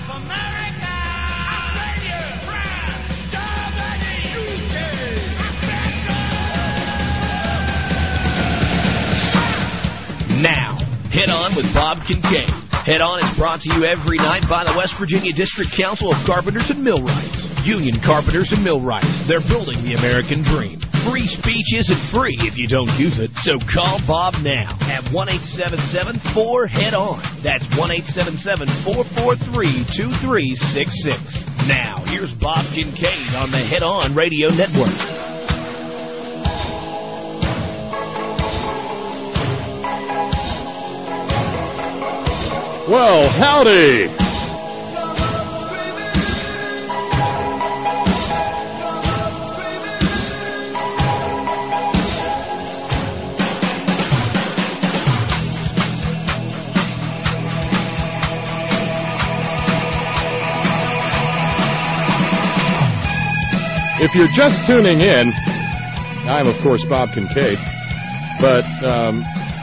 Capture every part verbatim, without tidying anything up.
America, Australia, France, Germany, U K, Africa. Now, Head On with Bob Kincaid. Head On is brought to you every night by the West Virginia District Council of Carpenters and Millwrights. Union Carpenters and Millwrights. They're building the American dream. Free speech isn't free if you don't use it, so call Bob now at one eight seven seven four head on. That's one eight seven seven four four three two three six six. Now, here's Bob Kincaid on the Head On Radio Network. Well, howdy. If you're just tuning in, I'm, of course, Bob Kincaid, but um,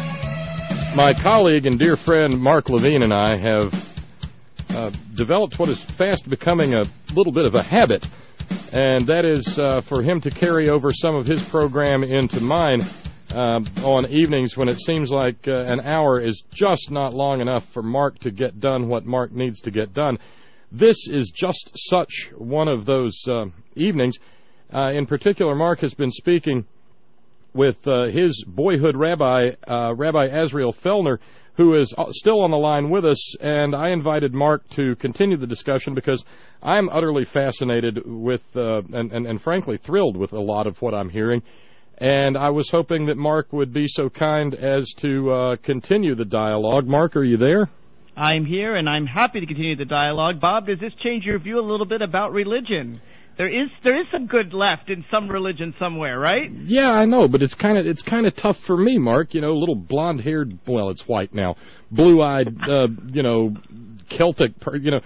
my colleague and dear friend Mark Levine and I have uh, developed what is fast becoming a little bit of a habit, and that is uh, for him to carry over some of his program into mine uh, on evenings when it seems like uh, an hour is just not long enough for Mark to get done what Mark needs to get done. This is just such one of those uh, evenings. Uh, in particular, Mark has been speaking with uh, his boyhood rabbi, uh, Rabbi Azriel Fellner, who is still on the line with us, and I invited Mark to continue the discussion because I'm utterly fascinated with uh, and, and, and frankly thrilled with a lot of what I'm hearing, and I was hoping that Mark would be so kind as to uh, continue the dialogue. Mark, are you there? I'm here, and I'm happy to continue the dialogue. Bob, does this change your view a little bit about religion? There is there is some good left in some religion somewhere, right? Yeah, I know, but it's kind of it's kind of tough for me, Mark. You know, little blonde-haired, well, it's white now, blue-eyed, uh, you know, Celtic, per, you know.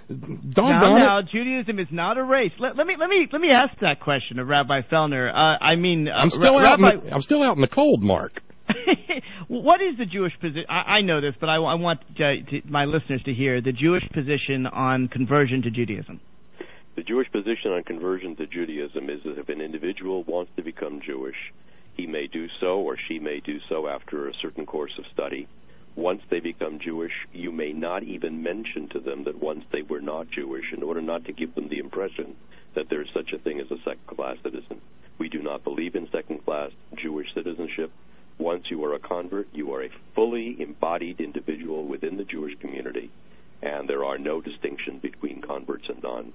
Now, now, Judaism is not a race. Let, let me let me let me ask that question of Rabbi Fellner. Uh, I mean, uh, I'm still Ra- out. Rabbi... In the, I'm still out in the cold, Mark. What is the Jewish position? I, I know this, but I, I want uh, to, my listeners to hear the Jewish position on conversion to Judaism. The Jewish position on conversion to Judaism is that if an individual wants to become Jewish, he may do so or she may do so after a certain course of study. Once they become Jewish, you may not even mention to them that once they were not Jewish, in order not to give them the impression that there is such a thing as a second-class citizen. We do not believe in second-class Jewish citizenship. Once you are a convert, you are a fully embodied individual within the Jewish community, and there are no distinctions between converts and non.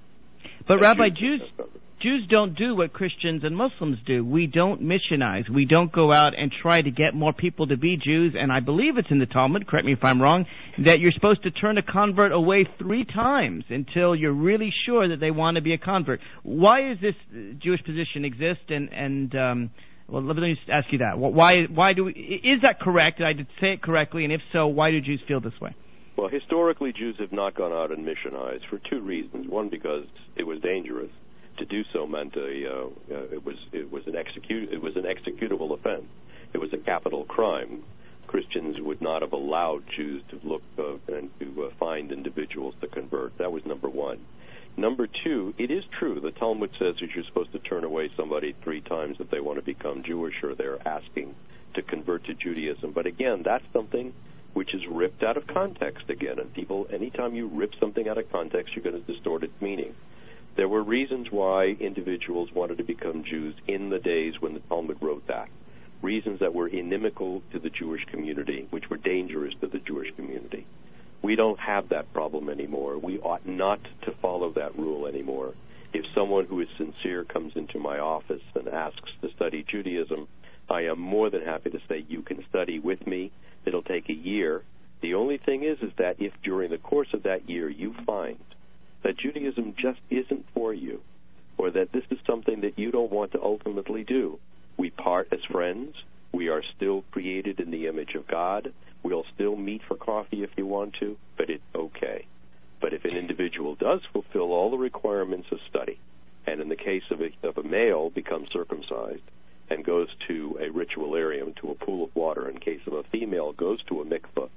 But, Rabbi, Jews, Jews don't do what Christians and Muslims do. We don't missionize. We don't go out and try to get more people to be Jews, and I believe it's in the Talmud, correct me if I'm wrong, that you're supposed to turn a convert away three times until you're really sure that they want to be a convert. Why does this Jewish position exist, and... and um, Well, let me just ask you that. Why, why do we, is that correct? Did I say it correctly? And if so, why do Jews feel this way? Well, historically, Jews have not gone out and missionized for two reasons. One, because it was dangerous. To do so meant a, uh, uh, it was it was an execute it was an executable offense. It was a capital crime. Christians would not have allowed Jews to look uh, and to uh, find individuals to convert. That was number one. Number two, it is true. The Talmud says that you're supposed to turn away somebody three times if they want to become Jewish or they're asking to convert to Judaism. But again, that's something which is ripped out of context again. And people, anytime you rip something out of context, you're going to distort its meaning. There were reasons why individuals wanted to become Jews in the days when the Talmud wrote that. Reasons that were inimical to the Jewish community, which were dangerous to the Jewish community. We don't have that problem anymore. We ought not to follow that rule anymore. If someone who is sincere comes into my office and asks to study Judaism, I am more than happy to say you can study with me. It'll take a year. The only thing is, is that if during the course of that year you find that Judaism just isn't for you, or that this is something that you don't want to ultimately do, we part as friends. We are still created in the image of God. We'll still meet for coffee if you want to, but it's okay. But if an individual does fulfill all the requirements of study, and in the case of a, of a male becomes circumcised and goes to a ritualarium, to a pool of water, in case of a female goes to a mikveh or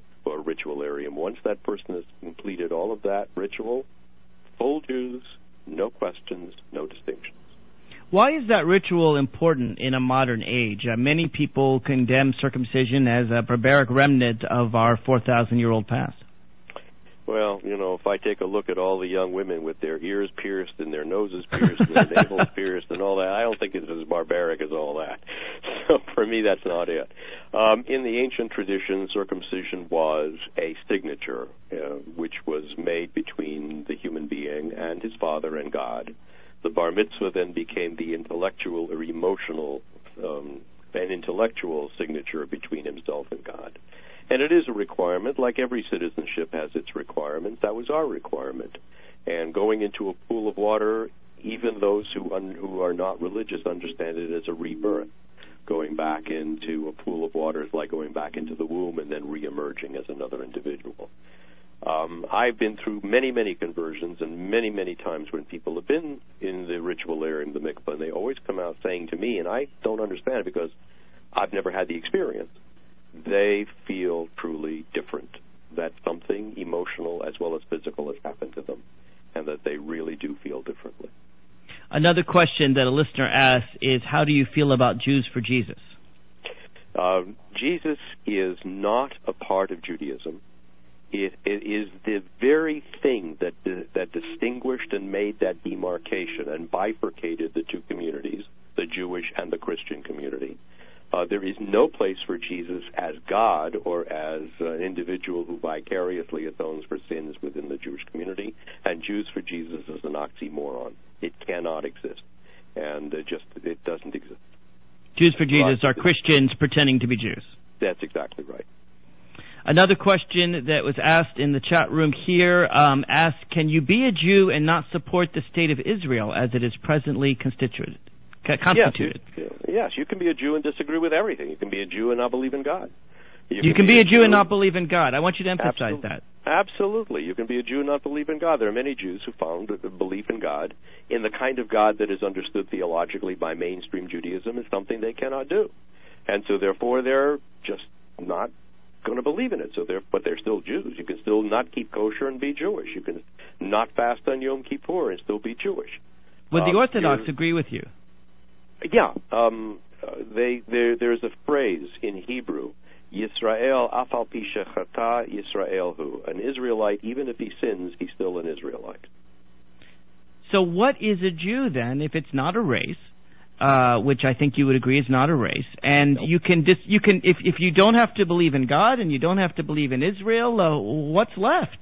ritualarium. Once that person has completed all of that ritual, full Jews, no questions, no distinctions. Why is that ritual important in a modern age? Uh, many people condemn circumcision as a barbaric remnant of our four thousand year old past. Well, you know, if I take a look at all the young women with their ears pierced and their noses pierced and their navels pierced and all that, I don't think it's as barbaric as all that. So for me, that's not it. Um, in the ancient tradition, circumcision was a signature, uh, which was made between the human being and his father and God. The bar mitzvah then became the intellectual or emotional, um, an intellectual signature between himself and God. And it is a requirement, like every citizenship has its requirements. That was our requirement. And going into a pool of water, even those who un- who are not religious understand it as a rebirth. Going back into a pool of water is like going back into the womb and then reemerging as another individual. Um, I've been through many, many conversions, and many, many times when people have been in the ritualarium, the mikvah, and they always come out saying to me, and I don't understand it because I've never had the experience, they feel truly different, that something emotional as well as physical has happened to them, and that they really do feel differently. Another question that a listener asks is, how do you feel about Jews for Jesus? Uh, Jesus is not a part of Judaism. It, it is the very thing that that distinguished and made that demarcation and bifurcated the two communities, the Jewish and the Christian community. Uh, there is no place for Jesus as God or as an individual who vicariously atones for sins within the Jewish community, and Jews for Jesus is an oxymoron. It cannot exist, and uh, just it doesn't exist. Jews for Jesus but, are Christians pretending to be Jews. That's exactly right. Another question that was asked in the chat room here um, asked, can you be a Jew and not support the state of Israel as it is presently constituted? constituted? Yes, you, yes, you can be a Jew and disagree with everything. You can be a Jew and not believe in God. You, you can, can be, be a Jew, Jew and not believe in God. I want you to emphasize absolutely, that. Absolutely. You can be a Jew and not believe in God. There are many Jews who found that belief in God, in the kind of God that is understood theologically by mainstream Judaism, is something they cannot do. And so, therefore, they're just not going to believe in it. So they're, but they're still Jews. You can still not keep kosher and be Jewish. You can not fast on Yom Kippur and still be Jewish. Would the um, Orthodox agree with you? Yeah. Um, uh, they there, there's a phrase in Hebrew, Yisrael afal pi shechata Yisrael hu. An Israelite, even if he sins, he's still an Israelite. So what is a Jew then if it's not a race? Uh, which I think you would agree is not a race, and nope. you can dis- you can if if you don't have to believe in God and you don't have to believe in Israel, uh, what's left?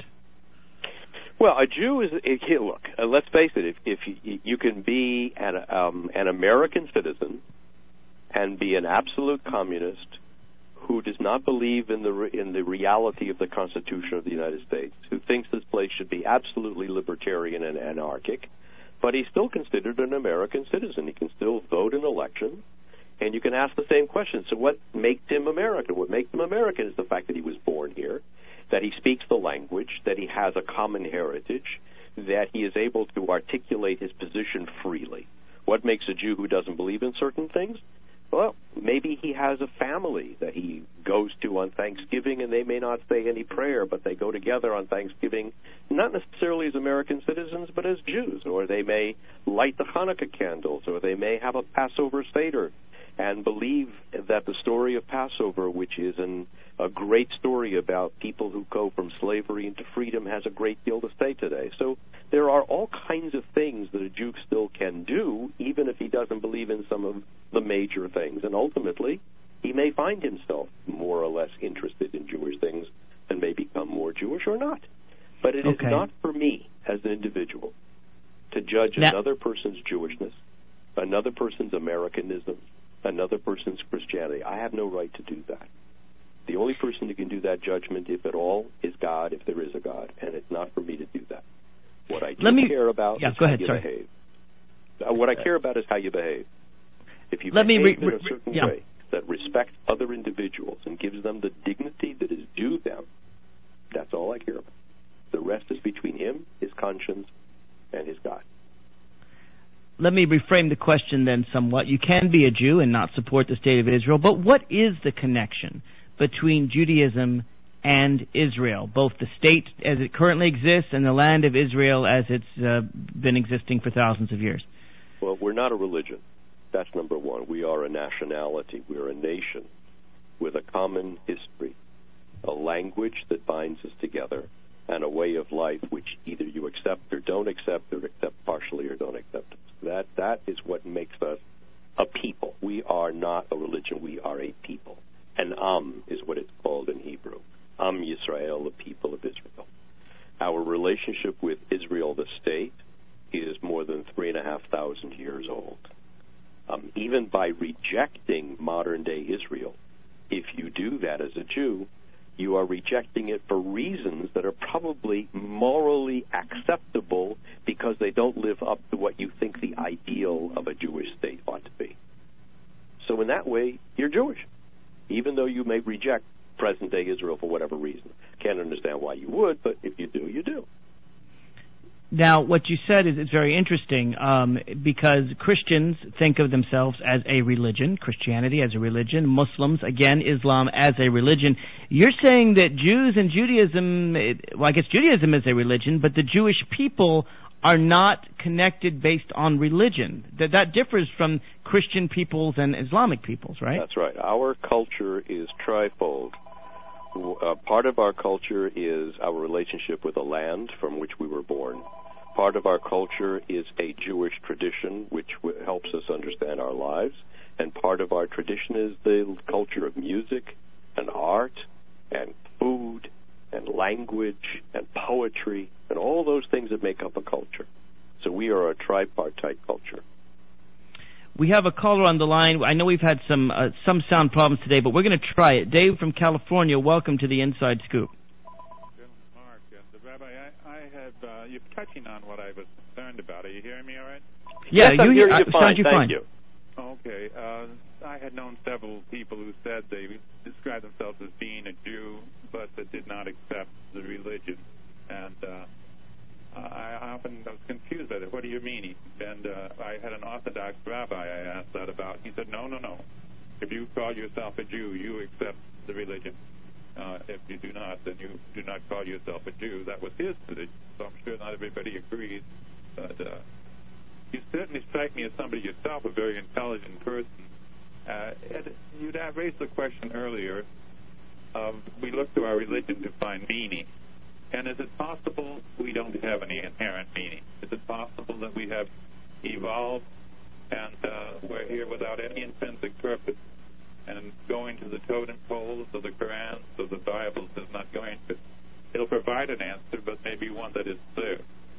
Well, a Jew is it, look. Uh, let's face it. If, if you, you can be an um, an American citizen and be an absolute communist who does not believe in the re- in the reality of the Constitution of the United States, who thinks this place should be absolutely libertarian and anarchic, but he's still considered an American citizen. He can still vote in elections, and you can ask the same question. So what makes him American? What makes him American is the fact that he was born here, that he speaks the language, that he has a common heritage, that he is able to articulate his position freely. What makes a Jew who doesn't believe in certain things? Well, maybe he has a family that he goes to on Thanksgiving, and they may not say any prayer, but they go together on Thanksgiving, not necessarily as American citizens, but as Jews. Or they may light the Hanukkah candles, or they may have a Passover Seder and believe that the story of Passover, which is an, a great story about people who go from slavery into freedom, has a great deal to say today. So there are all kinds of things that a Jew still can do, even if he doesn't believe in some of the major things. And ultimately, he may find himself more or less interested in Jewish things and may become more Jewish or not. But it okay. is not for me as an individual to judge now, another person's Jewishness, another person's Americanism, another person's Christianity. I have no right to do that. The only person who can do that judgment, if at all, is God, if there is a God, and it's not for me to do that. What I do Let me, care about yeah, is go how ahead, you sorry. behave. Uh, what I care about is how you behave. If you Let behave me re- in a re- certain yeah. way that respects other individuals and gives them the dignity that is due them, that's all I care about. The rest is between him, his conscience, and his God. Let me reframe the question then somewhat. You can be a Jew and not support the state of Israel, but what is the connection between Judaism and Israel, both the state as it currently exists and the land of Israel as it's uh, been existing for thousands of years? Well, we're not a religion. That's number one. We are a nationality. We're a nation with a common history, a language that binds us together, and a way of life which either you accept or don't accept, or accept partially or don't accept. That that is what makes us a people. We are not a religion. We are a people. An Am is what it's called in Hebrew. Am Yisrael, the people of Israel. Our relationship with Israel, the state, is more than three and a half thousand years old. Um, even by rejecting modern-day Israel, if you do that as a Jew, you are rejecting it for reasons that are probably morally acceptable because they don't live up to what you think the ideal of a Jewish state ought to be. So in that way, you're Jewish, even though you may reject present-day Israel for whatever reason. Can't understand why you would, but if you do, you do. Now, what you said is it's very interesting um, because Christians think of themselves as a religion, Christianity as a religion, Muslims, again, Islam as a religion. You're saying that Jews and Judaism, it, well, I guess Judaism is a religion, but the Jewish people are not connected based on religion. That that differs from Christian peoples and Islamic peoples, right? That's right. Our culture is trifold. Uh, part of our culture is our relationship with the land from which we were born. Part of our culture is a Jewish tradition which w- helps us understand our lives. And part of our tradition is the culture of music and art and food and language and poetry and all those things that make up a culture. So we are a tripartite culture. We have a caller on the line. I know we've had some uh, some sound problems today, but we're going to try it. Dave from California, welcome to the Inside Scoop. Mark, uh, the Rabbi, I, I have, uh, you're touching on what I was concerned about. Are you hearing me all right? Yeah, yes, I'm you, hearing you uh, fine. you Thank fine. you. Okay. Uh, I had known several people who said they described themselves as being a Jew, but that did not accept the religion. And uh, I often was confused by that. What do you mean? And uh, I had an Orthodox rabbi I asked that about. He said, no, no, no. If you call yourself a Jew, you accept the religion. Uh, if you do not, then you do not call yourself a Jew. That was his position, so I'm sure not everybody agrees. But uh, you certainly strike me as somebody yourself, a very intelligent person. Uh, Ed, you'd have raised the question earlier of we look to our religion to find meaning. And is it possible we don't have any inherent meaning? Is it possible that we have evolved and uh, we're here without any intrinsic purpose? And going to the totem poles of the Quran, of the Bible, is not going to. It'll provide an answer, but maybe one that is there.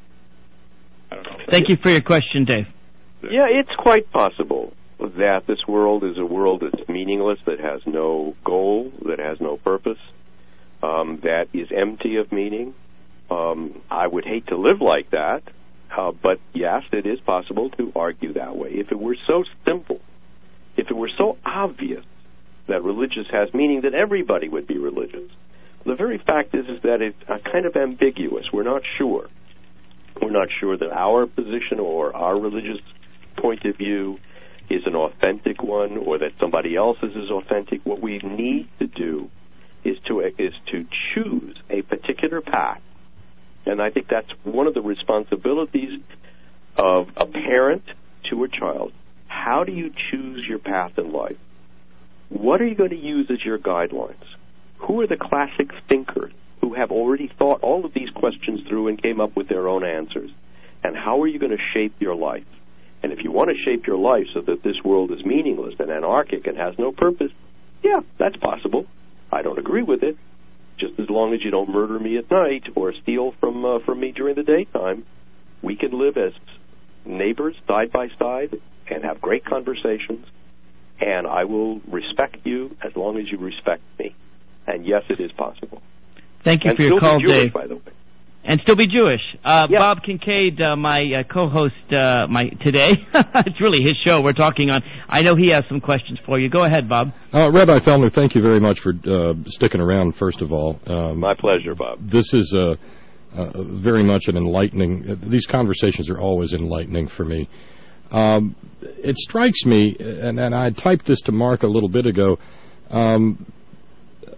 I don't know. Thank you for your question, Dave. Yeah, it's quite possible that this world is a world that's meaningless, that has no goal, that has no purpose. Um, that is empty of meaning. Um, I would hate to live like that, uh, but yes, it is possible to argue that way. If it were so simple, if it were so obvious that religious has meaning, that everybody would be religious. The very fact is, is that it's uh, kind of ambiguous. We're not sure. We're not sure that our position or our religious point of view is an authentic one, or that somebody else's is authentic. What we need to do is to is to choose a particular path. And I think that's one of the responsibilities of a parent to a child. How do you choose your path in life? What are you going to use as your guidelines? Who are the classic thinkers who have already thought all of these questions through and came up with their own answers? And how are you going to shape your life? And if you want to shape your life so that this world is meaningless and anarchic and has no purpose, yeah, that's possible. I don't agree with it. Just as long as you don't murder me at night or steal from uh, from me during the daytime, we can live as neighbors side by side and have great conversations, and I will respect you as long as you respect me. And yes, it is possible. Thank you and for your call, Jewish, Dave. by the way. And still be Jewish. Uh, yeah. Bob Kincaid, uh, my uh, co-host uh, my today. It's really his show we're talking on. I know he has some questions for you. Go ahead, Bob. Uh, Rabbi Fellner, thank you very much for uh, sticking around, first of all. Um, My pleasure, Bob. This is uh, uh, very much an enlightening... Uh, these conversations are always enlightening for me. Um, it strikes me, and, and I typed this to Mark a little bit ago, um,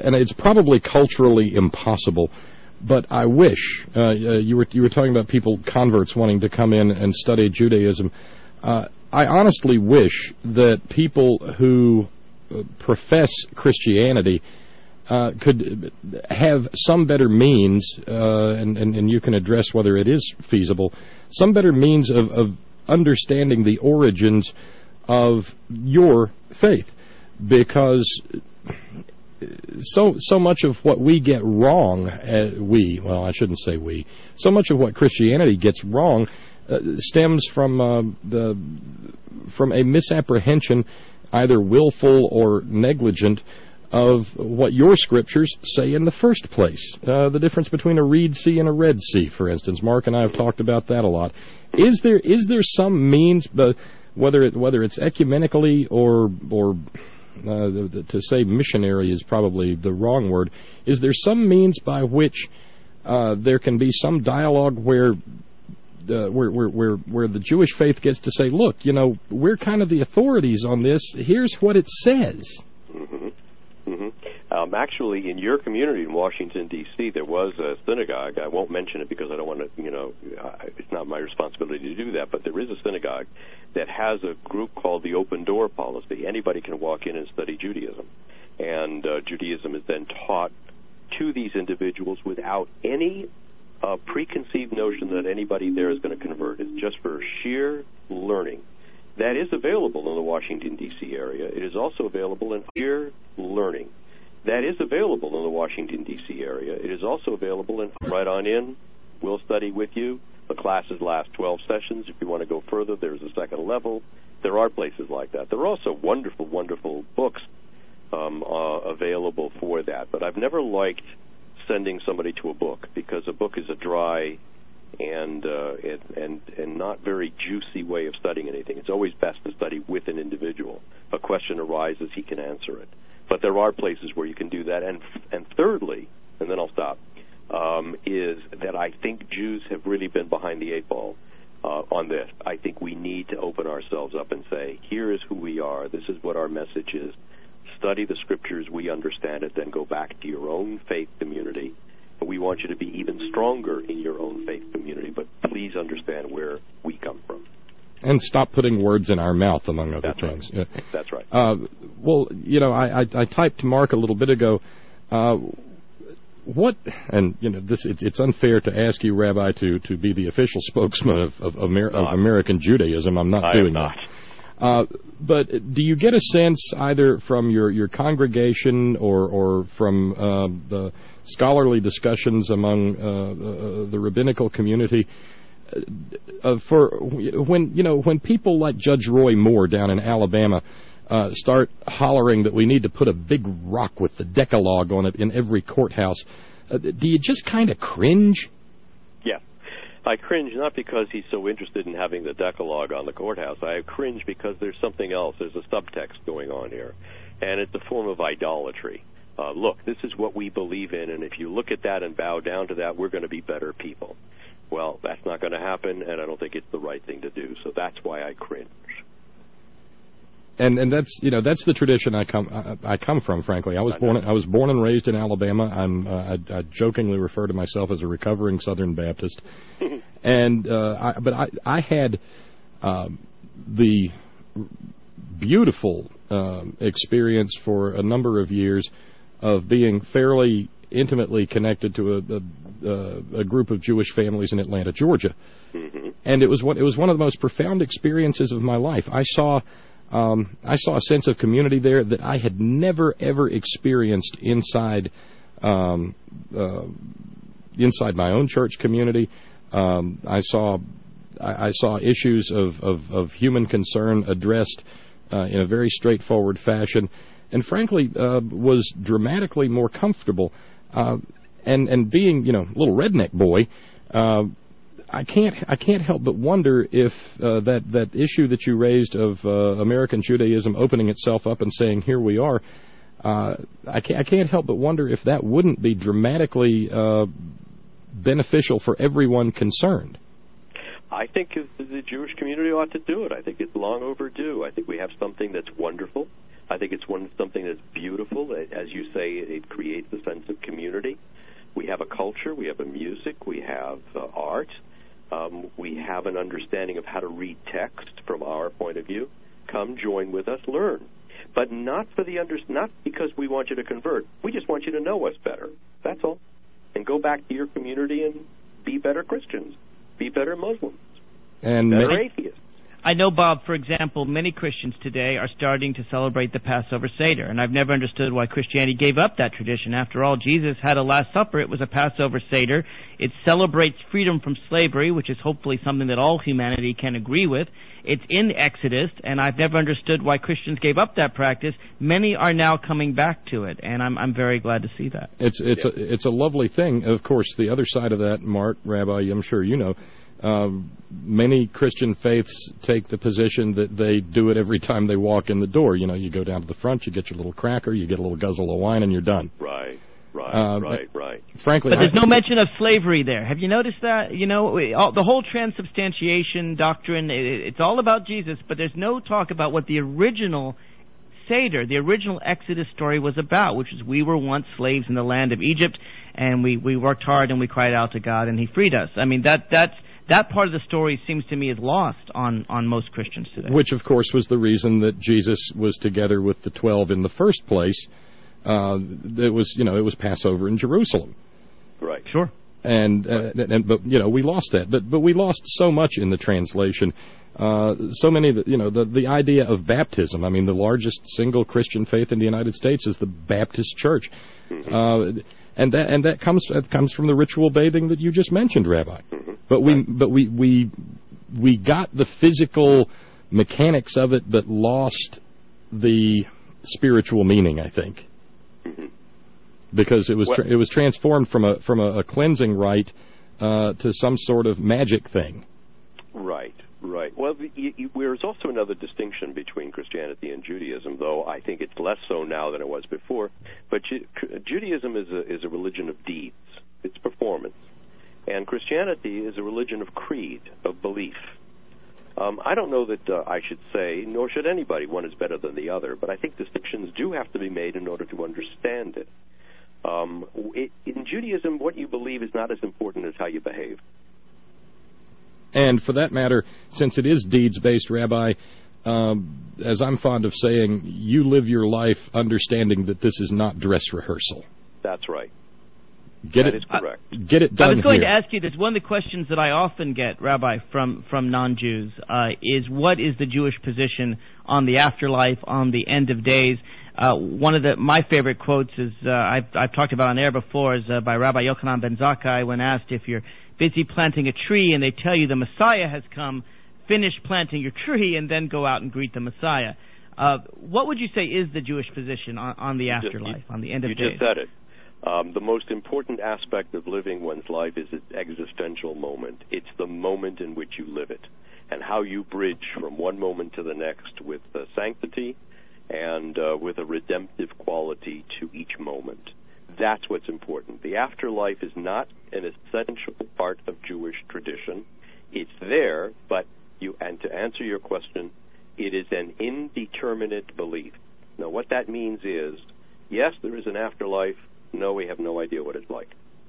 and it's probably culturally impossible, but I wish, uh, uh, you were you were talking about people, converts, wanting to come in and study Judaism. Uh, I honestly wish that people who profess Christianity uh, could have some better means, uh, and, and, and you can address whether it is feasible, some better means of, of understanding the origins of your faith, because so so much of what we get wrong, uh, we, well, I shouldn't say we, so much of what Christianity gets wrong uh, stems from uh, the from a misapprehension, either willful or negligent, of what your scriptures say in the first place. Uh, the difference between a Reed Sea and a Red Sea, for instance. Mark and I have talked about that a lot. Is there is there some means, uh, whether it, whether it's ecumenically or or uh, the, the, to say missionary is probably the wrong word, is there some means by which uh, there can be some dialogue where Uh, where, where, where, where the Jewish faith gets to say, look, you know, we're kind of the authorities on this. Here's what it says. Mm-hmm. Mm-hmm. Um, actually, in your community in Washington, D C, there was a synagogue. I won't mention it because I don't want to, you know, uh, it's not my responsibility to do that, but there is a synagogue that has a group called the Open Door Policy. Anybody can walk in and study Judaism. And uh, Judaism is then taught to these individuals without any a preconceived notion that anybody there is going to convert. It's just for sheer learning. That is available in the Washington, D C area. It is also available in sheer learning. That is available in the Washington, D C area. It is also available in right on in. We'll study with you. The classes last twelve sessions. If you want to go further, there's a second level. There are places like that. There are also wonderful, wonderful books um, uh, available for that. But I've never liked sending somebody to a book, because a book is a dry and, uh, and and and not very juicy way of studying anything. It's always best to study with an individual. If a question arises, he can answer it. But there are places where you can do that. And and thirdly, and then I'll stop, um, is that I think Jews have really been behind the eight ball uh, on this. I think we need to open ourselves up and say, here is who we are. This is what our message is. Study the scriptures, we understand it, then go back to your own faith community. And we want you to be even stronger in your own faith community, but please understand where we come from. And stop putting words in our mouth, among other That's things. Right. Yeah. That's right. Uh, well, you know, I, I, I typed to Mark a little bit ago, uh, what, and, you know, this it's, it's unfair to ask you, Rabbi, to, to be the official spokesman of, of, Amer- of American Judaism. I'm not I doing am not. that. Uh, but do you get a sense, either from your, your congregation or, or from uh, the scholarly discussions among uh, uh, the rabbinical community, uh, for when you know when people like Judge Roy Moore down in Alabama uh, start hollering that we need to put a big rock with the Decalogue on it in every courthouse, uh, do you just kind of cringe? Yeah. I cringe not because he's so interested in having the Decalogue on the courthouse. I cringe because there's something else. There's a subtext going on here, and it's a form of idolatry. Uh, look, this is what we believe in, and if you look at that and bow down to that, we're going to be better people. Well, that's not going to happen, and I don't think it's the right thing to do, so that's why I cringe. And and that's you know that's the tradition I come I, I come from. Frankly, I was born I was born and raised in Alabama. I'm uh, I, I jokingly refer to myself as a recovering Southern Baptist, and uh, I, but I I had um, the beautiful uh, experience for a number of years of being fairly intimately connected to a, a, a group of Jewish families in Atlanta, Georgia, mm-hmm. and it was one it was one of the most profound experiences of my life. I saw. Um, I saw a sense of community there that I had never, ever experienced inside um, uh, inside my own church community. Um, I saw I, I saw issues of, of, of human concern addressed uh, in a very straightforward fashion, and frankly uh, was dramatically more comfortable. Uh, and and being you know a little redneck boy. Uh, I can't I can't help but wonder if uh, that that issue that you raised of uh, American Judaism opening itself up and saying here we are, uh, I can't I can't help but wonder if that wouldn't be dramatically uh, beneficial for everyone concerned. I think the Jewish community ought to do it. I think it's long overdue. I think we have something that's wonderful. I think it's one something that's beautiful. As you say, it creates a sense of community. We have a culture, we have a music, we have uh, art, um, we have an understanding of how to read text from our point of view. Come join with us, learn. But not for the under, not because we want you to convert. We just want you to know us better. That's all. And go back to your community and be better Christians, be better Muslims, and better many, atheists. I know, Bob, for example, many Christians today are starting to celebrate the Passover Seder, and I've never understood why Christianity gave up that tradition. After all, Jesus had a Last Supper. It was a Passover Seder. It celebrates freedom from slavery, which is hopefully something that all humanity can agree with. It's in Exodus, and I've never understood why Christians gave up that practice. Many are now coming back to it, and I'm I'm very glad to see that. It's it's yeah. a, it's a lovely thing. Of course, the other side of that, Mark, Rabbi, I'm sure you know, Um, many Christian faiths take the position that they do it every time they walk in the door. You know, you go down to the front, you get your little cracker, you get a little guzzle of wine, and you're done. Right, right, uh, right, right. Frankly, but there's I, no mention of slavery there. Have you noticed that? You know, all, the whole transubstantiation doctrine, it, it's all about Jesus, but there's no talk about what the original Seder, the original Exodus story was about, which is we were once slaves in the land of Egypt, and we, we worked hard and we cried out to God, and He freed us. I mean, that that's... That part of the story seems to me is lost on, on most Christians today. Which, of course, was the reason that Jesus was together with the twelve in the first place. Uh, it was, you know, it was Passover in Jerusalem. Right. Sure. And, uh, and but you know, we lost that. But but we lost so much in the translation. Uh, so many, you know, the the idea of baptism. I mean, the largest single Christian faith in the United States is the Baptist Church. Mm-hmm. Uh, And that and that comes that comes from the ritual bathing that you just mentioned, Rabbi. Mm-hmm. But we but we, we we got the physical mechanics of it, but lost the spiritual meaning, I think, mm-hmm. because it was tra- it was transformed from a from a, a cleansing rite uh, to some sort of magic thing. Right. Right. Well, the, you, there's also another distinction between Christianity and Judaism, though I think it's less so now than it was before. But Ju- Judaism is a, is a religion of deeds. It's performance. And Christianity is a religion of creed, of belief. Um, I don't know that uh, I should say, nor should anybody, one is better than the other, but I think distinctions do have to be made in order to understand it. Um, it in Judaism, what you believe is not as important as how you behave. And for that matter, since it is deeds-based, Rabbi, um, as I'm fond of saying, you live your life understanding that this is not dress rehearsal. That's right. Get that it, is correct. Uh, get it done I was going here. to ask you this. One of the questions that I often get, Rabbi, from, from non-Jews uh, is what is the Jewish position on the afterlife, on the end of days? Uh, one of the my favorite quotes is uh, I've, I've talked about on air before is uh, by Rabbi Yochanan ben Zakkai when asked if you're busy planting a tree and they tell you the Messiah has come, finish planting your tree and then go out and greet the Messiah. Uh, what would you say is the Jewish position on, on the afterlife, you, on the end of you days? You just said it. Um, the most important aspect of living one's life is its existential moment. It's the moment in which you live it and how you bridge from one moment to the next with uh, sanctity and uh, with a redemptive quality to each moment. That's what's important. The afterlife is not an essential part of Jewish tradition. It's there, but you, and to answer your question, it is an indeterminate belief. Now, what that means is, yes, there is an afterlife. No, we have no idea what it's like.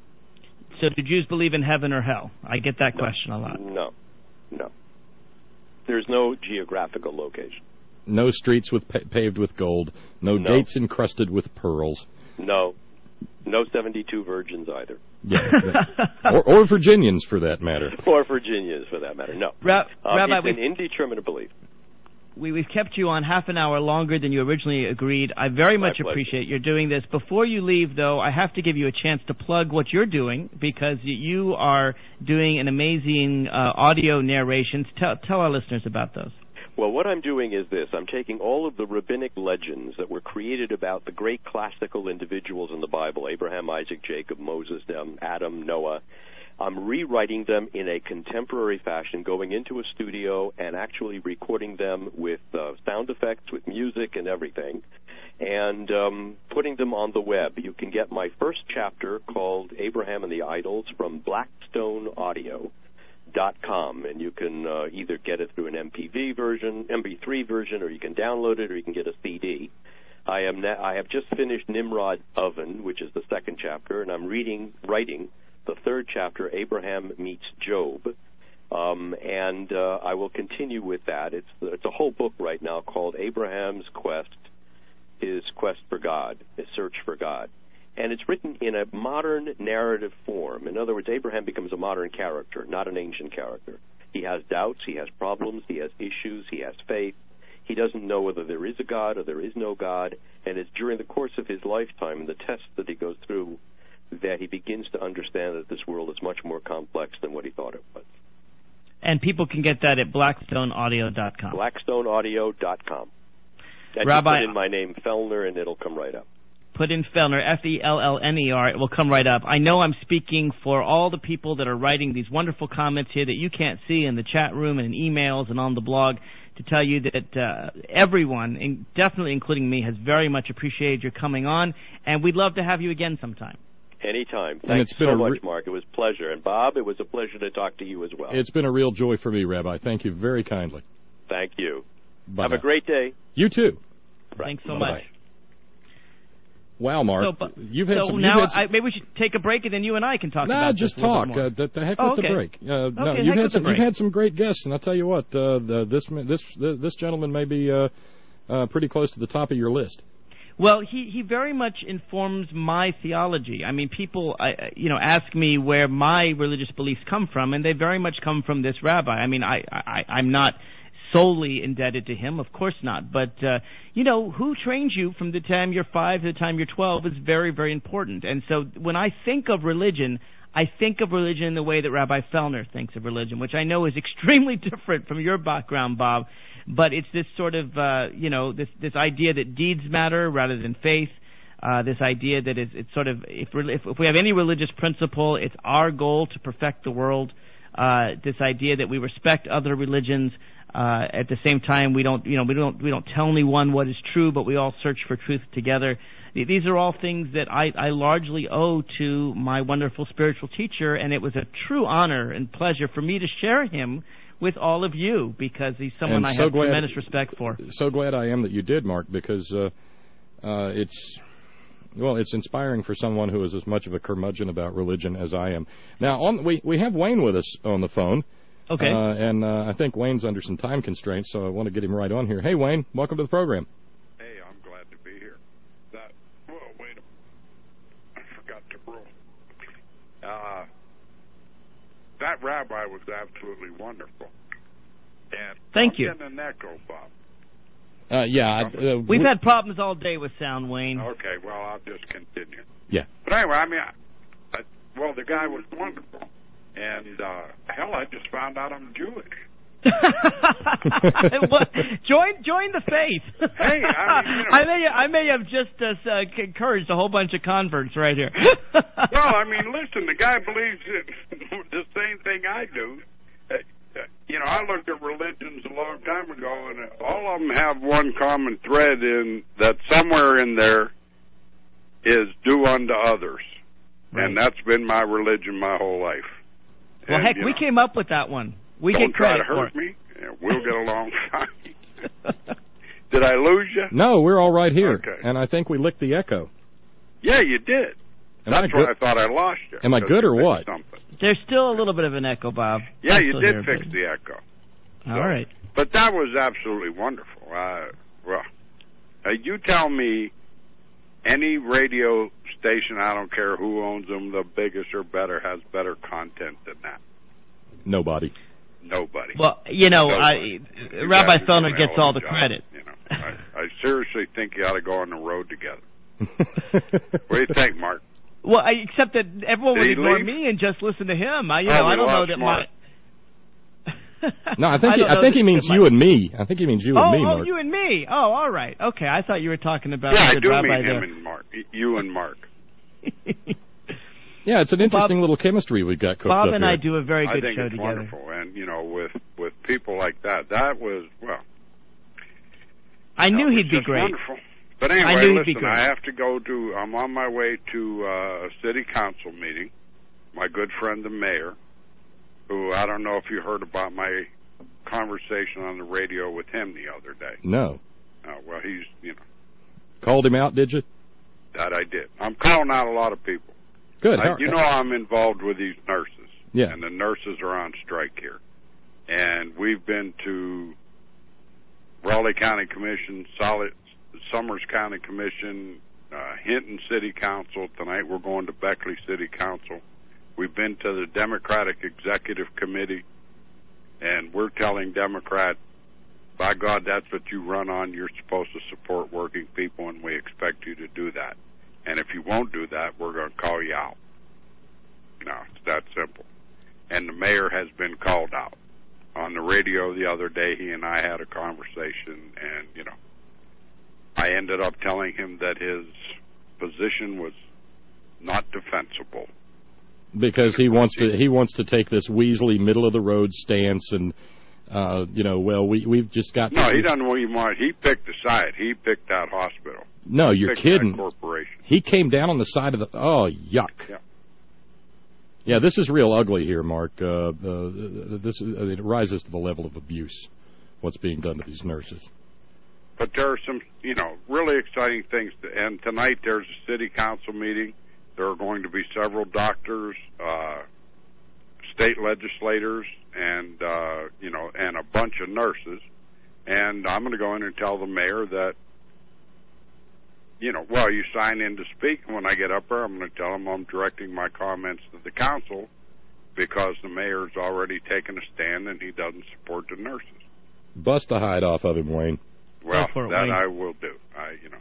So do Jews believe in heaven or hell? I get that no. question a lot. No, no. There's no geographical location. No streets with pa- paved with gold. No, no gates encrusted with pearls. No. No seventy-two virgins either. Yeah, or, or Virginians, for that matter. Or Virginians, for that matter. No. Ra- um, Rabbi, it's an indeterminate belief. We, we've kept you on half an hour longer than you originally agreed. I very much My appreciate you're doing this. Before you leave, though, I have to give you a chance to plug what you're doing because you are doing an amazing uh, audio narrations. Tell, tell our listeners about those. Well, what I'm doing is this. I'm taking all of the rabbinic legends that were created about the great classical individuals in the Bible, Abraham, Isaac, Jacob, Moses, um, Adam, Noah. I'm rewriting them in a contemporary fashion, going into a studio and actually recording them with uh, sound effects, with music and everything, and um, putting them on the web. You can get my first chapter called Abraham and the Idols from Blackstone Audio. dot com, and you can uh, either get it through an M P V version, M P three version, or you can download it, or you can get a C D. I am na- I have just finished Nimrod's Oven, which is the second chapter, and I'm reading, writing the third chapter, Abraham Meets Job, um, and uh, I will continue with that. It's it's a whole book right now called Abraham's Quest, His Quest for God, His Search for God. And it's written in a modern narrative form. In other words, Abraham becomes a modern character, not an ancient character. He has doubts, he has problems, he has issues, he has faith. He doesn't know whether there is a God or there is no God. And it's during the course of his lifetime and the tests that he goes through that he begins to understand that this world is much more complex than what he thought it was. And people can get that at blackstone audio dot com. blackstone audio dot com. And Rabbi, just put in my name, Fellner, and it'll come right up. Put in Fellner, F E L L N E R. It will come right up. I know I'm speaking for all the people that are writing these wonderful comments here that you can't see in the chat room and in emails and on the blog to tell you that uh, everyone, and definitely including me, has very much appreciated your coming on, and we'd love to have you again sometime. Anytime. And Thanks it's been so a much, re- Mark. It was a pleasure. And Bob, it was a pleasure to talk to you as well. It's been a real joy for me, Rabbi. Thank you very kindly. Thank you. Bye Have now. a great day. You too. Right. Thanks so Bye-bye. much. Wow, Mark. So, but, you've had so some. now you've had some, I, maybe we should take a break and then you and I can talk nah, about just this a little talk. bit more. Uh, the, the heck Oh, with okay. the break. Uh, no, Okay, you've heck had with the some. break. You've had some great guests, and I'll tell you what. Uh, the, this this this gentleman may be uh, uh, pretty close to the top of your list. Well, he, he very much informs my theology. I mean, people, I, you know, ask me where my religious beliefs come from, and they very much come from this rabbi. I mean, I, I, I'm not solely indebted to him, of course not. But, uh, you know, who trains you from the time you're five to the time you're twelve is very, very important. And so when I think of religion, I think of religion in the way that Rabbi Fellner thinks of religion, which I know is extremely different from your background, Bob. But it's this sort of, uh, you know, this this idea that deeds matter rather than faith. Uh, this idea that it's, it's sort of, if, if if we have any religious principle, it's our goal to perfect the world. Uh, this idea that we respect other religions. Uh, at the same time, we don't, you know, we don't we don't tell anyone what is true, but we all search for truth together. These are all things that I, I largely owe to my wonderful spiritual teacher, and it was a true honor and pleasure for me to share him with all of you, because he's someone And I so have glad- tremendous respect for. So glad I am that you did, Mark, because uh, uh, it's well, it's inspiring for someone who is as much of a curmudgeon about religion as I am. Now, on, we we have Wayne with us on the phone. Okay. Uh, and uh, I think Wayne's under some time constraints, so I want to get him right on here. Hey, Wayne, welcome to the program. Hey, I'm glad to be here. That, well, wait a I forgot to roll. Uh, that rabbi was absolutely wonderful. And Thank I'm you. getting an echo, Bob. Uh, yeah. I- Uh, We've we- had problems all day with sound, Wayne. Okay, well, I'll just continue. Yeah. But anyway, I mean, I, I, well, the guy was wonderful. And, uh, hell, I just found out I'm Jewish. What? join join the faith. Hey, I mean, you know- I may I may have just uh, uh, encouraged a whole bunch of converts right here. Well, I mean, listen, the guy believes in the same thing I do. Uh, uh, you know, I looked at religions a long time ago, and all of them have one common thread in that somewhere in there is do unto others. Right. And that's been my religion my whole life. Well, And, heck, you we know, came up with that one. We don't get try credit to hurt for it. me. Yeah, we'll get along fine. Did I lose you? No, we're all right here, Okay. and I think we licked the echo. Yeah, you did. Am I That's good? why I thought I lost you. Am I because good you or fixed what? Something. There's still a little bit of an echo, Bob. Yeah, I'm you still did here, fix but- the echo. All right. But that was absolutely wonderful. Uh, well, uh, you tell me any radio station, I don't care who owns them, the biggest or better, has better content than that. Nobody. Nobody. Well, you know, Nobody. I, You Rabbi guys are Fellner doing a gets hell all of a the job, credit. You know, I, I seriously think you ought to go on the road together. What do you think, Mark? Well, I, except that everyone Did would he ignore leave? me and just listen to him. I, you Oh, know, we I don't know lost that Mark. my. No, I think he, don't I know think that- he means that you my- and me. I think he means you Oh, and me, oh, Mark. you and me. Oh, all right. Okay, I thought you were talking about Yeah, I the do rabbi mean there. him and Mark. You and Mark. Yeah, it's an interesting Bob- little chemistry we've got cooked Bob up and here. I do a very I good think show it's together. wonderful. And, you know, with, with people like that, that was, well, I knew that was he'd be just great. wonderful. But I anyway, knew he'd be listen, great. I have to go to, I'm on my way to uh, a city council meeting. My good friend, the mayor, who I I don't know if you heard about my conversation on the radio with him the other day. No. Uh, well, he's, you know. Called him out, did you? That I did. I'm calling out a lot of people. Good. I, you know I'm involved with these nurses. Yeah. And the nurses are on strike here. And we've been to Raleigh County Commission, Solid, Summers County Commission, uh, Hinton City Council. Tonight we're going to Beckley City Council. We've been to the Democratic Executive Committee, and we're telling Democrats, by God, that's what you run on. You're supposed to support working people, and we expect you to do that. And if you won't do that, we're going to call you out. No, it's that simple. And the mayor has been called out. On the radio the other day, he and I had a conversation, and, you know, I ended up telling him that his position was not defensible. Because he wants to he wants to take this Weasley middle of the road stance, and uh, you know, well, we we've just got. No, to, he doesn't even want. He picked a side. He picked that hospital. No, he you're picked kidding. That corporation. He came down on the side of the. Oh, yuck. Yeah. Yeah, this is real ugly here, Mark. Uh, uh, this is, I mean, it rises to the level of abuse. What's being done to these nurses? But there are some, you know, really exciting things. To, and tonight there's a city council meeting. There are going to be several doctors, uh, state legislators, and, uh, you know, and a bunch of nurses. And I'm going to go in and tell the mayor that, you know, well, you sign in to speak, and when I get up there, I'm going to tell him I'm directing my comments to the council because the mayor's already taken a stand and he doesn't support the nurses. Bust the hide off of him, Wayne. Well, Go for it, that Wayne. I will do. I, you know.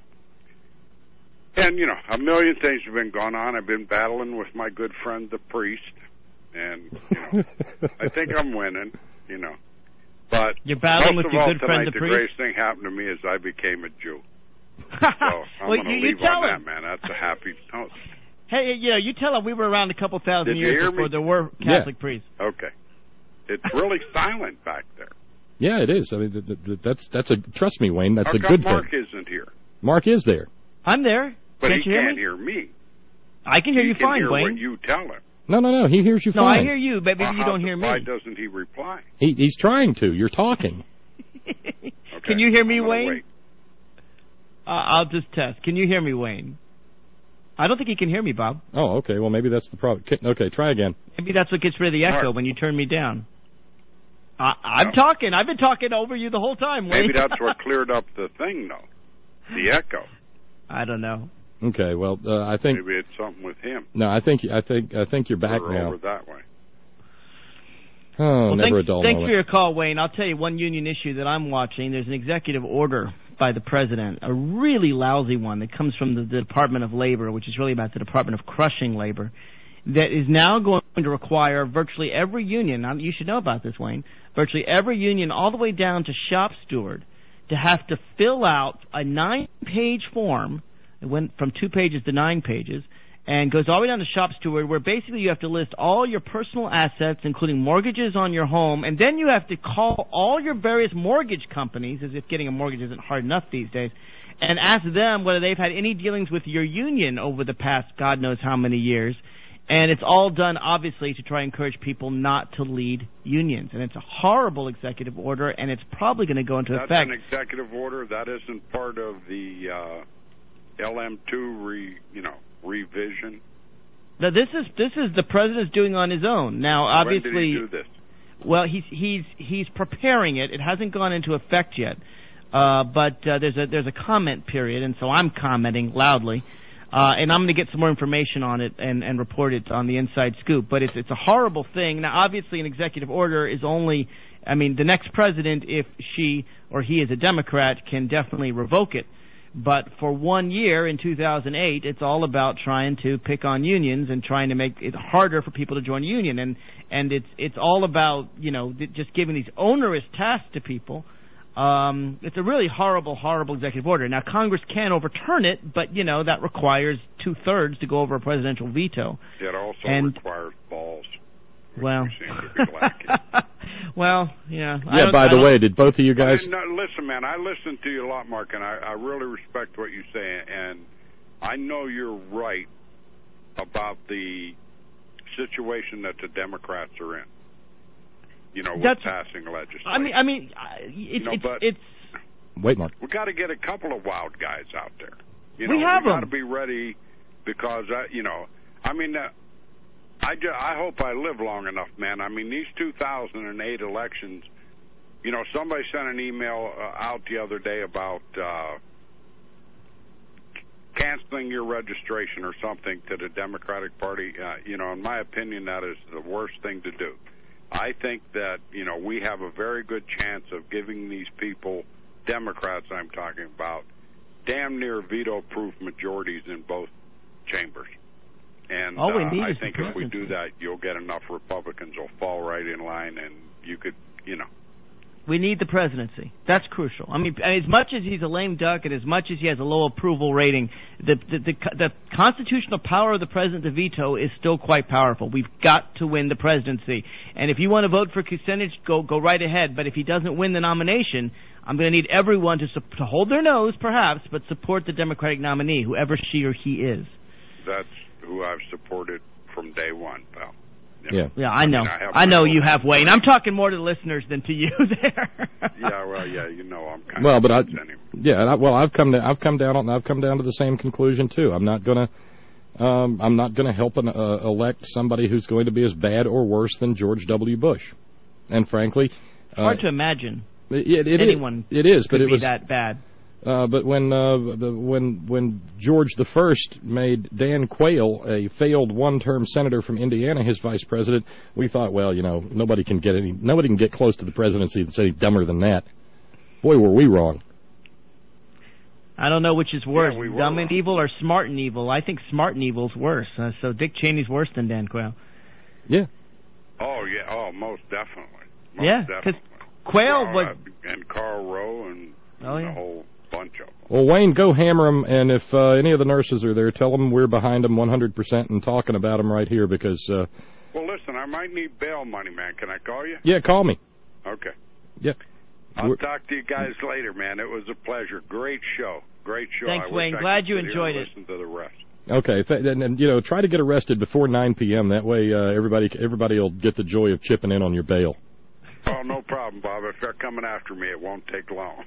And, you know, a million things have been going on. I've been battling with my good friend, the priest, and, you know, I think I'm winning, you know. But You're battling most with of your all good friend, tonight, the the priest? greatest thing happened to me is I became a Jew. So I'm well, going to you, leave you tell on him. that, man. That's a happy note. Hey, you know, you tell him we were around a couple thousand Did you years hear before me? there were Catholic Yeah. priests. Okay. It's really silent back there. Yeah, it is. I mean, th- th- th- that's that's a trust me, Wayne. That's How a come good Mark thing. isn't here? Mark is there. I'm there. But Can't he you hear can't me? hear me. I can hear he you can fine, hear Wayne. what you tell him. No, no, no. He hears you No, fine. I hear you, but maybe Well, you how- don't hear me. Why doesn't he reply? He, he's trying to. You're talking. Okay. Can you hear me, I'm gonna Wayne? wait. Uh, I'll just test. Can you hear me, Wayne? I don't think he can hear me, Bob. Oh, okay. Well, maybe that's the problem. Okay, try again. Maybe that's what gets rid of the echo Mark. when you turn me down. I, I'm No. talking. I've been talking over you the whole time, Wayne. Maybe that's what cleared up the thing, though. The echo. I don't know. Okay. Well, uh, I think Maybe it's something with him. no. I think I think I think you're back We're now. over that way. Oh, Well, never thanks, a dull thanks moment. for your call, Wayne. I'll tell you one union issue that I'm watching. There's an executive order by the president, a really lousy one that comes from the, the Department of Labor, which is really about the Department of Crushing Labor, that is now going to require virtually every union, now you should know about this, Wayne, virtually every union all the way down to shop steward to have to fill out a nine-page form. It went from two pages to nine pages, and goes all the way down to shop steward, where basically you have to list all your personal assets, including mortgages on your home, and then you have to call all your various mortgage companies, as if getting a mortgage isn't hard enough these days, and ask them whether they've had any dealings with your union over the past God knows how many years. And it's all done, obviously, to try and encourage people not to lead unions. And it's a horrible executive order, and it's probably going to go into That's effect. an executive order. That isn't part of the uh, L M two re, you know, revision. Now, this is this is the president's doing on his own. Now, obviously, When did he do this? well, he's he's he's preparing it. It hasn't gone into effect yet, uh, but uh, there's a there's a comment period, and so I'm commenting loudly. Uh, and I'm going to get some more information on it and, and report it on the Inside Scoop. But it's it's a horrible thing. Now, obviously, an executive order is only, I mean, the next president, if she or he is a Democrat, can definitely revoke it. But for one year in two thousand eight, it's all about trying to pick on unions and trying to make it harder for people to join a union. And and it's it's all about, you know, just giving these onerous tasks to people. Um, it's a really horrible, horrible executive order. Now, Congress can overturn it, but, you know, that requires two-thirds to go over a presidential veto. It also And- requires balls. which Well, we seem to be lacking. well, yeah. I Yeah. don't- By I the don't- way, did both of you guys? I mean, no, listen, man, I listen to you a lot, Mark, and I, I really respect what you say, and I know you're right about the situation that the Democrats are in. know, with That's- passing legislation. I mean, I mean, I- it's You know, it's, but- it's Wait, Mark. We got to get a couple of wild guys out there. You We know, have we got to them. be ready because, uh, you know, I mean, uh, I, ju- I hope I live long enough, man. I mean, these two thousand eight elections, you know, somebody sent an email uh, out the other day about uh, canceling your registration or something to the Democratic Party. Uh, you know, in my opinion, that is the worst thing to do. I think that, you know, we have a very good chance of giving these people, Democrats I'm talking about, damn near veto-proof majorities in both chambers. And All we uh, need I is the think if we presidency. do that, you'll get enough Republicans will fall right in line, and you could, you know. We need the presidency. That's crucial. I mean, as much as he's a lame duck and as much as he has a low approval rating, the the, the, the constitutional power of the president to veto is still quite powerful. We've got to win the presidency. And if you want to vote for Kucinich, go go right ahead. But if he doesn't win the nomination, I'm going to need everyone to, su- to hold their nose, perhaps, but support the Democratic nominee, whoever she or he is. That's who I've supported from day one, pal. You Yeah. know? Yeah, I know. mean, I have I know my you own- have, Wayne. I'm talking more to the listeners than to you there. Yeah, well, yeah, you know, I'm kind Well, of but I, anyway. yeah, and I, well, I've come to, I've come down on, I've come down to the same conclusion too. I'm not gonna, um, I'm not gonna help an, uh, elect somebody who's going to be as bad or worse than George W. Bush. And frankly, uh, Hard to imagine it, it, anyone it, it is, could but it be was that bad. Uh, but when uh, the, when when George the First made Dan Quayle, a failed one-term senator from Indiana, his vice president, we thought, well, you know, nobody can get any, nobody can get close to the presidency that's any dumber than that. Boy, were we wrong. I don't know which is worse, Yeah, we were dumb and wrong. evil or smart and evil. I think smart and evil's worse. Uh, so Dick Cheney's worse than Dan Quayle. Yeah. Oh, yeah, oh, most definitely. Most Yeah, 'cause definitely. Quayle Well, was. uh, and Carl Rowe and, Oh, and yeah. a whole bunch of them. Well, Wayne, go hammer 'em, and if uh, any of the nurses are there, tell them we're behind them one hundred percent and talking about them right here because, uh, Well, listen, I might need bail money, man. Can I call you? yeah, call me. Okay. Yeah. I'll We're- talk to you guys later, man. It was a pleasure. Great show. Great show. Thanks, I wish Wayne. I Glad could you sit here enjoyed and it. Listen to the rest. Okay, th- and, and you know, try to get arrested before nine p.m. That way, uh, everybody everybody will get the joy of chipping in on your bail. Oh, no problem, Bob. If they're coming after me, it won't take long.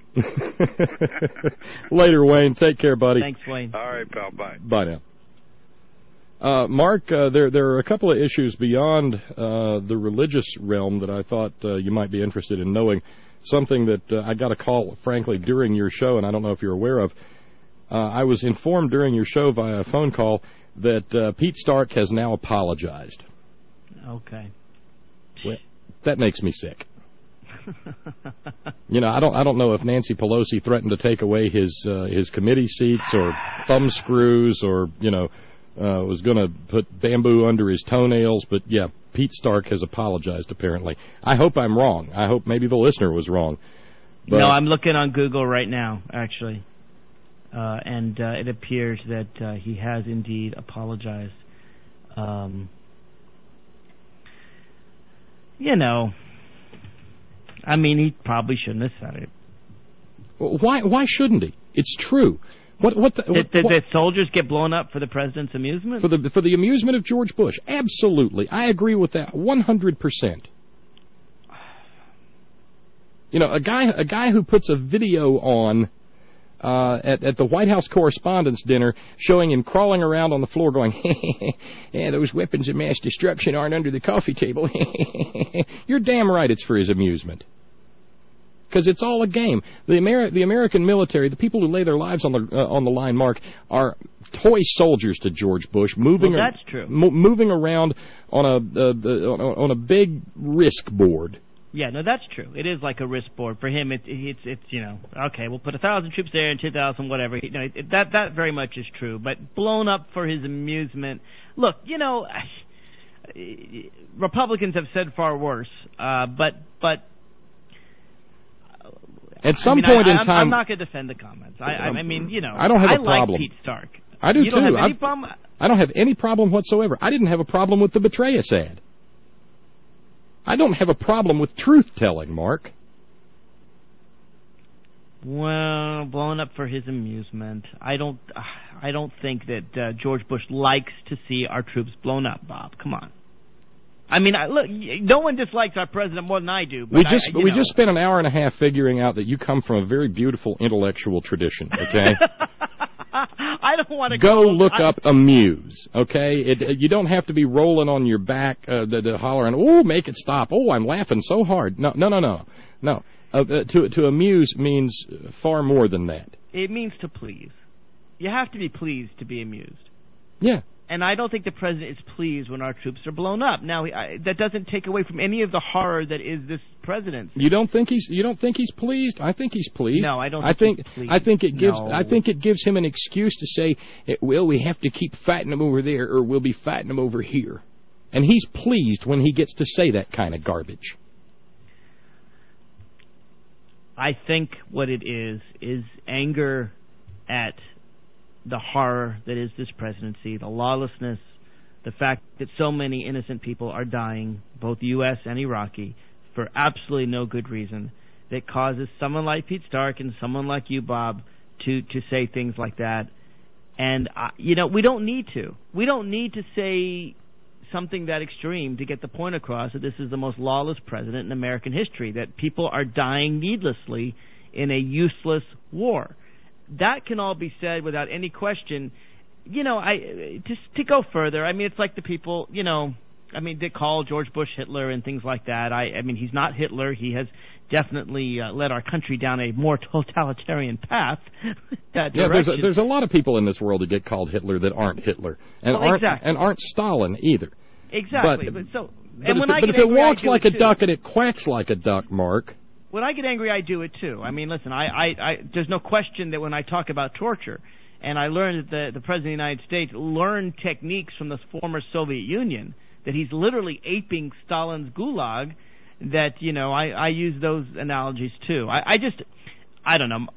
Later, Wayne. Take care, buddy. Thanks, Wayne. All right, pal. Bye. Bye now. Uh, Mark, uh, there there are a couple of issues beyond uh, the religious realm that I thought uh, you might be interested in knowing. Something that uh, I got a call, frankly, during your show, and I don't know if you're aware of. Uh, I was informed during your show via a phone call that uh, Pete Stark has now apologized. Okay. Well, that makes me sick. You know, I don't I don't know if Nancy Pelosi threatened to take away his uh, his committee seats or thumb screws or, you know, uh, was going to put bamboo under his toenails, but yeah, Pete Stark has apologized apparently. I hope I'm wrong. I hope maybe the listener was wrong. But No, I'm looking on Google right now, actually. Uh, and uh, it appears that uh, he has indeed apologized. Um, you know, I mean, he probably shouldn't have said it. why why shouldn't he? It's true. What what, the, Did, what, did what the soldiers get blown up for the president's amusement? for the for the amusement of George Bush? Absolutely. I agree with that one hundred percent. You know, a guy a guy who puts a video on uh, at at the White House Correspondents' Dinner showing him crawling around on the floor going, yeah, those weapons of mass destruction aren't under the coffee table. You're damn right it's for his amusement. Because it's all a game. The Ameri- the American military, the people who lay their lives on the uh, on the line, Mark, are toy soldiers to George Bush, moving Well, ar- that's true. mo- moving around on a uh, the, on, a- on a big risk board. Yeah, no, that's true. It is like a risk board for him. It, it's it's you know, okay, we'll put a thousand troops there and two thousand whatever. You know, it, that that very much is true. But blown up for his amusement. Look, you know, Republicans have said far worse. Uh, but but. At some I mean, point I, in I'm, time, I'm not going to defend the comments. I, I, I mean, you know, I don't have a like problem. Pete Stark. I do you too. don't have any I've- problem. I don't have any problem whatsoever. I didn't have a problem with the betray us ad. I don't have a problem with truth telling, Mark. Well, blown up for his amusement. I don't. Uh, I don't think that uh, George Bush likes to see our troops blown up. Bob, come on. I mean, I, look, no one dislikes our president more than I do. But we just I, you we know. just spent an hour and a half figuring out that you come from a very beautiful intellectual tradition. Okay. I don't want to go go look I, up Amuse. Okay, it, you don't have to be rolling on your back, uh, the, the hollering. Oh, make it stop! Oh, I'm laughing so hard. No, no, no, no, no. Uh, uh, to to amuse means far more than that. It means to please. You have to be pleased to be amused. Yeah. And I don't think the president is pleased when our troops are blown up. Now, I, that doesn't take away from any of the horror that is this presidency. You don't think he's you don't think he's pleased? I think he's pleased. No, I don't. I think think he's pleased. I think it gives no. I think it gives him an excuse to say, "Well, we have to keep fighting them over there, or we'll be fighting them over here." And he's pleased when he gets to say that kind of garbage. I think what it is is anger at the horror that is this presidency, the lawlessness, the fact that so many innocent people are dying, both U S and Iraqi, for absolutely no good reason, that causes someone like Pete Stark and someone like you, Bob, to, to say things like that. And, uh, you know, we don't need to. We don't need to say something that extreme to get the point across that this is the most lawless president in American history, that people are dying needlessly in a useless war. That can all be said without any question. You know, I just to go further, I mean, it's like the people, you know, I mean, they call George Bush Hitler and things like that. I, I mean, he's not Hitler. He has definitely uh, led our country down a more totalitarian path. that yeah, there's a, direction. there's a lot of people in this world that get called Hitler that aren't Hitler, and Well, aren't exactly. and aren't Stalin either. Exactly. But, But, so, but and if, when I but get if it angry, I walks do like it a too. duck and it quacks like a duck, Mark. When I get angry, I do it too. I mean, listen, I, I, I, there's no question that when I talk about torture, and I learned that the, the President of the United States learned techniques from the former Soviet Union, that he's literally aping Stalin's gulag, that, you know, I, I use those analogies too. I, I just, I don't know.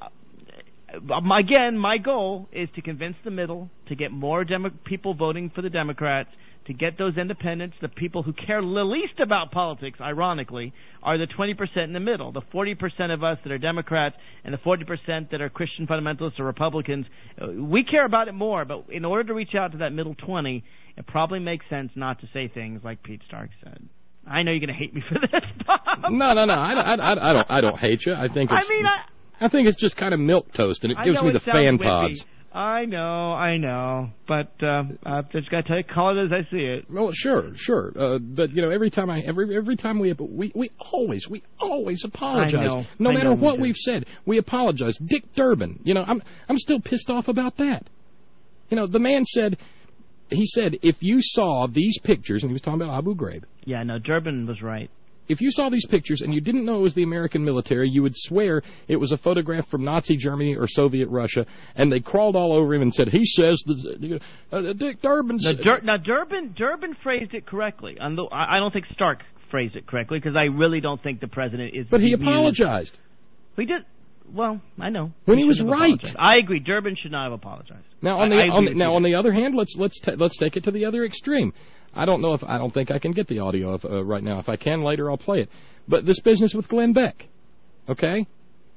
Again, my goal is to convince the middle, to get more Demo- people voting for the Democrats, to get those independents, the people who care the least about politics, ironically, are the twenty percent in the middle, the forty percent of us that are Democrats and the forty percent that are Christian fundamentalists or Republicans. We care about it more, but in order to reach out to that middle twenty, it probably makes sense not to say things like Pete Stark said. I know you're going to hate me for this, Bob. No, no, no. I, I, I don't. I don't hate you. I think it's. I mean, I, I think it's just kind of milk toast, and it I gives know me it the sounds fan wimpy. pods. I know, I know, but uh, I've just got to tell you, call it as I see it. Well, sure, sure, uh, but you know, every time I, every every time we, we, we always, we always apologize. I know. No I matter know we what do. we've said, we apologize. Dick Durbin, you know, I'm, I'm still pissed off about that. You know, the man said, he said, if you saw these pictures, and he was talking about Abu Ghraib. Yeah, no, Durbin was right. If you saw these pictures and you didn't know it was the American military, you would swear it was a photograph from Nazi Germany or Soviet Russia, and they crawled all over him and said, he says, the, uh, Dick Durbin Now, said... Dur- now Durbin, Durbin phrased it correctly. And though I I don't think Stark phrased it correctly, because I really don't think the president is... But he amused. apologized. He did... Well, I know. When he was shouldn't have right. apologized. I agree. Durbin should not have apologized. Now on the, I, I on agree the now with on you. the other hand, let's let's ta- let's take it to the other extreme. I don't know if I don't think I can get the audio of, uh, right now. If I can later, I'll play it. But this business with Glenn Beck, okay?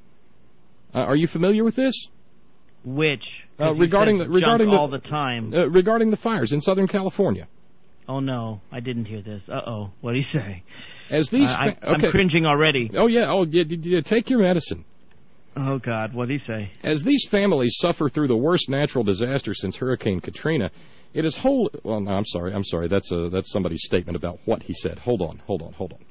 Uh, are you familiar with this? Which? Uh, 'Cause he regarding says the regarding junk the all the time. uh, regarding the fires in Southern California. Oh no, I didn't hear this. Uh oh, what did he say? As these, Uh, I, fa- okay. I'm cringing already. Oh yeah, oh yeah, yeah, yeah, take your medicine. Oh God, what did he say? As these families suffer through the worst natural disaster since Hurricane Katrina, it is whole. Well, no, I'm sorry, I'm sorry. That's a that's somebody's statement about what he said. Hold on, hold on, hold on.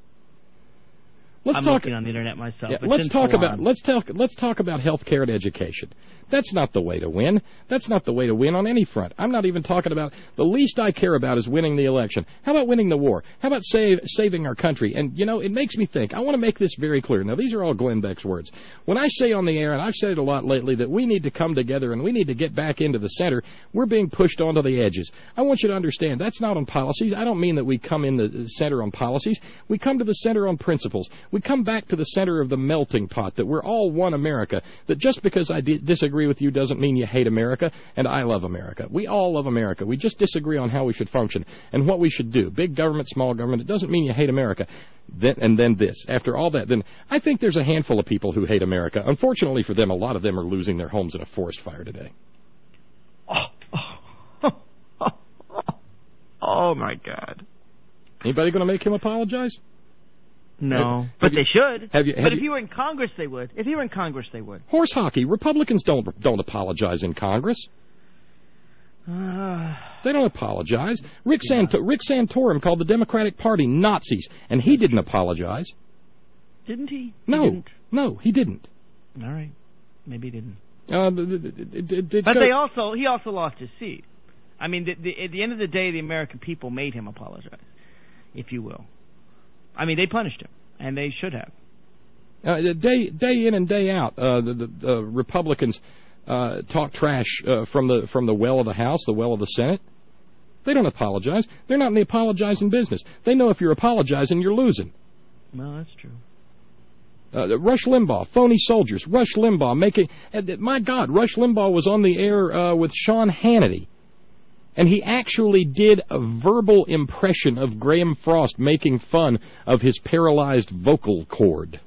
Let's I'm talk. looking on the internet myself. Yeah, It's let's in talk Salon. about let's talk let's talk about health care and education. That's not the way to win. That's not the way to win on any front. I'm not even talking about the least I care about is winning the election. How about winning the war? How about save, saving our country? And you know, it makes me think. I want to make this very clear. Now, these are all Glenn Beck's words. When I say on the air, and I've said it a lot lately, that we need to come together and we need to get back into the center, we're being pushed onto the edges. I want you to understand that's not on policies. I don't mean that we come in the center on policies. We come to the center on principles. We come back to the center of the melting pot, that we're all one America, that just because I di- disagree with you doesn't mean you hate America, and I love America. We all love America. We just disagree on how we should function and what we should do. Big government, small government, it doesn't mean you hate America. Then, and then this. After all that, then I think there's a handful of people who hate America. Unfortunately for them, a lot of them are losing their homes in a forest fire today. Oh, oh, oh, oh my God. Anybody going to make him apologize? No, Have- but have they you- should. have you- have but if you- he were in Congress, they would. If he were in Congress, they would. Horse hockey. Republicans don't don't apologize in Congress. Uh, They don't apologize. Rick, Sant- Rick Santorum called the Democratic Party Nazis, and he didn't apologize. didn't he? No, He didn't. no, he didn't. All right. Maybe he didn't. Uh, th- th- th- th- th- But go- they also he also lost his seat. I mean, the, the, at the end of the day, the American people made him apologize, if you will. I mean, they punished him, and they should have. Uh, day day in and day out, uh, the, the, the Republicans uh, talk trash uh, from the from the well of the House, the well of the Senate. They don't apologize. They're not in the apologizing business. They know if you're apologizing, you're losing. Well, that's true. Uh, Rush Limbaugh, phony soldiers. Rush Limbaugh making. Uh, my God, Rush Limbaugh was on the air uh, with Sean Hannity, and he actually did a verbal impression of Graham Frost making fun of his paralyzed vocal cord.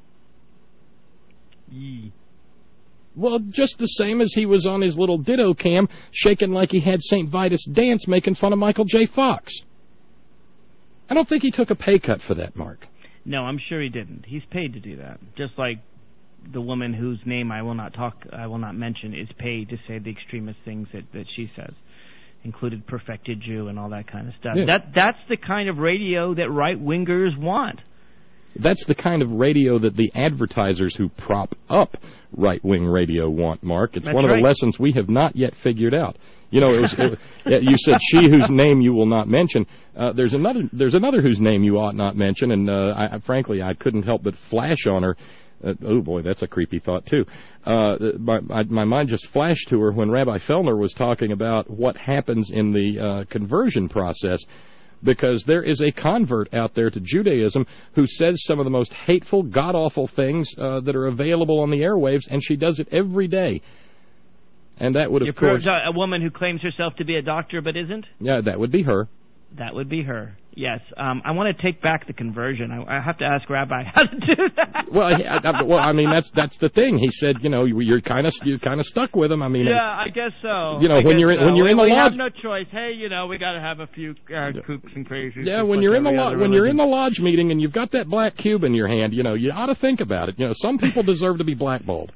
Yee. Well, just the same as he was on his little ditto cam, shaking like he had Saint Vitus dance, making fun of Michael J. Fox. I don't think he took a pay cut for that, Mark. No, I'm sure he didn't. He's paid to do that. Just like the woman whose name I will not talk, I will not mention, is paid to say the extremist things that, that she says, included perfected Jew and all that kind of stuff. Yeah. That that's the kind of radio that right wingers want. That's the kind of radio that the advertisers who prop up right-wing radio want, Mark. It's That's one of right. the lessons we have not yet figured out. You know, it was, it, you said she whose name you will not mention. Uh, there's another there's another whose name you ought not mention, and uh, I, frankly, I couldn't help but flash on her. Uh, oh, boy, that's a creepy thought, too. Uh, my, my, my mind just flashed to her when Rabbi Fellner was talking about what happens in the uh, conversion process, because there is a convert out there to Judaism who says some of the most hateful, god-awful things uh, that are available on the airwaves, and she does it every day. And that would, of You're course... pro- a woman who claims herself to be a doctor but isn't? Yeah, that would be her. That would be her. Yes. Um, I want to take back the conversion. I, I have to ask Rabbi how to do that. Well, I, I, well, I mean, that's that's the thing. He said, you know, you're kind of you're kind of stuck with him. I mean, Yeah, I guess so. You know, I when guess you're in- so. when you're in we, the we lodge- have no choice. Hey, you know, we got to have a few uh, kooks and crazies. yeah, just when like you're in the every lo- other when you're in the religion. lodge meeting and you've got that black cube in your hand, you know, you ought to think about it. You know, some people deserve to be blackballed.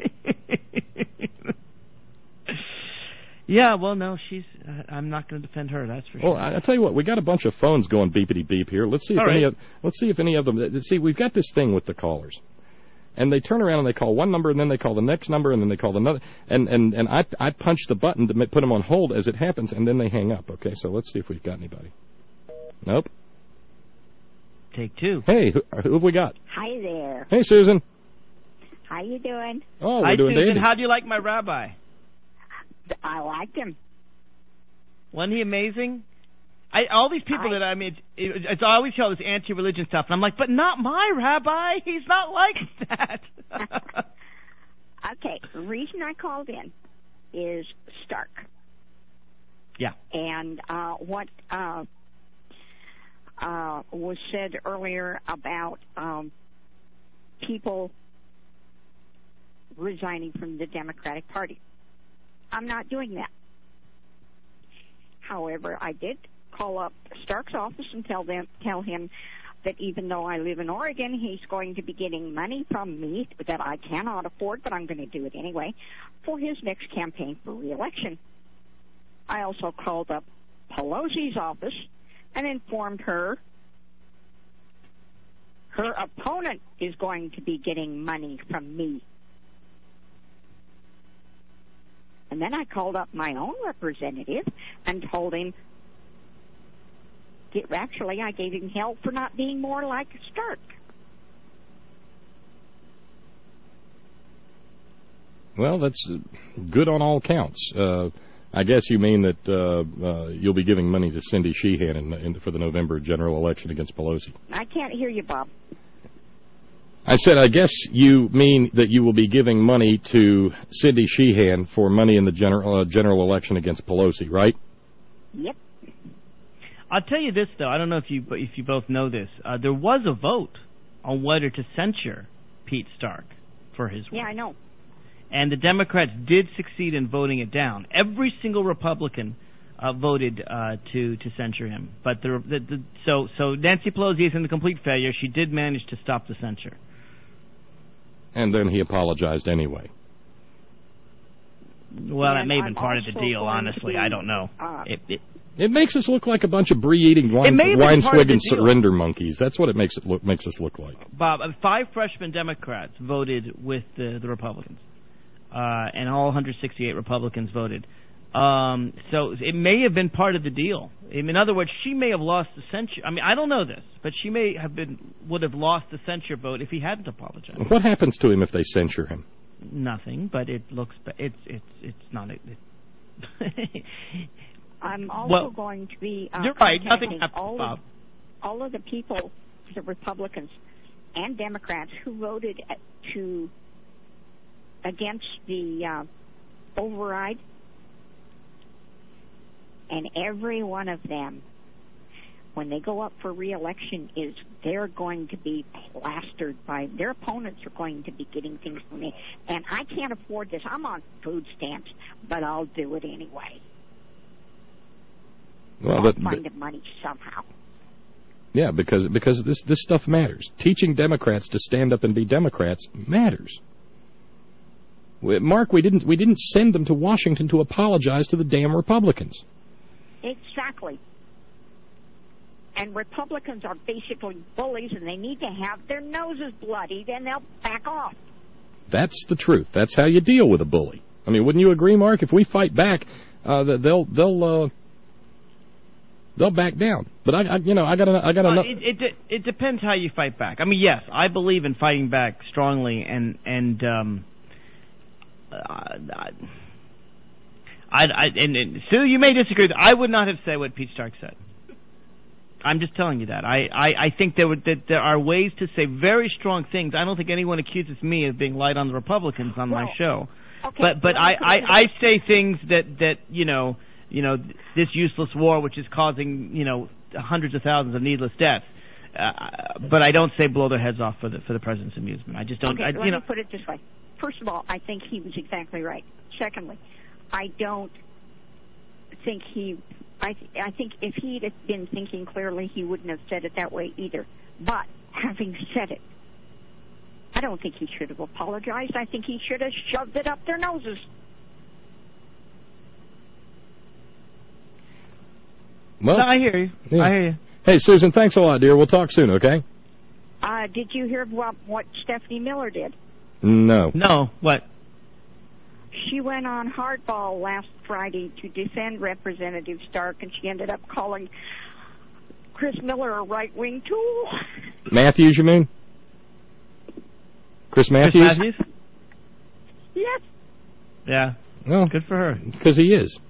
Yeah, well, no, she's. Uh, I'm not going to defend her. That's for Well, sure. I, I tell you what, we got a bunch of phones going beepity beep here. Let's see if All any right. of let's see if any of them. See, we've got this thing with the callers, and they turn around and they call one number, and then they call the next number, and then they call another, and and and I I punch the button to ma- put them on hold as it happens, and then they hang up. Okay, so let's see if we've got anybody. Nope. Take two. Hey, who, who have we got? Hi there. Hey, Susan. How you doing? Oh, we're Hi, doing Susan. dandy. How do you like my rabbi? I liked him. Wasn't he amazing? I, all these people I- that I mean, it, it's I always hear all this anti-religion stuff, and I'm like, but not my rabbi. He's not like that. Okay, the reason I called in is Stark. Yeah. And uh, what uh, uh, was said earlier about um, people resigning from the Democratic Party. I'm not doing that. However, I did call up Stark's office and tell them, tell him that even though I live in Oregon, he's going to be getting money from me that I cannot afford, but I'm going to do it anyway, for his next campaign for re-election. I also called up Pelosi's office and informed her her opponent is going to be getting money from me. And then I called up my own representative and told him, actually, I gave him hell for not being more like Stark. Well, that's uh, good on all counts. Uh, I guess you mean that uh, uh, you'll be giving money to Cindy Sheehan in, in, for the November general election against Pelosi. I can't hear you, Bob. I said, I guess you mean that you will be giving money to Cindy Sheehan for money in the general uh, general election against Pelosi, right? Yep. I'll tell you this, though. I don't know if you if you both know this. Uh, there was a vote on whether to censure Pete Stark for his work. Yeah, I know. And the Democrats did succeed in voting it down. Every single Republican uh, voted uh, to to censure him. But the, the, the so so Nancy Pelosi isn't a complete failure. She did manage to stop the censure. And then he apologized anyway. Well, that And may have I'm been part of the also deal. going Honestly, to, I don't know. Uh, It, it, It makes us look like a bunch of brie-eating, wine, It may have been wine part of the swigging deal. surrender monkeys. That's what it makes it look makes us look like. Bob, uh, five freshman Democrats voted with the, the Republicans, uh, and all one hundred sixty-eight Republicans voted. Um, so it may have been part of the deal. In other words, she may have lost the censure. I mean, I don't know this, but she may have been would have lost the censure vote if he hadn't apologized. What happens to him if they censure him? Nothing, but it looks. It's it's it's not. It, I'm also well, going to be uh, you're right. contacting Nothing happens, all Bob. of, all of the people, the Republicans and Democrats, who voted at, to against the uh, override, and every one of them, when they go up for re-election, is they're going to be plastered by their opponents are going to be getting things from me, and I can't afford this. I'm on food stamps, but I'll do it anyway. Well, I'll but, find the money somehow. yeah, because because this this stuff matters. Teaching Democrats to stand up and be Democrats matters. We, Mark, we didn't we didn't send them to Washington to apologize to the damn Republicans. Exactly. And Republicans are basically bullies, and they need to have their noses bloodied, and they'll back off. That's the truth. That's how you deal with a bully. I mean, wouldn't you agree, Mark? If we fight back, uh, they'll they'll uh, they'll back down. But I, I you know, I got I got Uh, enough. it, it it depends how you fight back. I mean, yes, I believe in fighting back strongly, and and um, I, I, I and, and Sue, you may disagree. I would not have said what Pete Stark said. I'm just telling you that. I, I, I think there would, that there are ways to say very strong things. I don't think anyone accuses me of being light on the Republicans on Well, my show. Okay, But but well, I, put I, it this I way. say things that, that you know you know this useless war, which is causing you know hundreds of thousands of needless deaths. Uh, but I don't say blow their heads off for the for the president's amusement. I just don't. Okay, I, let you know. me put it this way. First of all, I think he was exactly right. Secondly, I don't think he. I th- I think if he'd have been thinking clearly, he wouldn't have said it that way either. But having said it, I don't think he should have apologized. I think he should have shoved it up their noses. Well, No, I hear you. yeah. I hear you. Hey, Susan, thanks a lot, dear. We'll talk soon, okay? Uh, did you hear what, what Stephanie Miller did? No. No, what? She went on hardball last Friday to defend Representative Stark, and she ended up calling Chris Miller a right-wing tool. Matthews, you mean? Chris Matthews? Chris Matthews? Yes. Yeah. Well, Good for her. because he is.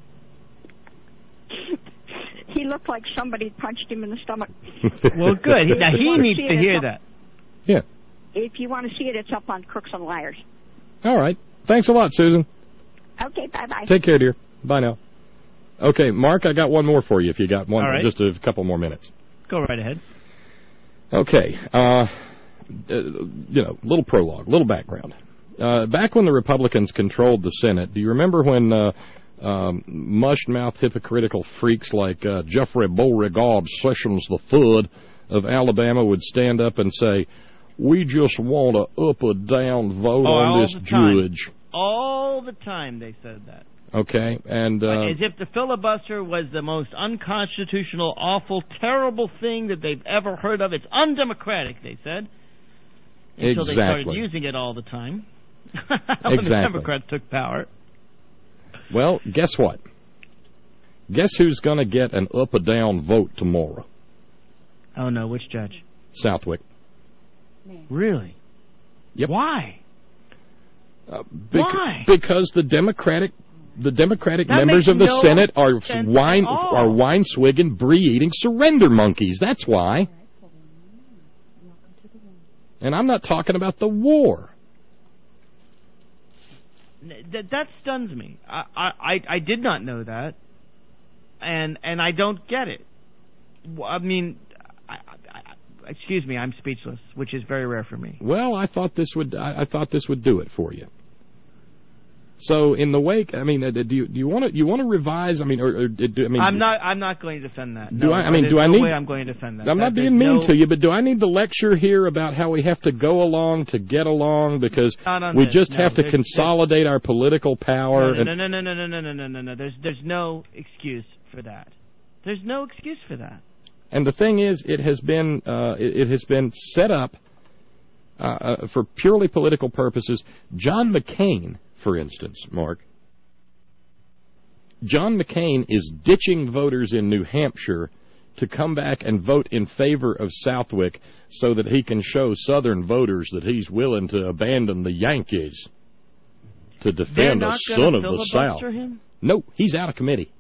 He looked like somebody punched him in the stomach. Well, good. Now, If you he wanna needs see to it, hear it's that. up- Yeah. If you want to see it, it's up on Crooks and Liars. All right. Thanks a lot, Susan. Okay, bye-bye. Take care, dear. Bye now. Okay, Mark, I got one more for you if you got one, All right. just a couple more minutes. Go right ahead. Okay. Uh, uh, you know, little prologue, little background. Uh, back when the Republicans controlled the Senate, do you remember when uh, um, mush-mouthed hypocritical freaks like uh, Jeffrey Beauregard Sessions the Third of Alabama would stand up and say, "We just want a up or down vote Oh, on all this the time. judge." All the time they said that. Okay, and uh, As if the filibuster was the most unconstitutional, awful, terrible thing that they've ever heard of. It's undemocratic, they said. Until they started Exactly. using it all the time. when Exactly. the Democrats took power. well, guess what? Guess who's going to get an up or down vote tomorrow? Oh, no, which judge? Southwick. Really? Yep. Why? Uh, bec- Why? Because the Democratic, the Democratic That members makes of the no Senate are sense wine at all. are wine swigging, brie eating surrender monkeys. That's why. And I'm not talking about the war. That, that stuns me. I, I, I did not know that. And and I don't get it. Well, I mean, I, I, I, excuse me, I'm speechless, which is very rare for me. Well, I thought this would I, I thought this would do it for you. So in the wake, I mean, uh, do you do you want to you want to revise? I mean, or, or do, I mean, I'm not. I'm not going to defend that. Do no, I? I mean, there's do I no need? way I'm going to defend that. I'm that, not being mean no, to you, but do I need to lecture here about how we have to go along to get along because we this. just no, have to there's, consolidate there's, our political power? No, and, no, no, no, no, no, no, no, no, no, no. There's there's no excuse for that. There's no excuse for that. And the thing is, it has been uh, it, it has been set up uh, uh, for purely political purposes. John McCain, for instance, Mark. John McCain is ditching voters in New Hampshire to come back and vote in favor of Southwick so that he can show Southern voters that he's willing to abandon the Yankees to defend a son of the South. Him? No, he's out of committee.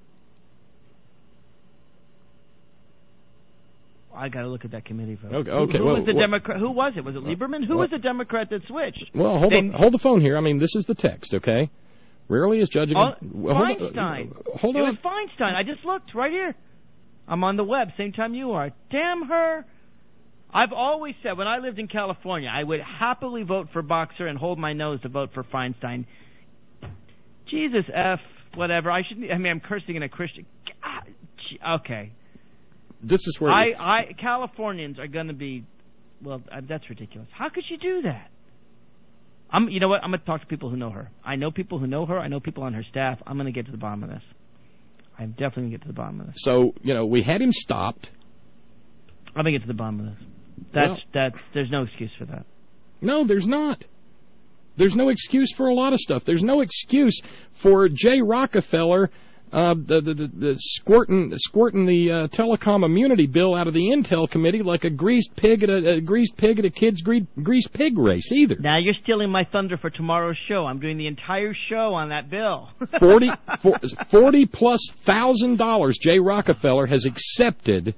I got to look at that committee vote. Okay, okay who, who well, was the well, Democrat? Who was it? Was it Lieberman? Who well, was the Democrat that switched? Well, hold, they, on, hold the phone here. I mean, this is the text, okay? Rarely is judging... Oh, well, hold Feinstein. On, hold it on. was Feinstein. I just looked right here. I'm on the web, same time you are. Damn her. I've always said, when I lived in California, I would happily vote for Boxer and hold my nose to vote for Feinstein. Jesus F, whatever. I shouldn't... I mean, I'm cursing in a Christian... God, okay. This is where... I, I Californians are going to be... Well, uh, that's ridiculous. How could you do that? I'm, you know what? I'm going to talk to people who know her. I know people who know her. I know people on her staff. I'm going to get to the bottom of this. I'm definitely going to get to the bottom of this. So, you know, we had him stopped. I'm going to get to the bottom of this. That's, well, that's, there's no excuse for that. No, there's not. There's no excuse for a lot of stuff. There's no excuse for Jay Rockefeller uh, the, the, the, the squirting, squirting the uh, telecom immunity bill out of the Intel committee like a greased pig at a, a greased pig at a kid's gre- greased pig race either. Now you're stealing my thunder for tomorrow's show. I'm doing the entire show on that bill. forty, for, forty plus thousand dollars Jay Rockefeller has accepted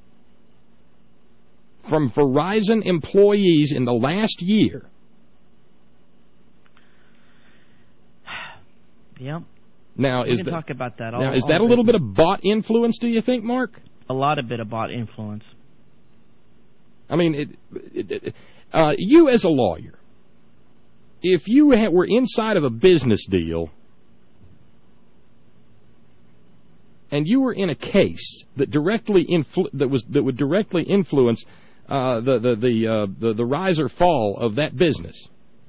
from Verizon employees in the last year. Yep. Now, we is can that, talk about that. All, now, is all that a little bit of bought influence, do you think, Mark? A lot of bit of bought influence. I mean, it, it, it, uh, you as a lawyer, if you ha- were inside of a business deal and you were in a case that directly influ- that was that would directly influence uh, the the the, uh, the the rise or fall of that business,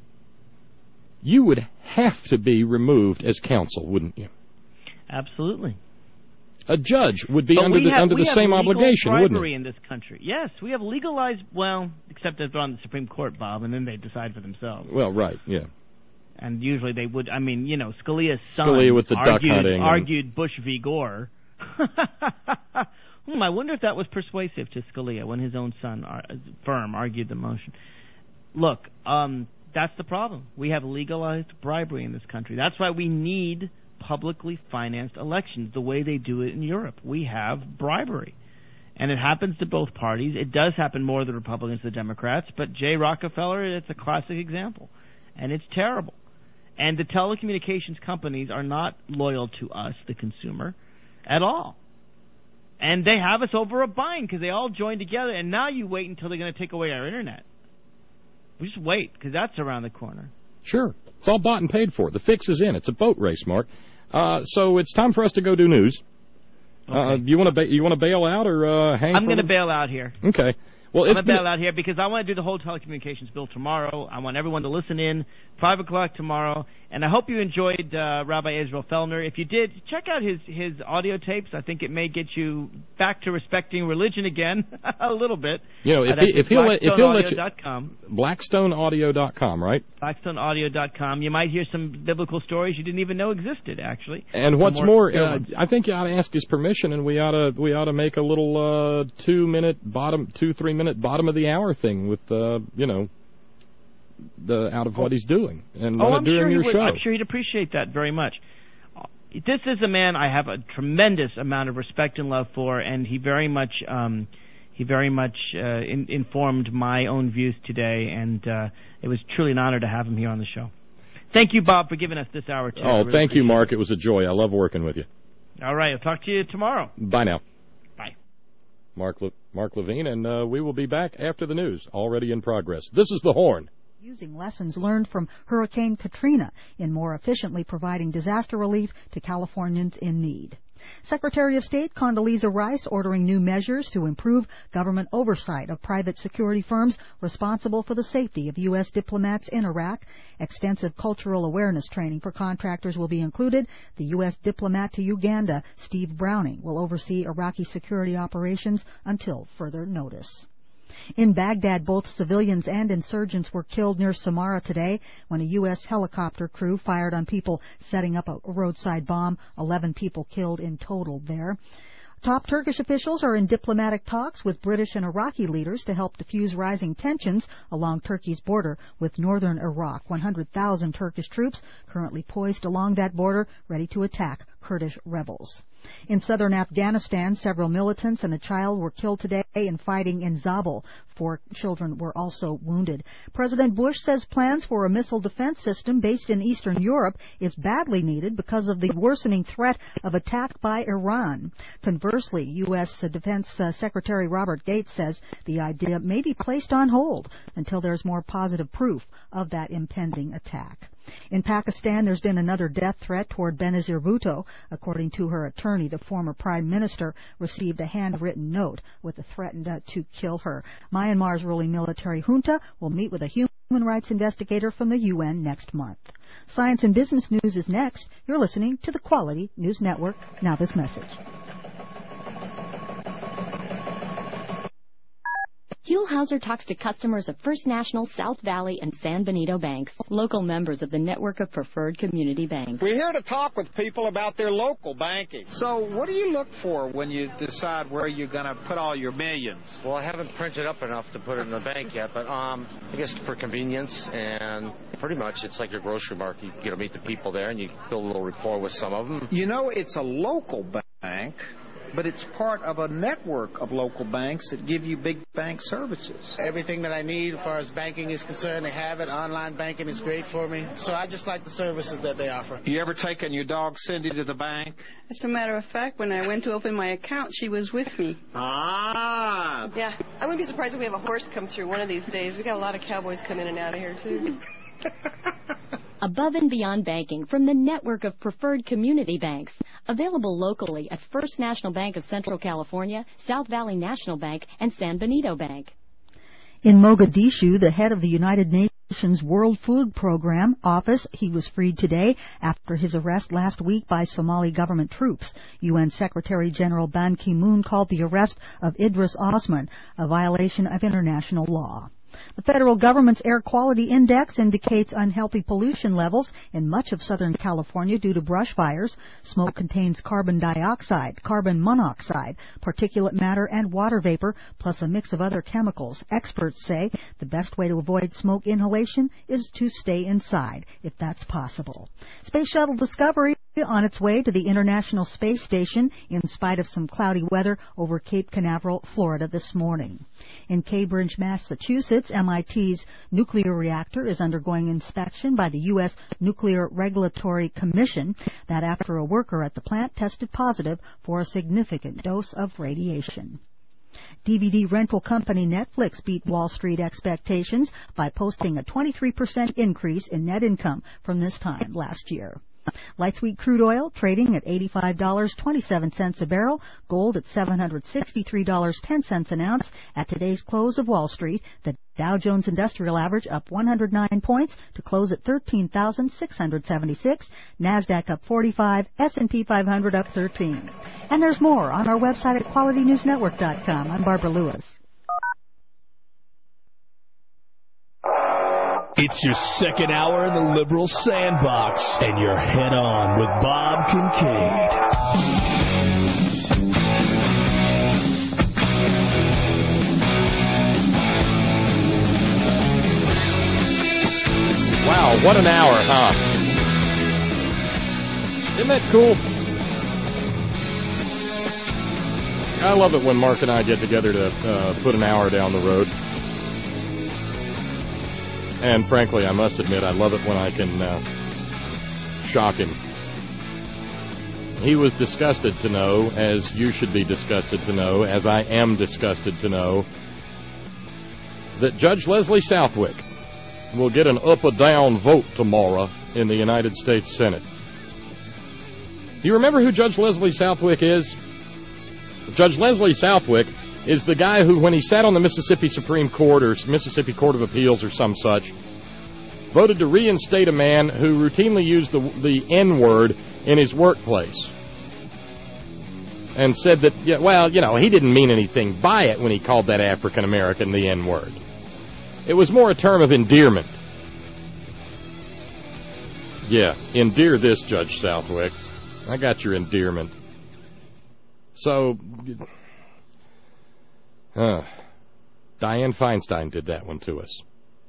you would have to be removed as counsel, wouldn't you? Absolutely. A judge would be but under the have, under the same obligation, wouldn't bribery it? in this country. Yes, we have legalized. Well, except if they're on the Supreme Court, Bob, and then they decide for themselves. Well, right, yeah. And usually they would. I mean, you know, Scalia's son Scalia with the argued, duck hunting argued and... Bush v. Gore. hmm, I wonder if that was persuasive to Scalia when his own son, uh, firm, argued the motion. Look, um, that's the problem. We have legalized bribery in this country. That's why we need publicly financed elections the way they do it in Europe. We have bribery. And it happens to both parties. It does happen more to the Republicans than the Democrats, but Jay Rockefeller, it's a classic example. And it's terrible. And the telecommunications companies are not loyal to us, the consumer, at all. And they have us over a bind because they all joined together, and now you wait until they're going to take away our Internet. We just wait, because that's around the corner. Sure. It's all bought and paid for. The fix is in. It's a boat race, Mark. Uh, so it's time for us to go do news. Okay. Uh, you want to ba- you want to bail out or uh, hang? I'm going to bail out here. Okay. Well, I'm it's going to bail out here because I want to do the whole telecommunications bill tomorrow. I want everyone to listen in, five o'clock tomorrow. And I hope you enjoyed uh, Rabbi Israel Fellner. If you did, check out his, his audio tapes. I think it may get you back to respecting religion again a little bit. You know, if, uh, he, if he'll let, if he'll let you, com. blackstone audio dot com, right? blackstone audio dot com. You might hear some biblical stories you didn't even know existed, actually. And what's more, more, uh, uh, I think you ought to ask his permission, and we ought to we ought to make a little uh, two minute bottom, two three minute bottom of the hour thing with uh, you know. The out of what he's doing and oh, uh, I'm during sure he your would. show. I'm sure he'd appreciate that very much. This is a man I have a tremendous amount of respect and love for, and he very much um, he very much uh, in, informed my own views today, and uh, it was truly an honor to have him here on the show. Thank you, Bob, for giving us this hour too. Oh, really thank you, Mark. It. it was a joy. I love working with you. All right, I'll talk to you tomorrow. Bye now. Bye. Mark Le- Mark Levine, and uh, we will be back after the news, already in progress. This is The Horn. using lessons learned from Hurricane Katrina in more efficiently providing disaster relief to Californians in need. Secretary of State Condoleezza Rice ordering new measures to improve government oversight of private security firms responsible for the safety of U S diplomats in Iraq. Extensive cultural awareness training for contractors will be included. The U S diplomat to Uganda, Steve Browning, will oversee Iraqi security operations until further notice. In Baghdad, both civilians and insurgents were killed near Samarra today when a U S helicopter crew fired on people setting up a roadside bomb. Eleven people killed in total there. Top Turkish officials are in diplomatic talks with British and Iraqi leaders to help defuse rising tensions along Turkey's border with northern Iraq. one hundred thousand Turkish troops currently poised along that border, ready to attack Kurdish rebels. In southern Afghanistan, several militants and a child were killed today in fighting in Zabul. Four children were also wounded. President Bush says plans for a missile defense system based in Eastern Europe is badly needed because of the worsening threat of attack by Iran. Conversely, U S. Defense uh, Secretary Robert Gates says the idea may be placed on hold until there's more positive proof of that impending attack. In Pakistan, there's been another death threat toward Benazir Bhutto. According to her attorney, the former prime minister received a handwritten note with a threat uh, to kill her. Myanmar's ruling military junta will meet with a human rights investigator from the U N next month. Science and business news is next. You're listening to the Quality News Network. Now this message. Huell-Hauser talks to customers of First National, South Valley, and San Benito banks, local members of the network of preferred community banks. We're here to talk with people about their local banking. So what do you look for when you decide where you're going to put all your millions? Well, I haven't printed up enough to put it in the bank yet, but um, I guess for convenience, and pretty much it's like your grocery market. You get to meet the people there, and you build a little rapport with some of them. You know, it's a local bank, but it's part of a network of local banks that give you big bank services. Everything that I need as far as banking is concerned, they have it. Online banking is great for me. So I just like the services that they offer. You ever taken your dog Cindy to the bank? As a matter of fact, when I went to open my account, she was with me. Ah! Yeah, I wouldn't be surprised if we have a horse come through one of these days. We got a lot of cowboys come in and out of here, too. Above and Beyond Banking from the network of preferred community banks. Available locally at First National Bank of Central California, South Valley National Bank, and San Benito Bank. In Mogadishu, the head of the United Nations World Food Program office, he was freed today after his arrest last week by Somali government troops. U N Secretary General Ban Ki-moon called the arrest of Idris Osman a violation of international law. The federal government's air quality index indicates unhealthy pollution levels in much of Southern California due to brush fires. Smoke contains carbon dioxide, carbon monoxide, particulate matter, and water vapor, plus a mix of other chemicals. Experts say the best way to avoid smoke inhalation is to stay inside, if that's possible. Space Shuttle Discovery on its way to the International Space Station in spite of some cloudy weather over Cape Canaveral, Florida this morning. In Cambridge, Massachusetts, M I T's nuclear reactor is undergoing inspection by the U S Nuclear Regulatory Commission. That after a worker at the plant tested positive for a significant dose of radiation. D V D rental company Netflix beat Wall Street expectations by posting a twenty-three percent increase in net income from this time last year. Light sweet crude oil trading at eighty-five dollars and twenty-seven cents a barrel. Gold at seven hundred sixty-three dollars and ten cents an ounce. At today's close of Wall Street, the Dow Jones Industrial Average up one hundred nine points to close at thirteen thousand six hundred seventy-six. NASDAQ up forty-five. S and P five hundred up thirteen. And there's more on our website at quality news network dot com. I'm Barbara Lewis. It's your second hour in the Liberal Sandbox, and you're head on with Bob Kincaid. Wow, what an hour, huh? Isn't that cool? I love it when Mark and I get together to uh, put an hour down the road. And frankly, I must admit, I love it when I can uh, shock him. He was disgusted to know, as you should be disgusted to know, as I am disgusted to know, that Judge Leslie Southwick will get an up or down vote tomorrow in the United States Senate. Do you remember who Judge Leslie Southwick is? Judge Leslie Southwick is the guy who, when he sat on the Mississippi Supreme Court or Mississippi Court of Appeals or some such, voted to reinstate a man who routinely used the, the N-word in his workplace. And said that, yeah, well, you know, he didn't mean anything by it when he called that African-American the N-word. It was more a term of endearment. Yeah, endear this, Judge Southwick. I got your endearment. So, uh, Dianne Feinstein did that one to us.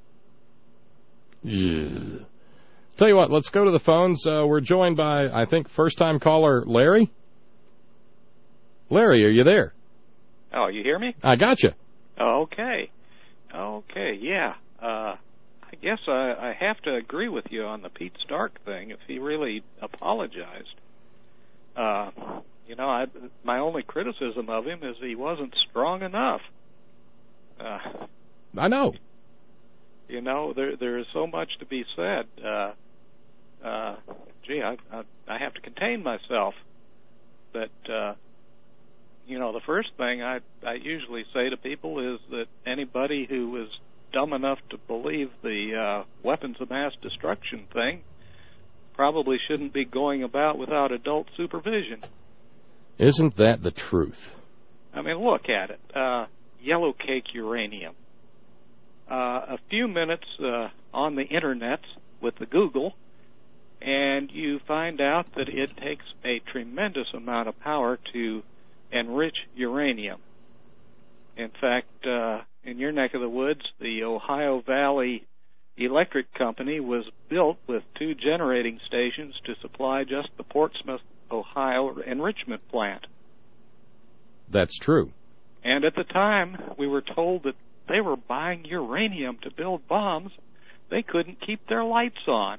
Yeah. Tell you what, let's go to the phones. Uh, we're joined by, I think, first-time caller Larry. Larry, are you there? Oh, you hear me? I got you. Okay. Okay, yeah. Uh, I guess I, I have to agree with you on the Pete Stark thing. If he really apologized, uh, you know, I, my only criticism of him is he wasn't strong enough. Uh, I know. You know, there there is so much to be said. Uh, uh, gee, I, I I have to contain myself, but. Uh, You know, the first thing I, I usually say to people is that anybody who is dumb enough to believe the uh, weapons of mass destruction thing probably shouldn't be going about without adult supervision. Isn't that the truth? I mean, look at it. Uh, yellow cake uranium. Uh, a few minutes uh, on the internet with the Google, and you find out that it takes a tremendous amount of power to enrich uranium. In fact, uh, in your neck of the woods, the Ohio Valley Electric Company was built with two generating stations to supply just the Portsmouth, Ohio enrichment plant. That's true. And at the time, we were told that they were buying uranium to build bombs. They couldn't keep their lights on.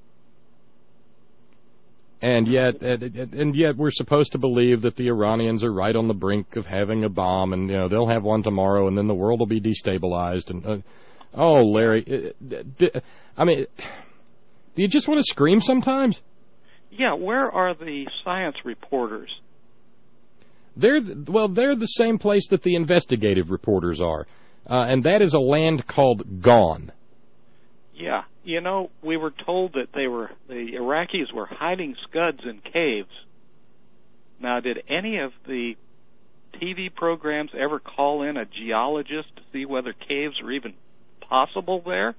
And yet, and yet, we're supposed to believe that the Iranians are right on the brink of having a bomb, and you know they'll have one tomorrow, and then the world will be destabilized. And uh, oh, Larry, I mean, do you just want to scream sometimes? Yeah, where are the science reporters? They're well, they're the same place that the investigative reporters are, uh, and that is a land called gone. Yeah, you know, we were told that they were the Iraqis were hiding Scuds in caves. Now, did any of the T V programs ever call in a geologist to see whether caves are even possible there?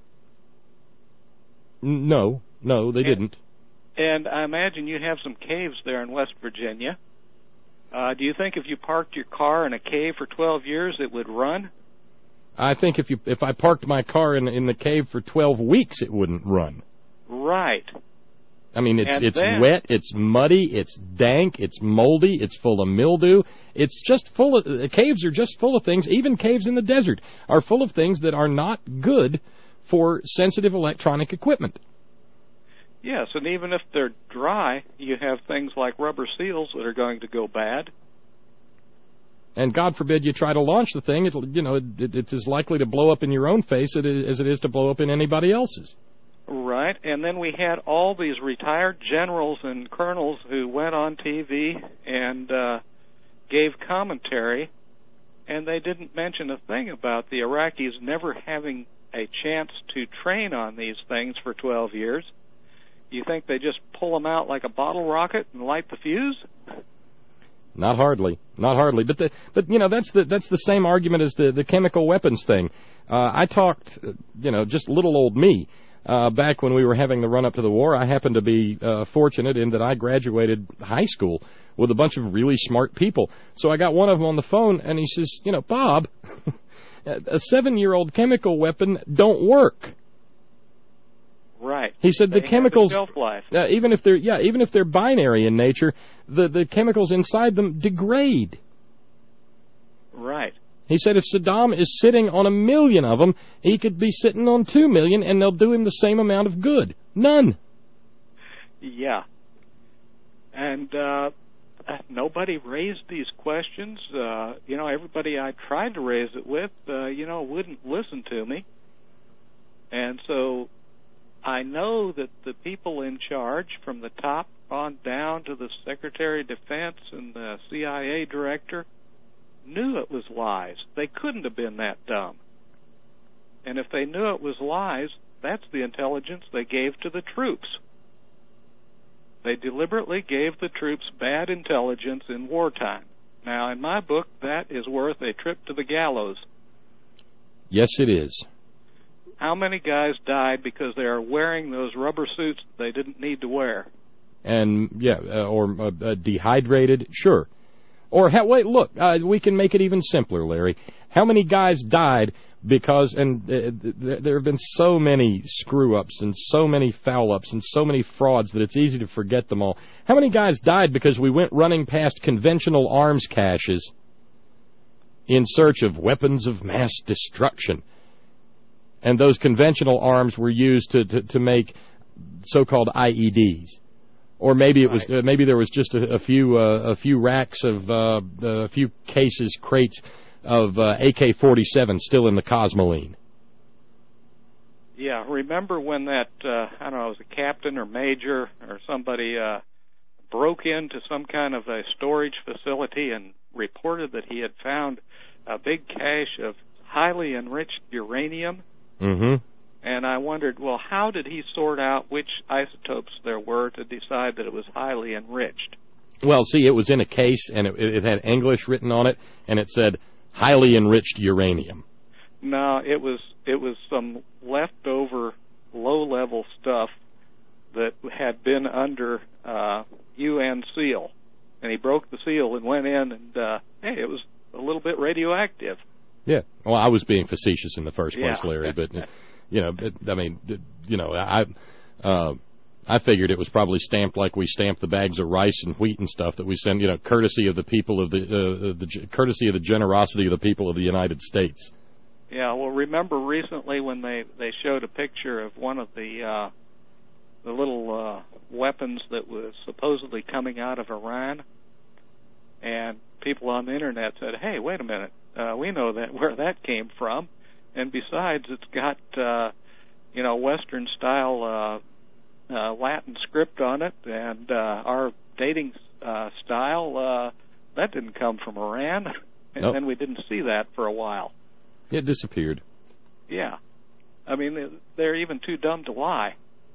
No, no, they and, didn't. And I imagine you have some caves there in West Virginia. Uh, do you think if you parked your car in a cave for twelve years, it would run? I think if you if I parked my car in in the cave for twelve weeks, it wouldn't run. Right. I mean, it's and it's then, wet, it's muddy, it's dank, it's moldy, it's full of mildew. It's just full of uh, caves are just full of things. Even caves in the desert are full of things that are not good for sensitive electronic equipment. Yes, and even if they're dry, you have things like rubber seals that are going to go bad. And God forbid you try to launch the thing, it'll, you know, it, it's as likely to blow up in your own face as it is to blow up in anybody else's. Right, and then we had all these retired generals and colonels who went on T V and uh, gave commentary, and they didn't mention a thing about the Iraqis never having a chance to train on these things for twelve years. You think they just pull them out like a bottle rocket and light the fuse? Not hardly, not hardly. But the, but you know that's the that's the same argument as the the chemical weapons thing. Uh, I talked, you know, just little old me uh, back when we were having the run up to the war. I happened to be uh, fortunate in that I graduated high school with a bunch of really smart people. So I got one of them on the phone, and he says, you know, Bob, a seven-year-old chemical weapon don't work. Right. He said they the chemicals, have a shelf life. Uh, even if they're yeah, even if they're binary in nature, the the chemicals inside them degrade. Right. He said if Saddam is sitting on a million of them, he could be sitting on two million, and they'll do him the same amount of good. None. Yeah. And uh, nobody raised these questions. Uh, you know, everybody I tried to raise it with, uh, you know, wouldn't listen to me. And so I know that the people in charge, from the top on down to the Secretary of Defense and the C I A director, knew it was lies. They couldn't have been that dumb. And if they knew it was lies, that's the intelligence they gave to the troops. They deliberately gave the troops bad intelligence in wartime. Now, in my book, that is worth a trip to the gallows. Yes, it is. How many guys died because they are wearing those rubber suits that they didn't need to wear? And, yeah, uh, or uh, uh, dehydrated, sure. Or, ha- wait, look, uh, we can make it even simpler, Larry. How many guys died because, and uh, th- there have been so many screw-ups and so many foul-ups and so many frauds that it's easy to forget them all. How many guys died because we went running past conventional arms caches in search of weapons of mass destruction? And those conventional arms were used to, to, to make so-called I E Ds. Or maybe it was uh, maybe there was just a, a few uh, a few racks of uh, a few cases, crates of uh, A K forty-seven still in the Cosmoline. Yeah, remember when that uh, I don't know, it was a captain or major or somebody uh, broke into some kind of a storage facility and reported that he had found a big cache of highly enriched uranium. Mm-hmm. And I wondered, well, how did he sort out which isotopes there were to decide that it was highly enriched? Well, see, it was in a case, and it, it had English written on it, and it said, highly enriched uranium. No, it was it was some leftover low-level stuff that had been under uh, U N seal. And he broke the seal and went in, and, uh, hey, it was a little bit radioactive. Yeah. Well, I was being facetious in the first place, Yeah. Larry, but, you know, it, I mean, you know, I uh, I figured it was probably stamped like we stamp the bags of rice and wheat and stuff that we send, you know, courtesy of the people of the, uh, the courtesy of the generosity of the people of the United States. Yeah, well, remember recently when they, they showed a picture of one of the uh, the little uh, weapons that was supposedly coming out of Iran, and people on the internet said, "Hey, wait a minute, uh, we know that where that came from, and besides, it's got uh, you know Western style uh, uh, Latin script on it, and uh, our dating uh, style uh, that didn't come from Iran." And Nope. then we didn't see that for a while. It disappeared. Yeah. I mean, they're even too dumb to lie.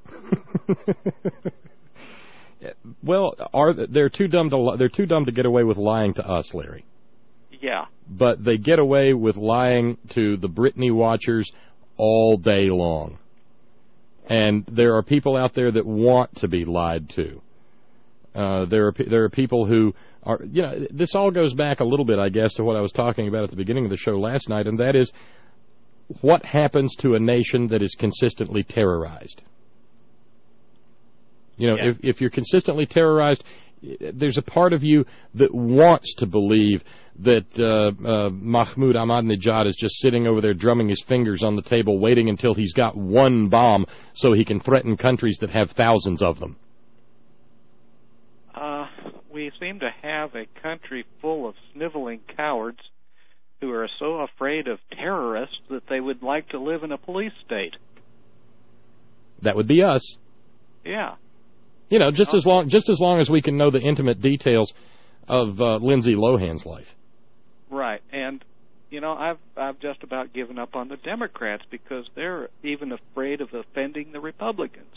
Well, are they're too dumb to li- they're too dumb to get away with lying to us, Larry. Yeah. But they get away with lying to the Britney watchers all day long. And there are people out there that want to be lied to. Uh, there are there are people who are, you know, this all goes back a little bit, I guess, to what I was talking about at the beginning of the show last night, and that is what happens to a nation that is consistently terrorized. You know, Yeah. if, if you're consistently terrorized, there's a part of you that wants to believe that uh, uh, Mahmoud Ahmadinejad is just sitting over there drumming his fingers on the table waiting until he's got one bomb so he can threaten countries that have thousands of them. Uh, we seem to have a country full of sniveling cowards who are so afraid of terrorists that they would like to live in a police state. That would be us. Yeah. You know, just as long just as long as we can know the intimate details of uh, Lindsay Lohan's life. Right. And, you know, I've I've just about given up on the Democrats because they're even afraid of offending the Republicans.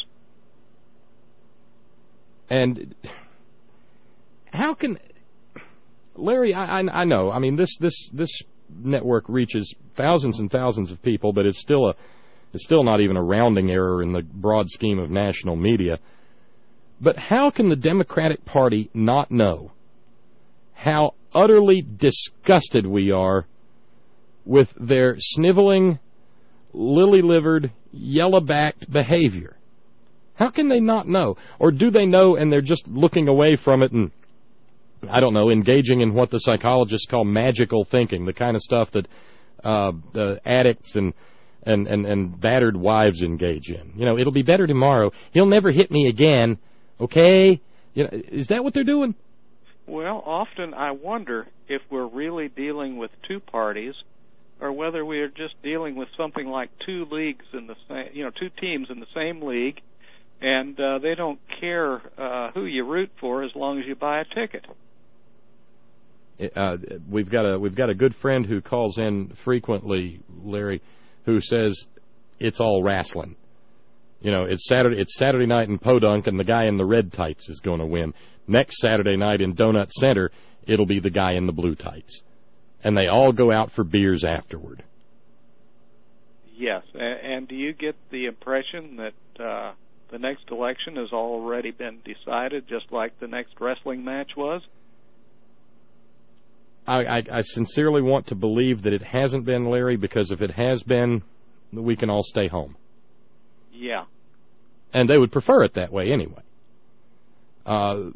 And how can Larry? I, I I know. I mean, this this this network reaches thousands and thousands of people, but it's still a it's still not even a rounding error in the broad scheme of national media. But how can the Democratic Party not know how utterly disgusted we are with their sniveling, lily-livered, yellow-backed behavior? How can they not know? Or do they know and they're just looking away from it and, I don't know, engaging in what the psychologists call magical thinking, the kind of stuff that uh, the addicts and, and, and, and battered wives engage in? You know, it'll be better tomorrow. He'll never hit me again. Okay? You know, is that what they're doing? Well, often I wonder if we're really dealing with two parties or whether we are just dealing with something like two leagues in the same, you know, two teams in the same league, and uh, they don't care uh, who you root for as long as you buy a ticket. Uh, we've got a we've got a good friend who calls in frequently, Larry, who says it's all wrestling. You know, it's Saturday it's Saturday night in Podunk, and the guy in the red tights is going to win. Next Saturday night in Donut Center, it'll be the guy in the blue tights. And they all go out for beers afterward. Yes, and do you get the impression that uh, the next election has already been decided, just like the next wrestling match was? I, I, I sincerely want to believe that it hasn't been, Larry, because if it has been, we can all stay home. Yeah. And they would prefer it that way anyway. Uh,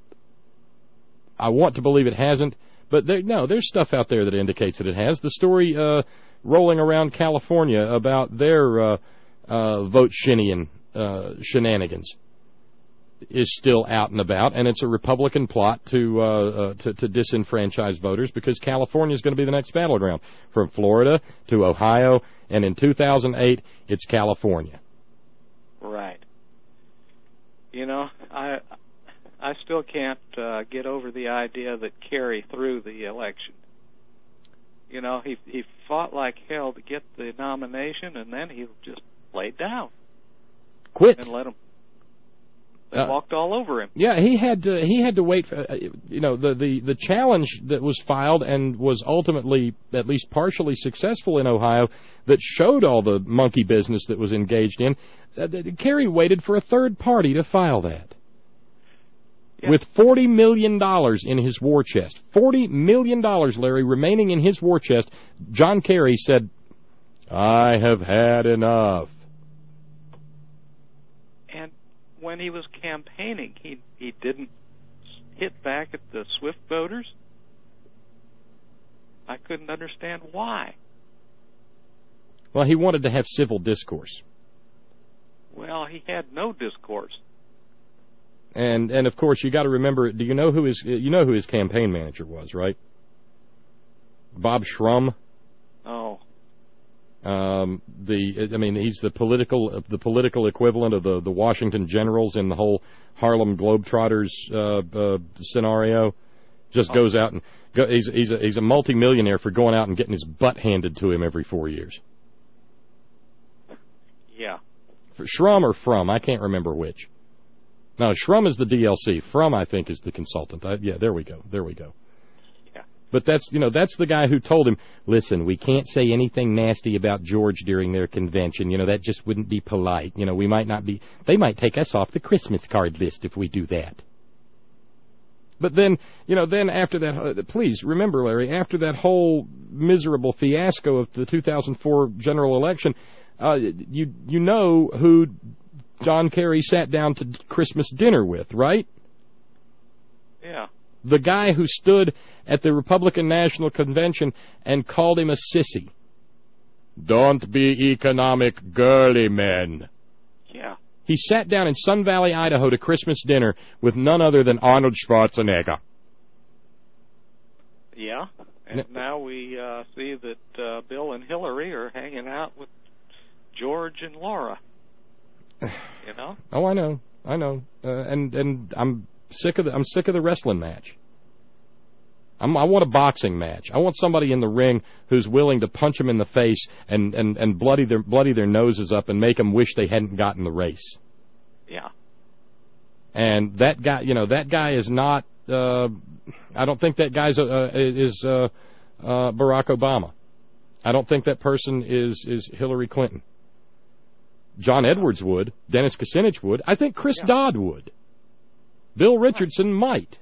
I want to believe it hasn't, but there, no, there's stuff out there that indicates that it has. The story uh, rolling around California about their uh, uh, vote shinnying uh, shenanigans is still out and about, and it's a Republican plot to uh, uh, to, to disenfranchise voters because California is going to be the next battleground. From Florida to Ohio, and in two thousand eight, it's California. Right. You know, I I still can't uh, get over the idea that Kerry threw the election. You know, he he fought like hell to get the nomination, and then he just laid down. Quit. And let him. They Uh, walked all over him. Yeah, he had to. He had to wait for. Uh, you know, the, the the challenge that was filed and was ultimately at least partially successful in Ohio, that showed all the monkey business that was engaged in. Uh, Kerry waited for a third party to file that. Yeah. With forty million dollars in his war chest, forty million dollars, Larry, remaining in his war chest, John Kerry said, "I have had enough." And when he was campaigning, he he didn't hit back at the Swift voters. I couldn't understand why. Well, he wanted to have civil discourse. Well, he had no discourse. And and of course, you got to remember. Do you know who his you know who his campaign manager was, right? Bob Shrum. Oh. Um, the I mean, he's the political the political equivalent of the, the Washington Generals in the whole Harlem Globetrotters uh, uh, scenario. Just Oh. goes out and go, he's he's a, he's a multimillionaire for going out and getting his butt handed to him every four years. Yeah. For Shrum or From, I can't remember which. No, Shrum is the D L C. From, I think, is the consultant. I, yeah, there we go. There we go. Yeah. But that's, you know, that's the guy who told him, listen, we can't say anything nasty about George during their convention. You know, that just wouldn't be polite. You know, we might not be, they might take us off the Christmas card list if we do that. But then, you know, then after that, uh, please remember, Larry, after that whole miserable fiasco of the two thousand four general election, uh, you you know who John Kerry sat down to Christmas dinner with, right? Yeah. The guy who stood at the Republican National Convention and called him a sissy. Don't be economic girly men. Yeah. He sat down in Sun Valley, Idaho to Christmas dinner with none other than Arnold Schwarzenegger. Yeah. And now we uh, see that uh, Bill and Hillary are hanging out with George and Laura. You know? Oh, I know, I know, uh, and and I'm sick of the I'm sick of the wrestling match. I'm, I want a boxing match. I want somebody in the ring who's willing to punch them in the face and, and, and bloody their bloody their noses up and make them wish they hadn't gotten the race. Yeah. And that guy, you know, that guy is not. Uh, I don't think that guy's uh, is uh, uh, Barack Obama. I don't think that person is is Hillary Clinton. John Edwards would. Dennis Kucinich would. I think Chris Yeah. Dodd would. Bill Richardson might.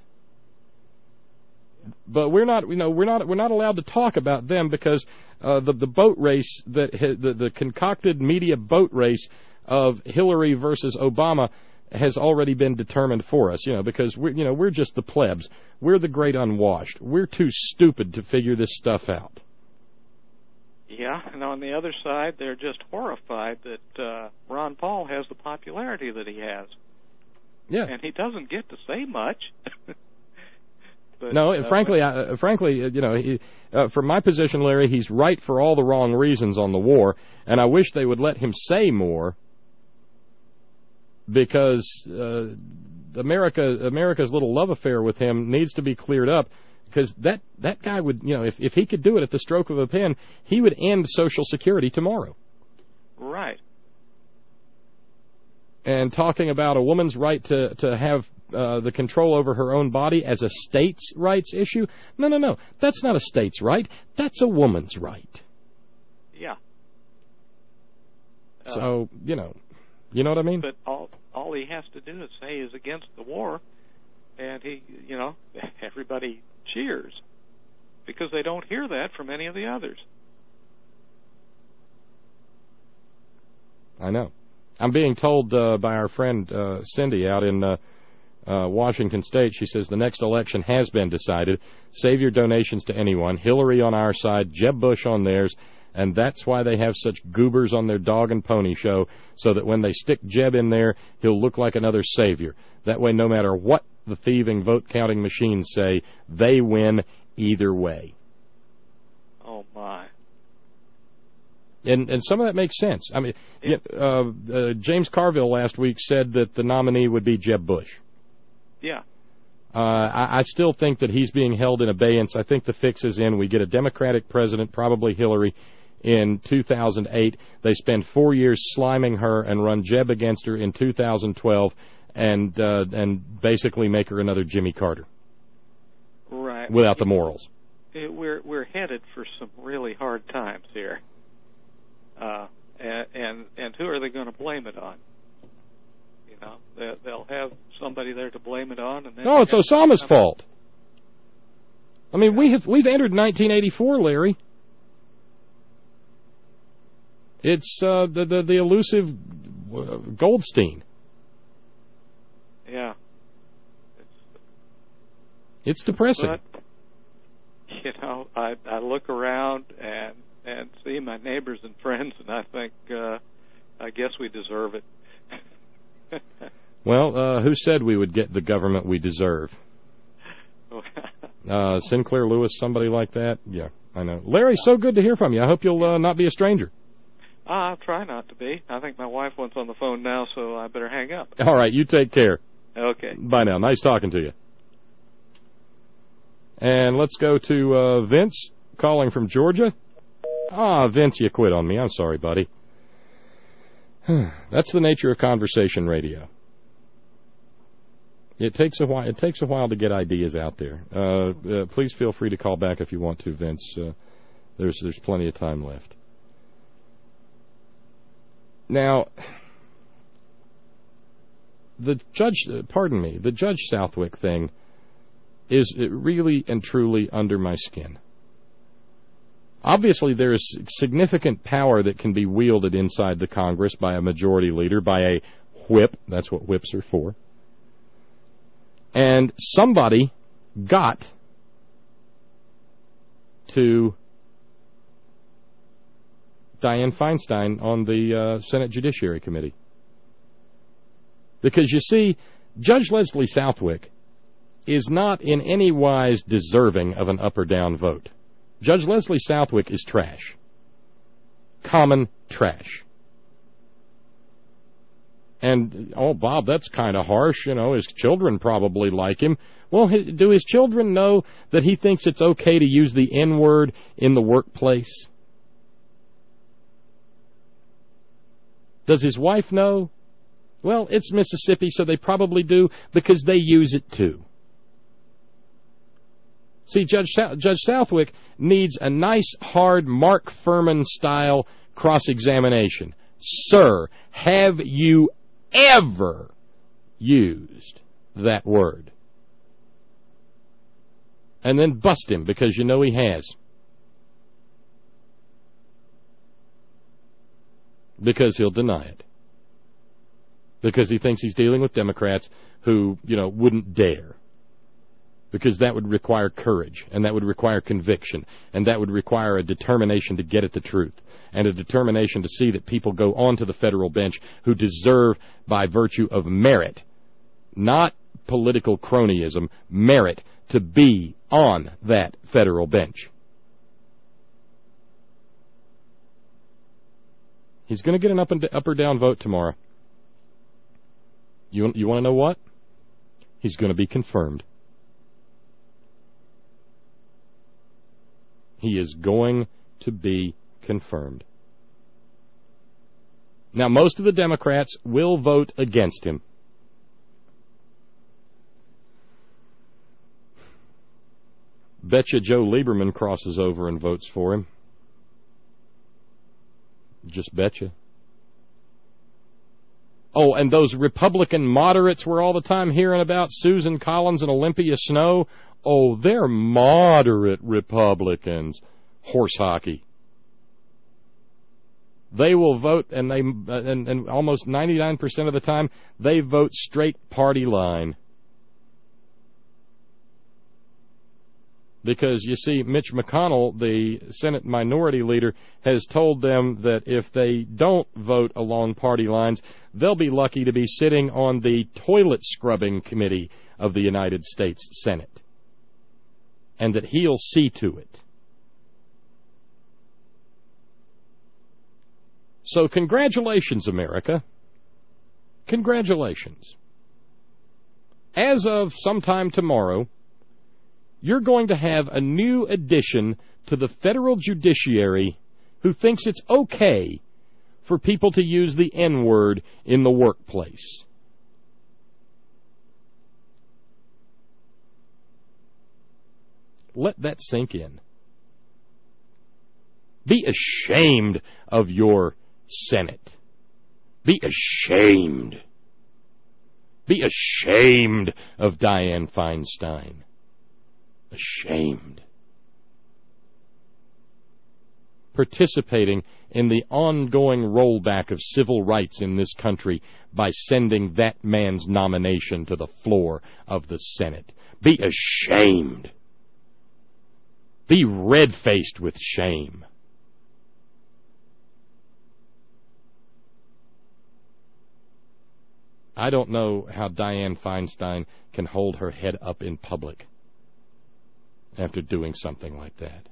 But we're not, you know, we're not, we're not allowed to talk about them because uh, the the boat race that the the concocted media boat race of Hillary versus Obama has already been determined for us. You know, because we, you know, we're just the plebs. We're the great unwashed. We're too stupid to figure this stuff out. Yeah, and on the other side, they're just horrified that uh, Ron Paul has the popularity that he has. Yeah. And he doesn't get to say much. But, no, uh, frankly, I, frankly, you know, he, uh, from my position, Larry, he's right for all the wrong reasons on the war, and I wish they would let him say more, because uh, America, America's little love affair with him needs to be cleared up. Because that, that guy would, you know, if, if he could do it at the stroke of a pen, he would end Social Security tomorrow. Right. And talking about a woman's right to, to have uh, the control over her own body as a states' rights issue, no, no, no. That's not a states' right. That's a woman's right. Yeah. Uh, so, you know, you know what I mean? But all, all he has to do is say he's against the war, and he, you know, everybody cheers, because they don't hear that from any of the others. I know. I'm being told uh, by our friend uh, Cindy out in uh, uh, Washington State, she says the next election has been decided. Save your donations to anyone. Hillary on our side, Jeb Bush on theirs, and that's why they have such goobers on their dog and pony show, so that when they stick Jeb in there, he'll look like another savior. That way, no matter what the thieving vote-counting machines say, they win either way. Oh, my. And and some of that makes sense. I mean, yeah. uh, uh, James Carville last week said that the nominee would be Jeb Bush. Yeah. Uh, I, I still think that he's being held in abeyance. I think the fix is in. We get a Democratic president, probably Hillary, in two thousand eight. They spend four years sliming her and run Jeb against her in two thousand twelve. And uh, and basically make her another Jimmy Carter, right? Without the morals. It, we're we're headed for some really hard times here, uh, and, and and who are they going to blame it on? You know, they, they'll have somebody there to blame it on, and then no, it's Osama's fault. I mean, we have we've entered nineteen eighty-four, Larry. It's uh, the the the elusive uh, Goldstein. Yeah. It's, it's depressing. But, you know, I I look around and and see my neighbors and friends, and I think, uh, I guess we deserve it. Well, uh, who said we would get the government we deserve? uh, Sinclair Lewis, somebody like that? Yeah, I know. Larry, so good to hear from you. I hope you'll uh, not be a stranger. Uh, I'll try not to be. I think my wife wants on the phone now, so I better hang up. All right, you take care. Okay. Bye now. Nice talking to you. And let's go to uh, Vince, calling from Georgia. Ah, Vince, you quit on me. I'm sorry, buddy. That's the nature of conversation radio. It takes a while. It takes a while to get ideas out there. Uh, uh, please feel free to call back if you want to, Vince. Uh, there's there's plenty of time left. Now, the judge, uh, pardon me, the Judge Southwick thing is really and truly under my skin. Obviously, there is significant power that can be wielded inside the Congress by a majority leader, by a whip. That's what whips are for. And somebody got to Dianne Feinstein on the uh, Senate Judiciary Committee. Because, you see, Judge Leslie Southwick is not in any wise deserving of an up or down vote. Judge Leslie Southwick is trash. Common trash. And, oh, Bob, that's kind of harsh. You know, his children probably like him. Well, do his children know that he thinks it's okay to use the N-word in the workplace? Does his wife know? Well, it's Mississippi, so they probably do, because they use it too. See, Judge Sou- Judge Southwick needs a nice, hard Mark Furman-style cross-examination. Sir, have you ever used that word? And then bust him, because you know he has. Because he'll deny it. Because he thinks he's dealing with Democrats who, you know, wouldn't dare. Because that would require courage, and that would require conviction, and that would require a determination to get at the truth, and a determination to see that people go onto the federal bench who deserve, by virtue of merit, not political cronyism, merit, to be on that federal bench. He's going to get an up and up or down vote tomorrow. You you want to know what? He's going to be confirmed. He is going to be confirmed. Now, most of the Democrats will vote against him. Betcha Joe Lieberman crosses over and votes for him. Just betcha. Oh, and those Republican moderates we're all the time hearing about, Susan Collins and Olympia Snow, oh, they're moderate Republicans. Horse hockey. They will vote, and they and, and almost ninety-nine percent of the time, they vote straight party line. Because, you see, Mitch McConnell, the Senate Minority Leader, has told them that if they don't vote along party lines, they'll be lucky to be sitting on the toilet scrubbing committee of the United States Senate. And that he'll see to it. So congratulations, America. Congratulations. As of sometime tomorrow, you're going to have a new addition to the federal judiciary who thinks it's okay for people to use the N-word in the workplace. Let that sink in. Be ashamed of your Senate. Be ashamed. Be ashamed of Dianne Feinstein. Ashamed. Participating in the ongoing rollback of civil rights in this country by sending that man's nomination to the floor of the Senate. Be ashamed. Be red-faced with shame. I don't know how Dianne Feinstein can hold her head up in public after doing something like that.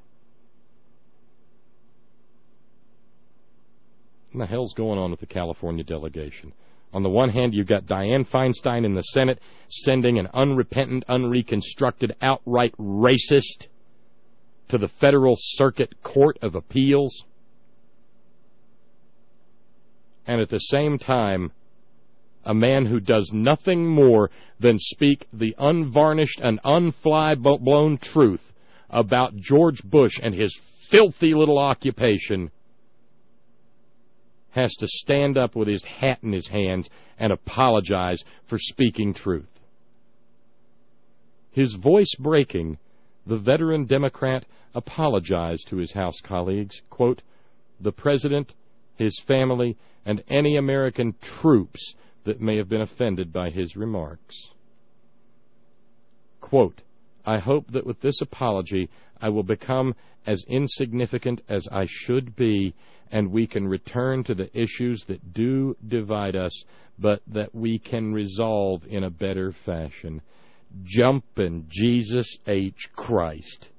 What the hell's going on with the California delegation? On the one hand, you've got Dianne Feinstein in the Senate sending an unrepentant, unreconstructed, outright racist to the Federal Circuit Court of Appeals. And at the same time, a man who does nothing more than speak the unvarnished and unfly-blown truth about George Bush and his filthy little occupation has to stand up with his hat in his hands and apologize for speaking truth. His voice breaking, the veteran Democrat apologized to his House colleagues, quote, "The President, his family, and any American troops that may have been offended by his remarks." Quote, "I hope that with this apology I will become as insignificant as I should be, and we can return to the issues that do divide us, but that we can resolve in a better fashion." Jumpin' Jesus H. Christ.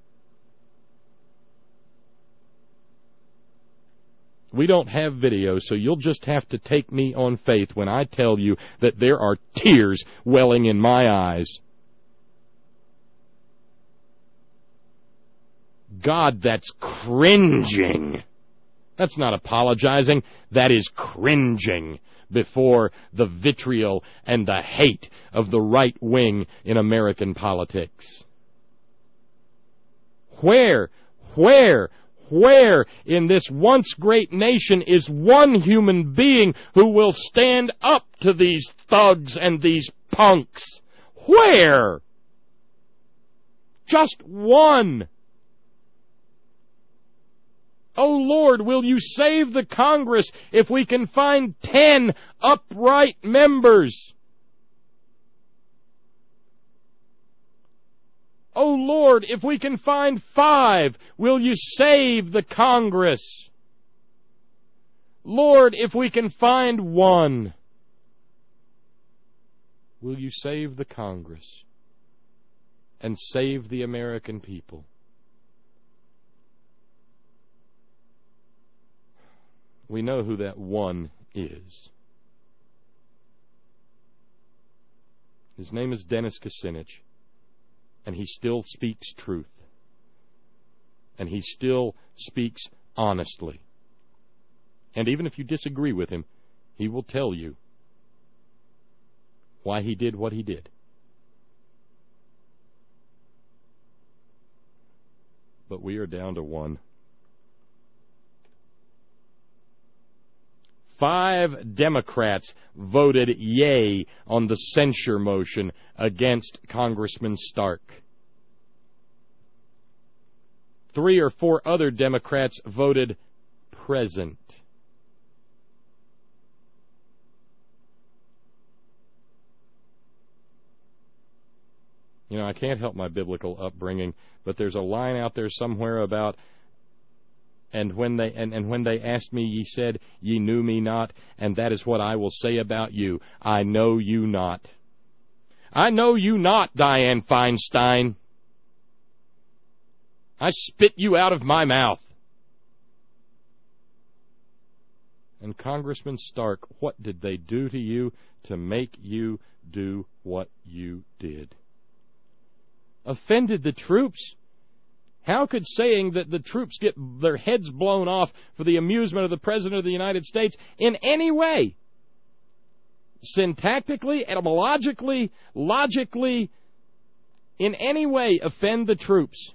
We don't have video, so you'll just have to take me on faith when I tell you that there are tears welling in my eyes. God, that's cringing. That's not apologizing. That is cringing before the vitriol and the hate of the right wing in American politics. Where, where, Where in this once great nation is one human being who will stand up to these thugs and these punks? Where? Just one. Oh Lord, will you save the Congress if we can find ten upright members? Oh Lord, if we can find five, will you save the Congress? Lord, if we can find one, will you save the Congress? and save the American people. We know who that one is. His name is Dennis Kucinich, and he still speaks truth. And he still speaks honestly. And even if you disagree with him, he will tell you why he did what he did. But we are down to one. Five Democrats voted yay on the censure motion against Congressman Stark. Three or four other Democrats voted present. You know, I can't help my biblical upbringing, but there's a line out there somewhere about, and when they and, and when they asked me, ye said, ye knew me not, and that is what I will say about you. I know you not. I know you not, Dianne Feinstein. I spit you out of my mouth. And Congressman Stark, what did they do to you to make you do what you did? Offended the troops. How could saying that the troops get their heads blown off for the amusement of the President of the United States in any way, syntactically, etymologically, logically, in any way offend the troops?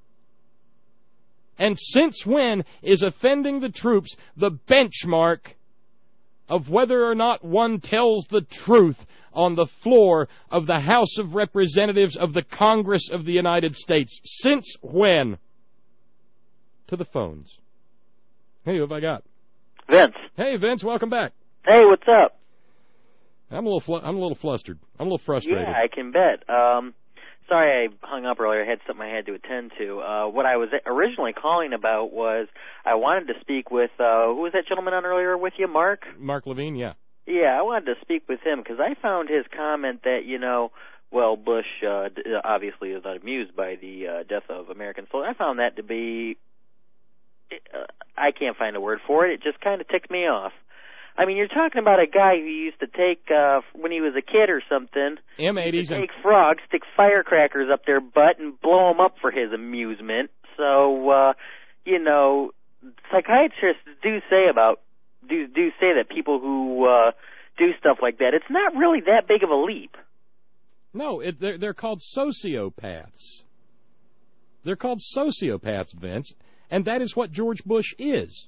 And since when is offending the troops the benchmark of whether or not one tells the truth on the floor of the House of Representatives of the Congress of the United States? Since when? To the phones. Hey, who have I got? Vince. Hey, Vince, welcome back. Hey, what's up? I'm a little, fl- I'm a little flustered. I'm a little frustrated. Yeah, I can bet. Um, sorry I hung up earlier. I had something I had to attend to. Uh, what I was originally calling about was I wanted to speak with, uh, who was that gentleman on earlier with you, Mark? Mark Levine, yeah. Yeah, I wanted to speak with him because I found his comment that, you know, well, Bush uh, obviously is not amused by the uh, death of American soldiers. I found that to be, uh, I can't find a word for it. It just kind of ticked me off. I mean, you're talking about a guy who used to take, uh, when he was a kid or something, M eighties take and frogs, stick firecrackers up their butt, and blow them up for his amusement. So, uh, you know, psychiatrists do say about do do say that people who uh, do stuff like that, it's not really that big of a leap. No, it, they're, they're called sociopaths. They're called sociopaths, Vince, and that is what George Bush is.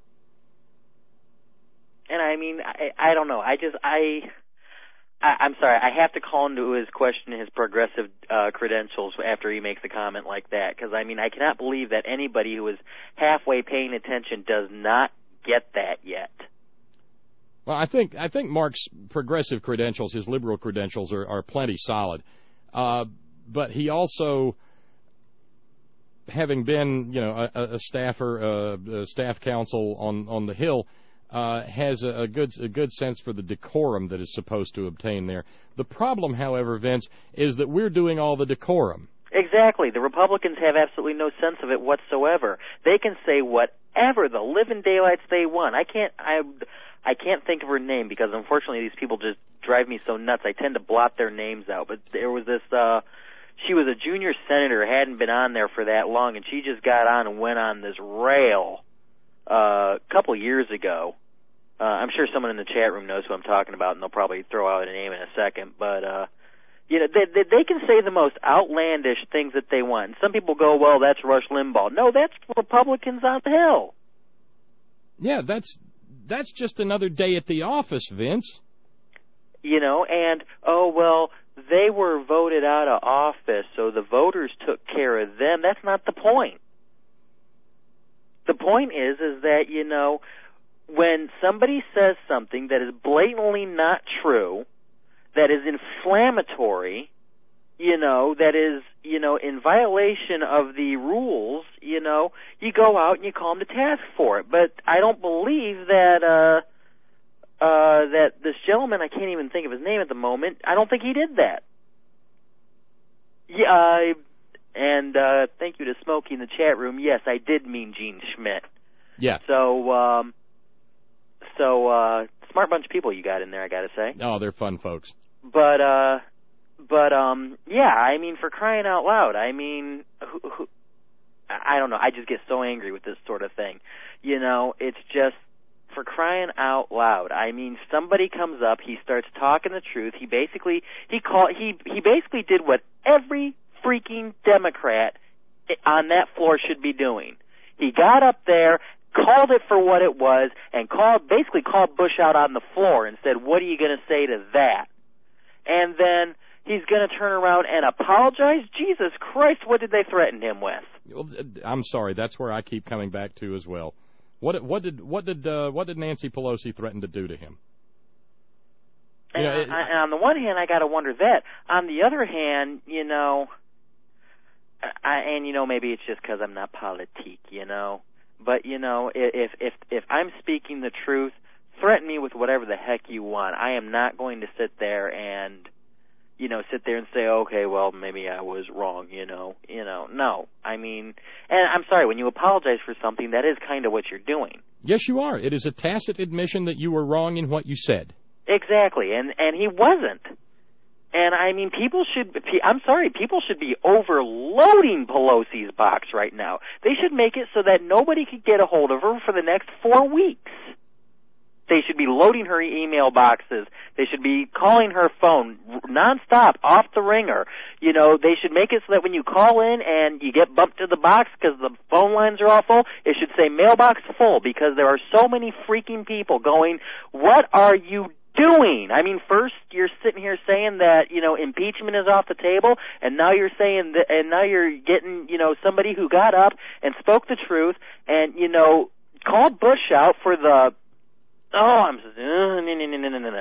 And I mean, I, I don't know. I just, I, I, I'm sorry. I have to call into his question his progressive uh, credentials after he makes a comment like that, because I mean, I cannot believe that anybody who is halfway paying attention does not get that yet. Well, I think I think Mark's progressive credentials, his liberal credentials, are, are plenty solid. Uh, but he also, having been, you know, a, a staffer, uh, a staff counsel on on the Hill, uh, has a, a good a good sense for the decorum that is supposed to obtain there. The problem, however, Vince, is that we're doing all the decorum. Exactly. The Republicans have absolutely no sense of it whatsoever. They can say whatever the living daylights they want. I can't I I can't think of her name because unfortunately these people just drive me so nuts. I tend to blot their names out. But there was this uh she was a junior senator, hadn't been on there for that long, and she just got on and went on this rail uh a couple years ago. Uh I'm sure someone in the chat room knows who I'm talking about, and they'll probably throw out a name in a second, but uh You know, they, they they can say the most outlandish things that they want. Some people go, well, that's Rush Limbaugh. No, that's Republicans on the Hill. Yeah, that's that's just another day at the office, Vince. You know, and, oh, well, they were voted out of office, so the voters took care of them. That's not the point. The point is, is that, you know, when somebody says something that is blatantly not true, that is inflammatory, you know, that is, you know, in violation of the rules, you know, you go out and you call them to task for it. But I don't believe that, uh, uh, that this gentleman, I can't even think of his name at the moment, I don't think he did that. Yeah, uh, and uh, thank you to Smokey in the chat room. Yes, I did mean Gene Schmidt. Yeah. So, um, so uh, smart bunch of people you got in there, I got to say. Oh, they're fun folks. But, uh, but um, yeah, I mean, for crying out loud, I mean, who, who, I don't know. I just get so angry with this sort of thing. You know, it's just for crying out loud. I mean, somebody comes up, he starts talking the truth. He basically he call he he basically did what every freaking Democrat on that floor should be doing. He got up there, called it for what it was, and called basically called Bush out on the floor and said, "What are you going to say to that?" And then he's going to turn around and apologize? Jesus Christ, what did they threaten him with? I'm sorry, that's where I keep coming back to as well. What what did what did uh, what did Nancy Pelosi threaten to do to him? And, you know, it, I, and on the one hand, I got to wonder that. On the other hand, you know, I, and you know, maybe it's just because I'm not politique, you know. But you know, if if if I'm speaking the truth, threaten me with whatever the heck you want. I am not going to sit there and, you know, sit there and say, okay, well, maybe I was wrong, you know. You know, no. I mean, and I'm sorry, when you apologize for something, that is kind of what you're doing. Yes, you are. It is a tacit admission that you were wrong in what you said. Exactly, and and he wasn't. And I mean, people should, I'm sorry, people should be overloading Pelosi's box right now. They should make it so that nobody could get a hold of her for the next four weeks. They should be loading her email boxes. They should be calling her phone nonstop, off the ringer. You know, they should make it so that when you call in and you get bumped to the box because the phone lines are all full, it should say mailbox full, because there are so many freaking people going, what are you doing? I mean, first you're sitting here saying that, you know, impeachment is off the table, and now you're saying that, and now you're getting, you know, somebody who got up and spoke the truth and, you know, called Bush out for the, oh, I'm, uh, no, no, no, no, no, no.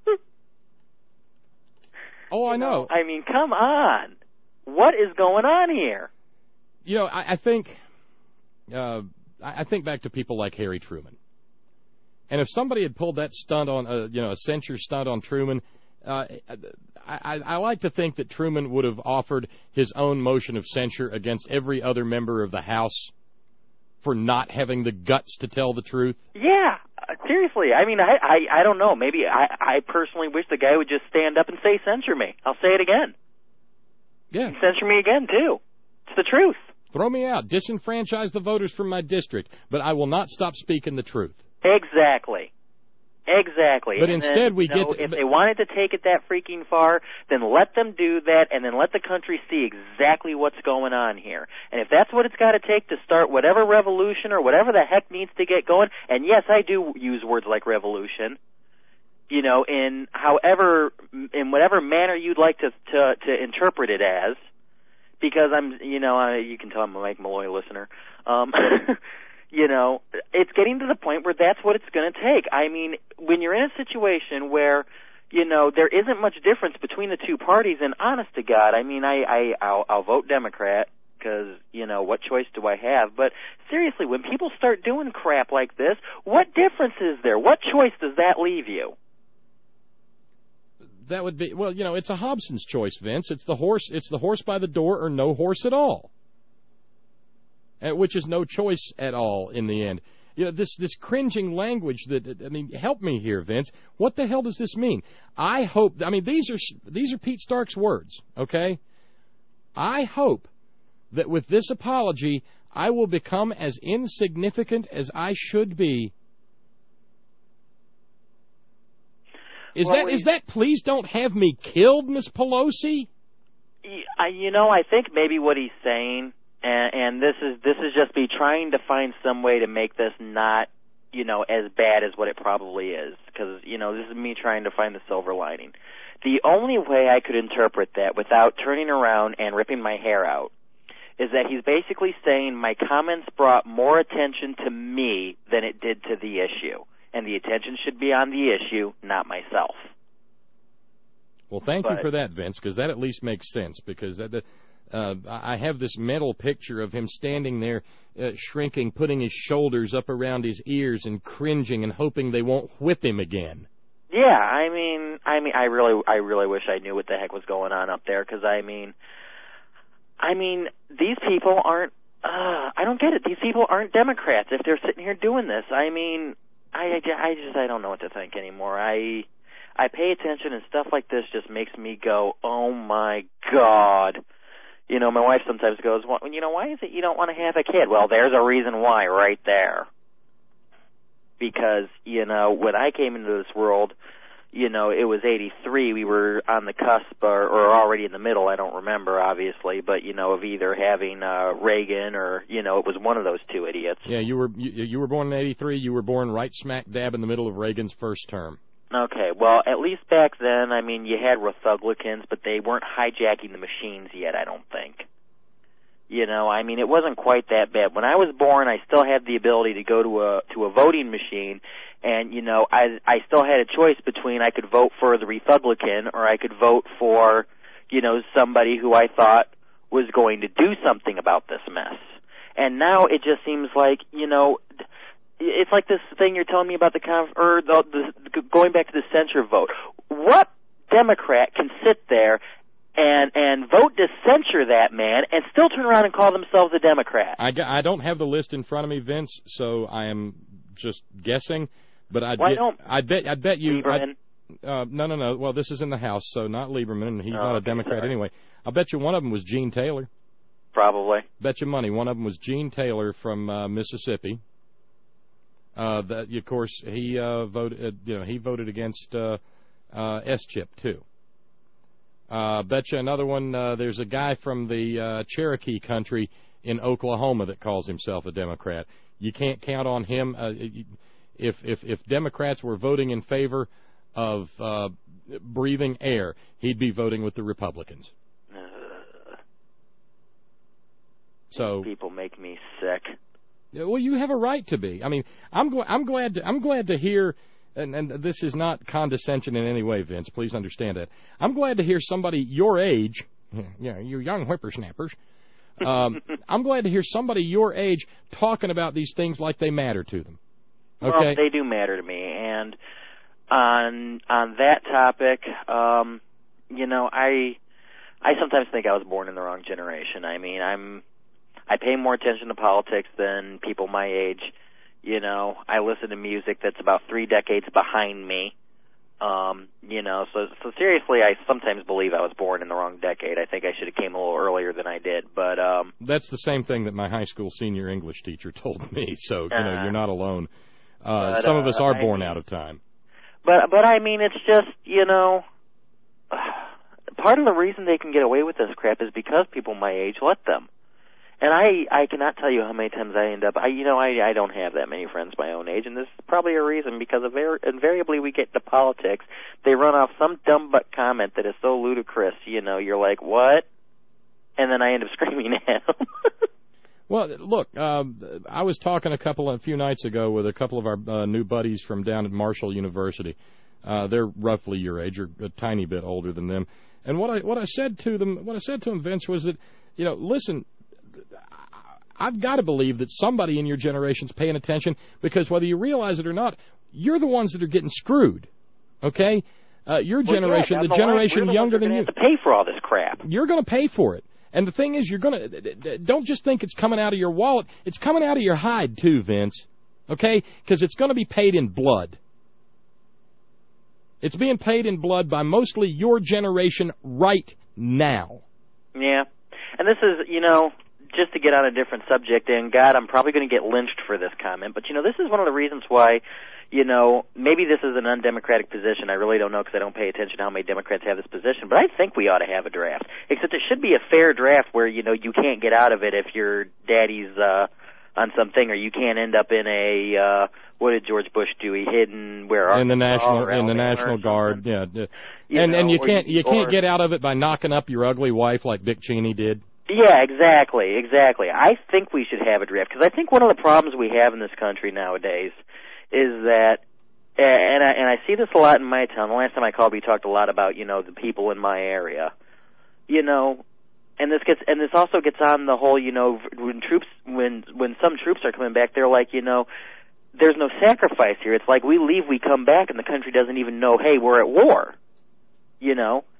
Oh, I know. I mean, come on. What is going on here? You know, I, I think, uh, I think back to people like Harry Truman. And if somebody had pulled that stunt on, uh, you know, a censure stunt on Truman, uh, I, I like to think that Truman would have offered his own motion of censure against every other member of the House for not having the guts to tell the truth. Yeah, uh, seriously. I mean, I, I, I don't know. Maybe I, I personally wish the guy would just stand up and say, censure me. I'll say it again. Yeah. Censure me again, too. It's the truth. Throw me out. Disenfranchise the voters from my district, but I will not stop speaking the truth. Exactly. Exactly. But and instead then, we you know, get... If they wanted to take it that freaking far, then let them do that, and then let the country see exactly what's going on here. And if that's what it's got to take to start whatever revolution or whatever the heck needs to get going, and yes, I do use words like revolution, you know, in however, in whatever manner you'd like to to, to interpret it as, because I'm, you know, I, you can tell I'm a Mike Malloy listener. Um You know, it's getting to the point where that's what it's going to take. I mean, when you're in a situation where, you know, there isn't much difference between the two parties, and honest to God, I mean, I, I, I'll, I'll vote Democrat because, you know, what choice do I have? But seriously, when people start doing crap like this, what difference is there? What choice does that leave you? That would be, well, you know, it's a Hobson's choice, Vince. It's the horse, it's the horse by the door or no horse at all. Which is no choice at all in the end. You know, this this cringing language that, I mean, help me here, Vince. What the hell does this mean? I hope, I mean, these are these are Pete Stark's words, okay? I hope that with this apology, I will become as insignificant as I should be. Is well, that we, is that please don't have me killed, Miss Pelosi? You know, I think maybe what he's saying, And, and this is this is just me trying to find some way to make this not, you know, as bad as what it probably is. Because, you know, this is me trying to find the silver lining. The only way I could interpret that without turning around and ripping my hair out is that he's basically saying my comments brought more attention to me than it did to the issue. And the attention should be on the issue, not myself. Well, thank but, you for that, Vince, because that at least makes sense. Because that... Uh, I have this mental picture of him standing there, uh, shrinking, putting his shoulders up around his ears and cringing and hoping they won't whip him again. Yeah, I mean, I mean, I really, I really wish I knew what the heck was going on up there, because I mean, I mean, these people aren't, uh, I don't get it. These people aren't Democrats if they're sitting here doing this. I mean, I, I just, I don't know what to think anymore. I, I pay attention and stuff like this just makes me go, oh my God. You know, my wife sometimes goes, well, you know, why is it you don't want to have a kid? Well, there's a reason why right there. Because, you know, when I came into this world, you know, it was eighty-three. We were on the cusp or, or already in the middle. I don't remember, obviously, but, you know, of either having uh, Reagan or, you know, it was one of those two idiots. Yeah, you were you, you were born in eighty-three. You were born right smack dab in the middle of Reagan's first term. Okay, well, at least back then, I mean, you had Republicans, but they weren't hijacking the machines yet, I don't think. You know, I mean, it wasn't quite that bad. When I was born, I still had the ability to go to a to a voting machine, and, you know, I I still had a choice between I could vote for the Republican or I could vote for, you know, somebody who I thought was going to do something about this mess. And now it just seems like, you know, it's like this thing you're telling me about the conf- or the, the going back to the censure vote. What Democrat can sit there and and vote to censure that man and still turn around and call themselves a Democrat? I, I don't have the list in front of me, Vince, so I am just guessing. But I Why don't I bet I bet you. Lieberman? I, uh, no, no, no. Well, this is in the House, so not Lieberman, and he's Oh, not a okay, Democrat sorry. anyway. I bet you one of them was Gene Taylor. Probably. Bet you money one of them was Gene Taylor from uh, Mississippi. Uh, that of course he uh, voted. Uh, you know, he voted against uh, uh, S chip too. Uh, bet you another one. Uh, there's a guy from the uh, Cherokee country in Oklahoma that calls himself a Democrat. You can't count on him. Uh, if if if Democrats were voting in favor of uh, breathing air, he'd be voting with the Republicans. Uh, So people make me sick. Well, you have a right to be. I mean, I'm gl- I'm glad to, I'm glad to hear, and, and this is not condescension in any way, Vince. Please understand that. I'm glad to hear somebody your age, you know, you young whippersnappers. Um, I'm glad to hear somebody your age talking about these things like they matter to them. Okay, Well, they do matter to me, and on on that topic, um, you know, I I sometimes think I was born in the wrong generation. I mean, I'm I pay more attention to politics than people my age. You know, I listen to music that's about three decades behind me. Um, you know, so so seriously, I sometimes believe I was born in the wrong decade. I think I should have came a little earlier than I did, but um, that's the same thing that my high school senior English teacher told me. So you know, Uh, you're not alone. Uh, but, some of us uh, are I born mean- out of time. But but I mean, it's just, you know, part of the reason they can get away with this crap is because people my age let them. And I I cannot tell you how many times I end up, I you know, I I don't have that many friends my own age, and this is probably a reason, because invar- invariably we get into politics, they run off some dumb butt comment that is so ludicrous, you know, you're like, what? And then I end up screaming at them. Well, look, uh, I was talking a couple a few nights ago with a couple of our uh, new buddies from down at Marshall University. Uh, they're roughly your age, or a tiny bit older than them. And what I what I said to them, what I said to them, Vince, was that, you know, listen, I've got to believe that somebody in your generation's paying attention, because whether you realize it or not, you're the ones that are getting screwed. Okay, uh, your Well, generation, yeah, down the the line, generation we're the younger ones that than are you, gonna have to pay for all this crap. You're going to pay for it. And the thing is, you're going to, don't just think it's coming out of your wallet. It's coming out of your hide, too, Vince. Okay? Because it's going to be paid in blood. It's being paid in blood by mostly your generation right now. Yeah. And this is, you know, just to get on a different subject, and God, I'm probably going to get lynched for this comment, but, you know, this is one of the reasons why, you know, maybe this is an undemocratic position. I really don't know, because I don't pay attention to how many Democrats have this position, but I think we ought to have a draft. Except it should be a fair draft where, you know, you can't get out of it if your daddy's uh, on something, or you can't end up in a, uh, what did George Bush do? He hid in where? In the national, or in the Alabama National or Guard, yeah. You and know, and you or can't you- you can't or- get out of it by knocking up your ugly wife like Dick Cheney did. Yeah, exactly, exactly. I think we should have a draft, because I think one of the problems we have in this country nowadays is that, and I, and I see this a lot in my town. The last time I called, we talked a lot about, you know, the people in my area, you know, and this gets, and this also gets on the whole, you know, when troops, when when some troops are coming back, they're like, you know, there's no sacrifice here. It's like we leave, we come back, and the country doesn't even know, hey, we're at war, you know.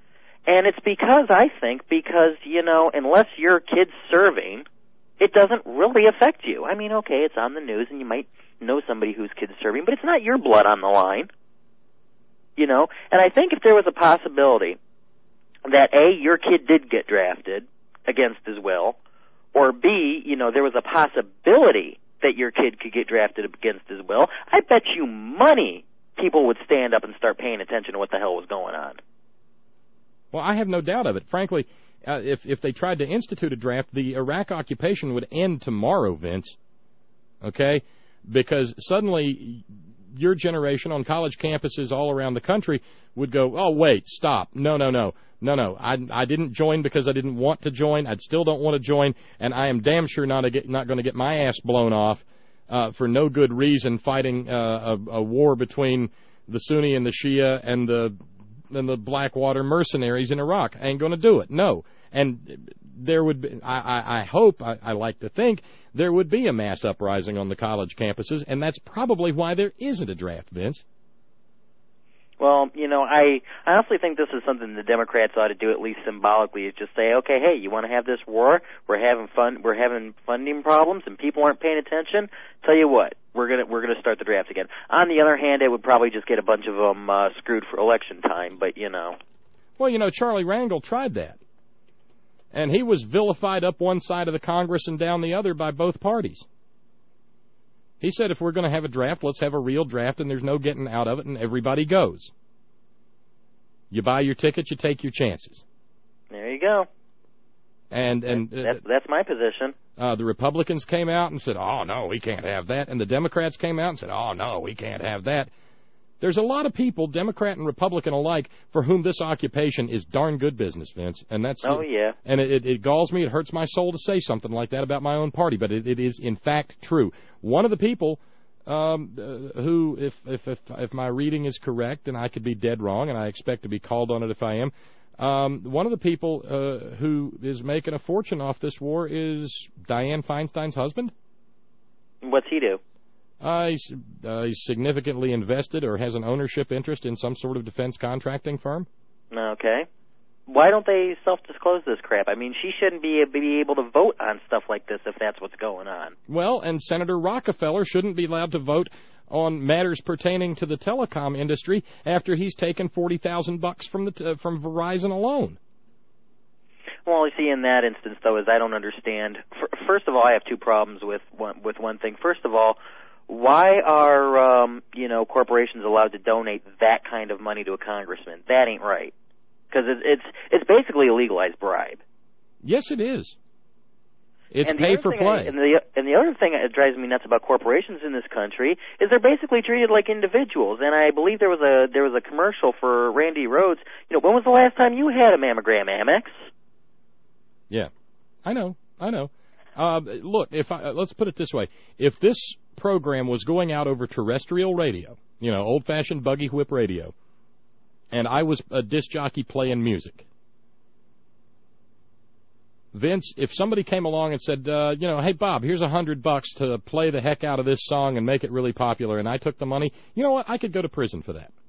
And it's because, I think, because, you know, unless your kid's serving, it doesn't really affect you. I mean, okay, it's on the news and you might know somebody whose kid's serving, but it's not your blood on the line. You know? And I think if there was a possibility that, A, your kid did get drafted against his will, or B, you know, there was a possibility that your kid could get drafted against his will, I bet you money people would stand up and start paying attention to what the hell was going on. Well, I have no doubt of it. Frankly, uh, if if they tried to institute a draft, the Iraq occupation would end tomorrow, Vince. Okay? Because suddenly your generation on college campuses all around the country would go, oh, wait, stop. No, no, no. No, no. I, I didn't join because I didn't want to join. I still don't want to join, and I am damn sure not, a get, not going to get my ass blown off uh, for no good reason fighting uh, a, a war between the Sunni and the Shia and the and the Blackwater mercenaries in Iraq. I ain't going to do it. No. And there would be, I, I, I hope, I, I like to think, there would be a mass uprising on the college campuses, and that's probably why there isn't a draft, Vince. Well, you know, I, I honestly think this is something the Democrats ought to do, at least symbolically, is just say, okay, hey, you want to have this war? We're having fun. We're having funding problems, and people aren't paying attention. Tell you what, we're gonna we're gonna start the draft again. On the other hand, it would probably just get a bunch of them uh, screwed for election time. But you know, well, you know, Charlie Rangel tried that, and he was vilified up one side of the Congress and down the other by both parties. He said, if we're going to have a draft, let's have a real draft, and there's no getting out of it, and everybody goes. You buy your ticket, you take your chances. There you go. And and uh, that's, that's my position. Uh, the Republicans came out and said, oh, no, we can't have that. And the Democrats came out and said, oh, no, we can't have that. There's a lot of people, Democrat and Republican alike, for whom this occupation is darn good business, Vince. And that's oh yeah. And it, it, it galls me. It hurts my soul to say something like that about my own party, but it, it is in fact true. One of the people um, uh, who, if, if if if my reading is correct, and I could be dead wrong, and I expect to be called on it if I am, um, one of the people uh, who is making a fortune off this war is Dianne Feinstein's husband. What's he do? Uh, he's, uh, he's significantly invested or has an ownership interest in some sort of defense contracting firm. Okay. Why don't they self-disclose this crap? I mean, she shouldn't be, be able to vote on stuff like this if that's what's going on. Well, and Senator Rockefeller shouldn't be allowed to vote on matters pertaining to the telecom industry after he's taken forty thousand bucks from the t- from Verizon alone. Well, you see, in that instance, though, is I don't understand. First of all, I have two problems with one, with one thing. First of all, why are, um, you know, corporations allowed to donate that kind of money to a congressman? That ain't right. Because it, it's it's basically a legalized bribe. Yes, it is. It's and pay for play. I, and, the, and the other thing that drives me nuts about corporations in this country is they're basically treated like individuals. And I believe there was a there was a commercial for Randy Rhoads. You know, when was the last time you had a mammogram, Amex? Yeah, I know, I know. Uh, look, if I, uh, let's put it this way: if this program was going out over terrestrial radio, you know, old-fashioned buggy whip radio, and I was a disc jockey playing music, Vince, if somebody came along and said, uh, you know, hey, Bob, here's a hundred bucks to play the heck out of this song and make it really popular, and I took the money, you know what? I could go to prison for that.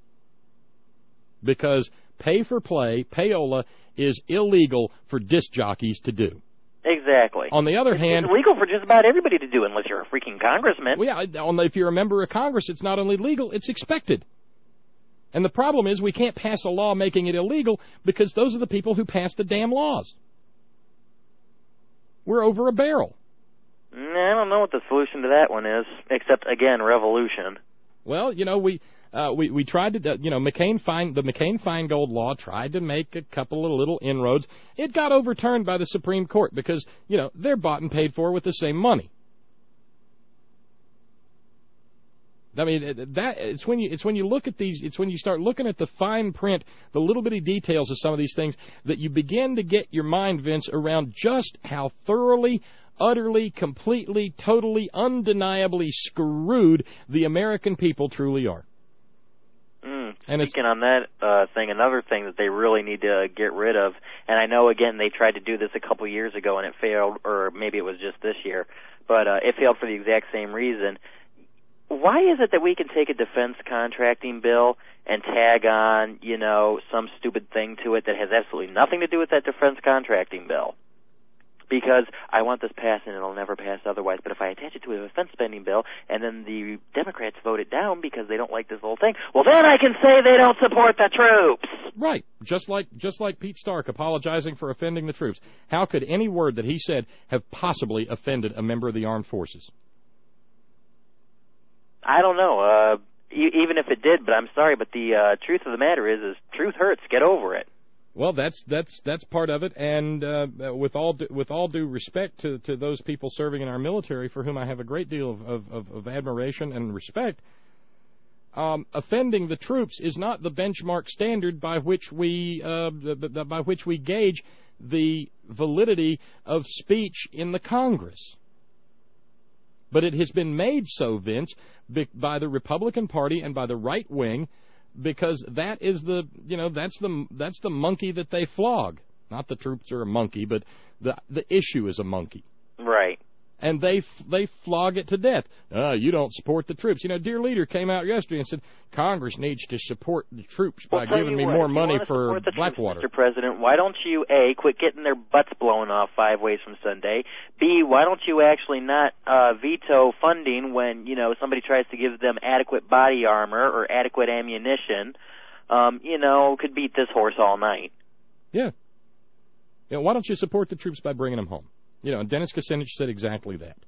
Because pay for play, payola, is illegal for disc jockeys to do. Exactly. On the other it's, hand, it's illegal for just about everybody to do unless you're a freaking congressman. Well, yeah, on the, if you're a member of Congress, it's not only legal, it's expected. And the problem is we can't pass a law making it illegal because those are the people who pass the damn laws. We're over a barrel. I don't know what the solution to that one is, except, again, revolution. Well, you know, we uh, we we tried to, uh, you know, McCain Fine the McCain Feingold law tried to make a couple of little inroads. It got overturned by the Supreme Court because, you know, they're bought and paid for with the same money. I mean, that it's when you it's when you look at these, it's when you start looking at the fine print, the little bitty details of some of these things, that you begin to get your mind, Vince, around just how thoroughly, utterly, completely, totally, undeniably screwed the American people truly are. Mm, and speaking on that uh, thing, another thing that they really need to get rid of, and I know, again, they tried to do this a couple years ago and it failed, or maybe it was just this year, but uh, it failed for the exact same reason. Why is it that we can take a defense contracting bill and tag on, you know, some stupid thing to it that has absolutely nothing to do with that defense contracting bill. Because I want this passed and it'll never pass otherwise. But if I attach it to a defense spending bill and then the Democrats vote it down because they don't like this whole thing, well, then I can say they don't support the troops. Right. Just like just like Pete Stark apologizing for offending the troops. How could any word that he said have possibly offended a member of the armed forces? I don't know. Uh, e- even if it did, but I'm sorry, but the uh, truth of the matter is, is truth hurts. Get over it. Well, that's that's that's part of it, and uh, with all due, with all due respect to, to those people serving in our military, for whom I have a great deal of, of, of, of admiration and respect, um, offending the troops is not the benchmark standard by which we uh, by which we gauge the validity of speech in the Congress. But it has been made so, Vince, by the Republican Party and by the right wing, because that is the, you know, that's the that's the monkey that they flog. Not the troops are a monkey, but the the issue is a monkey. Right. And they they flog it to death. Uh, you don't support the troops. You know, Dear Leader came out yesterday and said Congress needs to support the troops by well, giving me what, more money for the Blackwater. Troops, Mister President, why don't you, A, quit getting their butts blown off five ways from Sunday? B, why don't you actually not uh, veto funding when, you know, somebody tries to give them adequate body armor or adequate ammunition? Um, you know, could beat this horse all night. Yeah. You know, why don't you support the troops by bringing them home? You know, and Dennis Kucinich said exactly that.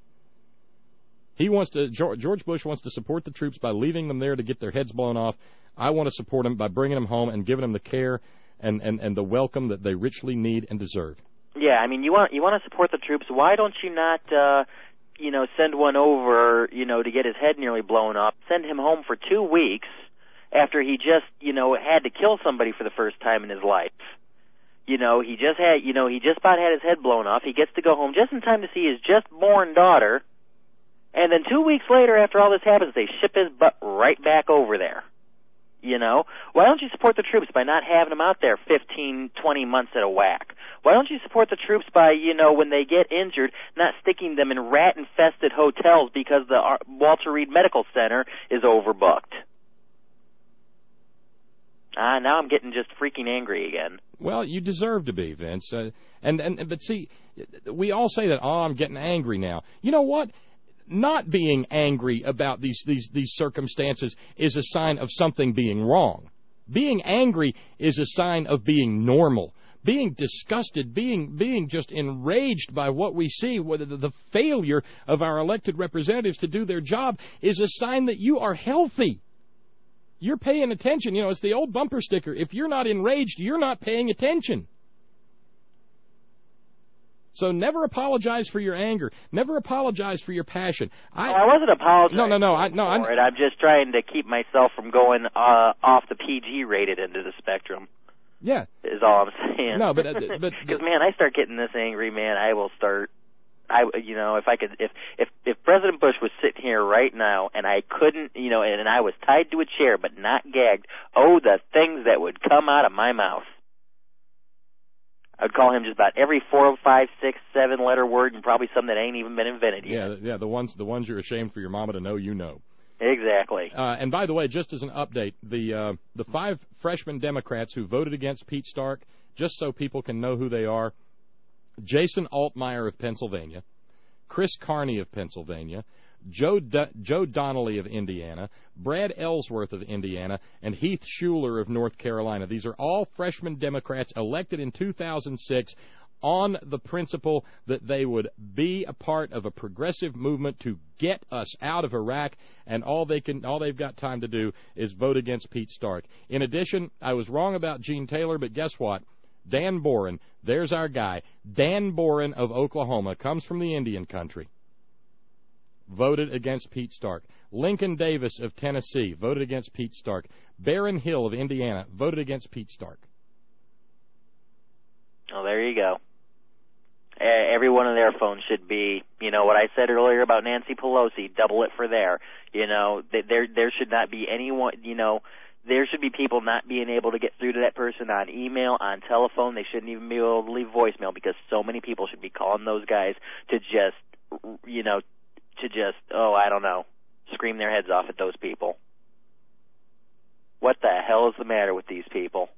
He wants to. George Bush wants to support the troops by leaving them there to get their heads blown off. I want to support them by bringing them home and giving them the care and, and, and the welcome that they richly need and deserve. Yeah, I mean, you want you want to support the troops. Why don't you not, uh, you know, send one over, you know, to get his head nearly blown off? Send him home for two weeks after he just, you know, had to kill somebody for the first time in his life. You know, he just had, you know, he just about had his head blown off. He gets to go home just in time to see his just-born daughter. And then two weeks later, after all this happens, they ship his butt right back over there. You know? Why don't you support the troops by not having them out there fifteen, twenty months at a whack? Why don't you support the troops by, you know, when they get injured, not sticking them in rat-infested hotels because the Walter Reed Medical Center is overbooked? Ah, uh, now I'm getting just freaking angry again. Well, you deserve to be, Vince. Uh, and, and but see, we all say that, oh, I'm getting angry now. You know what? Not being angry about these, these, these circumstances is a sign of something being wrong. Being angry is a sign of being normal. Being disgusted, being being just enraged by what we see, whether the, the failure of our elected representatives to do their job is a sign that you are healthy. You're paying attention. You know, it's the old bumper sticker. If you're not enraged, you're not paying attention. So never apologize for your anger. Never apologize for your passion. I, I wasn't apologizing. No, no, no. I, no, for it. I'm just trying to keep myself from going uh, off the P G rated into the spectrum. Yeah, is all I'm saying. No, but uh, but because man, I start getting this angry, man. I will start. I, you know, if I could, if, if, if President Bush was sitting here right now and I couldn't, you know, and, and I was tied to a chair but not gagged, oh, the things that would come out of my mouth. I'd call him just about every four, five, six, seven letter word and probably some that ain't even been invented yet. Yeah, yeah, the ones, the ones you're ashamed for your mama to know you know. Exactly. Uh, and by the way, just as an update, the uh, the five freshman Democrats who voted against Pete Stark, just so people can know who they are: Jason Altmaier of Pennsylvania, Chris Carney of Pennsylvania, Joe D- Joe Donnelly of Indiana, Brad Ellsworth of Indiana, and Heath Shuler of North Carolina. These are all freshman Democrats elected in two thousand six on the principle that they would be a part of a progressive movement to get us out of Iraq, and all they can, all they've got time to do is vote against Pete Stark. In addition, I was wrong about Gene Taylor, but guess what? Dan Boren, there's our guy. Dan Boren of Oklahoma, comes from the Indian country, voted against Pete Stark. Lincoln Davis of Tennessee voted against Pete Stark. Barron Hill of Indiana voted against Pete Stark. Oh, there you go. Every one of their phones should be, you know, what I said earlier about Nancy Pelosi, double it for there. You know, there there should not be anyone, you know, there should be people not being able to get through to that person on email, on telephone. They shouldn't even be able to leave voicemail because so many people should be calling those guys to just, you know, to just, oh, I don't know, scream their heads off at those people. What the hell is the matter with these people?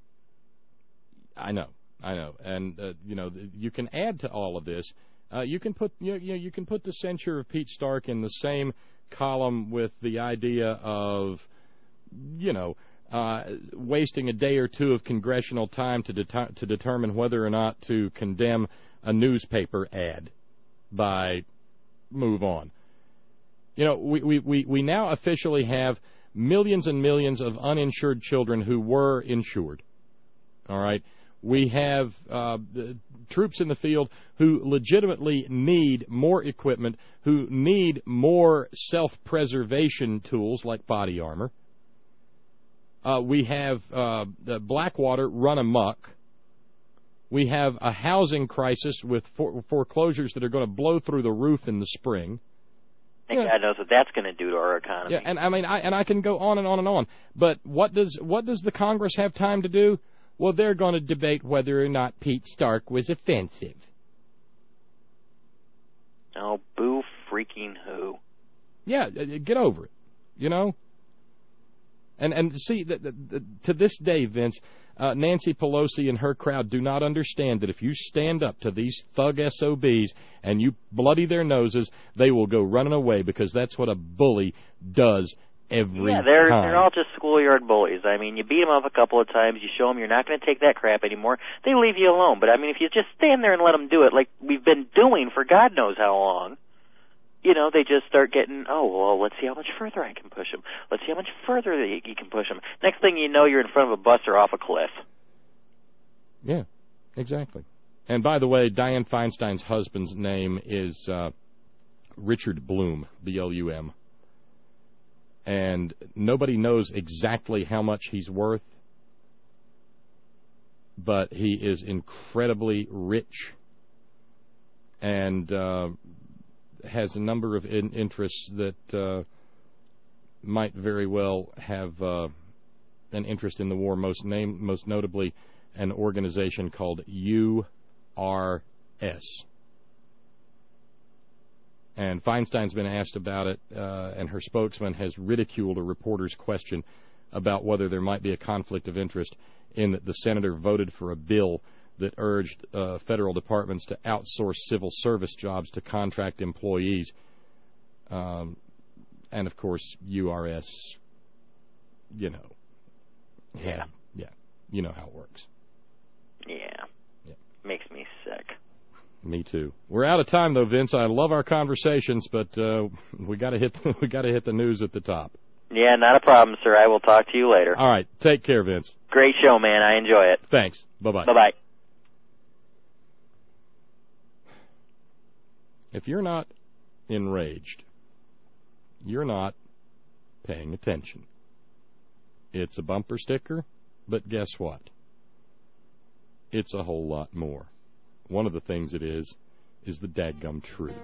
I know, I know, and uh, you know, you can add to all of this. Uh, you can put you know, you know you can put the censure of Pete Stark in the same column with the idea of, you know, uh, wasting a day or two of congressional time to det- to determine whether or not to condemn a newspaper ad by move on. You know, we we we, we now officially have millions and millions of uninsured children who were insured. All right. We have uh, the troops in the field who legitimately need more equipment, who need more self-preservation tools like body armor. Uh, we have uh, the Blackwater run amok. We have a housing crisis with for- foreclosures that are going to blow through the roof in the spring. And yeah. God knows what that's going to do to our economy. Yeah, and I mean, I, and I can go on and on and on. But what does what does the Congress have time to do? Well, they're going to debate whether or not Pete Stark was offensive. Oh, boo freaking who. Yeah, get over it, you know? And and see, the, the, the, to this day, Vince, uh, Nancy Pelosi and her crowd do not understand that if you stand up to these thug S O Bs and you bloody their noses, they will go running away because that's what a bully does every yeah, they're time. they're all just schoolyard bullies. I mean, you beat them up a couple of times, you show them you're not going to take that crap anymore, they leave you alone. But I mean, if you just stand there and let them do it like we've been doing for God knows how long, you know, they just start getting, oh, well, let's see how much further I can push them. Let's see how much further you can push them. Next thing you know, you're in front of a bus or off a cliff. Yeah, exactly. And by the way, Dianne Feinstein's husband's name is uh, Richard Bloom, B L U M. And nobody knows exactly how much he's worth, but he is incredibly rich and uh, has a number of in- interests that uh, might very well have uh, an interest in the war, most name, most notably an organization called U R S. And Feinstein's been asked about it, uh, and her spokesman has ridiculed a reporter's question about whether there might be a conflict of interest in that the senator voted for a bill that urged uh, federal departments to outsource civil service jobs to contract employees. Um, and, of course, U R S, you know. Yeah. Yeah. You know how it works. Yeah. yeah. Makes me sick. Me too. We're out of time though, Vince. I love our conversations, but uh, we got to hit the, we got to hit the news at the top. Yeah, not a problem, sir. I will talk to you later. All right. Take care, Vince. Great show, man. I enjoy it. Thanks. Bye-bye. Bye-bye. If you're not enraged, you're not paying attention. It's a bumper sticker, but guess what? It's a whole lot more. One of the things it is, is the dadgum truth.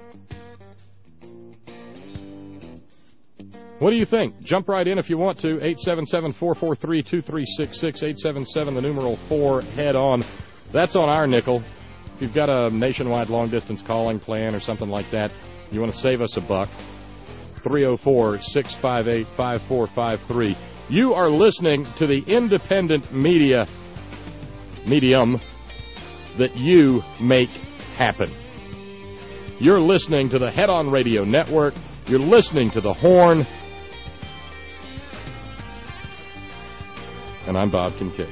What do you think? Jump right in if you want to. eight seven seven, four four three, two three six six, eight seven seven, the numeral four, head on. That's on our nickel. If you've got a nationwide long-distance calling plan or something like that, you want to save us a buck, three oh four, six five eight, five four five three. You are listening to the independent media medium that you make happen. You're listening to the Head On Radio Network. You're listening to The Horn. And I'm Bob Kincaid.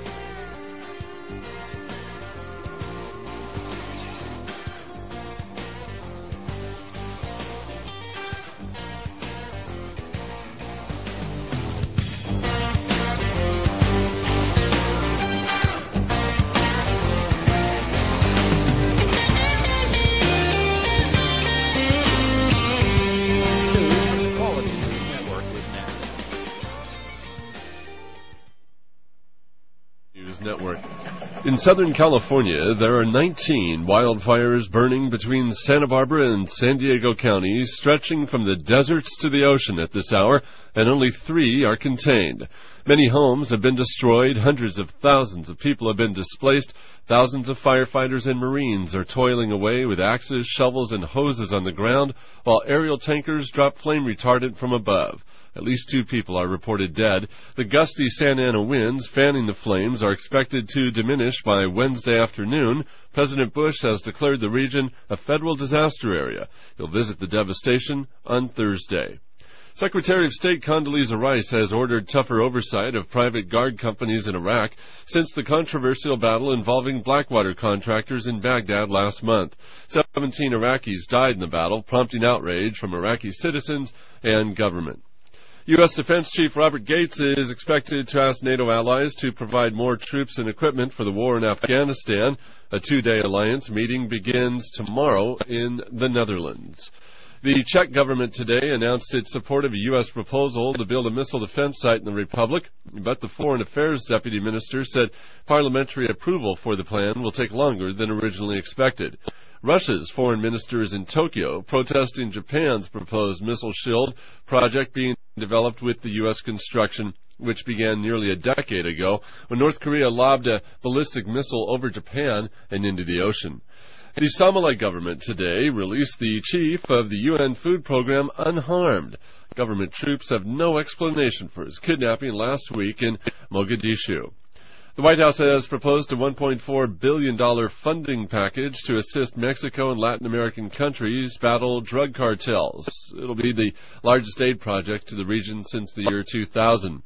In Southern California, there are nineteen wildfires burning between Santa Barbara and San Diego counties, stretching from the deserts to the ocean at this hour, and only three are contained. Many homes have been destroyed. Hundreds of thousands of people have been displaced. Thousands of firefighters and Marines are toiling away with axes, shovels, and hoses on the ground, while aerial tankers drop flame retardant from above. At least two people are reported dead. The gusty Santa Ana winds fanning the flames are expected to diminish by Wednesday afternoon. President Bush has declared the region a federal disaster area. He'll visit the devastation on Thursday. Secretary of State Condoleezza Rice has ordered tougher oversight of private guard companies in Iraq since the controversial battle involving Blackwater contractors in Baghdad last month. Seventeen Iraqis died in the battle, prompting outrage from Iraqi citizens and government. U S. Defense Chief Robert Gates is expected to ask NATO allies to provide more troops and equipment for the war in Afghanistan. A two-day alliance meeting begins tomorrow in the Netherlands. The Czech government today announced its support of a U S proposal to build a missile defense site in the Republic, but the Foreign Affairs Deputy Minister said parliamentary approval for the plan will take longer than originally expected. Russia's foreign minister is in Tokyo protesting Japan's proposed missile shield project being developed with the U S construction, which began nearly a decade ago when North Korea lobbed a ballistic missile over Japan and into the ocean. The Somali government today released the chief of the U N Food Program unharmed. Government troops have no explanation for his kidnapping last week in Mogadishu. The White House has proposed a one point four billion dollars funding package to assist Mexico and Latin American countries battle drug cartels. It'll be the largest aid project to the region since the year two thousand.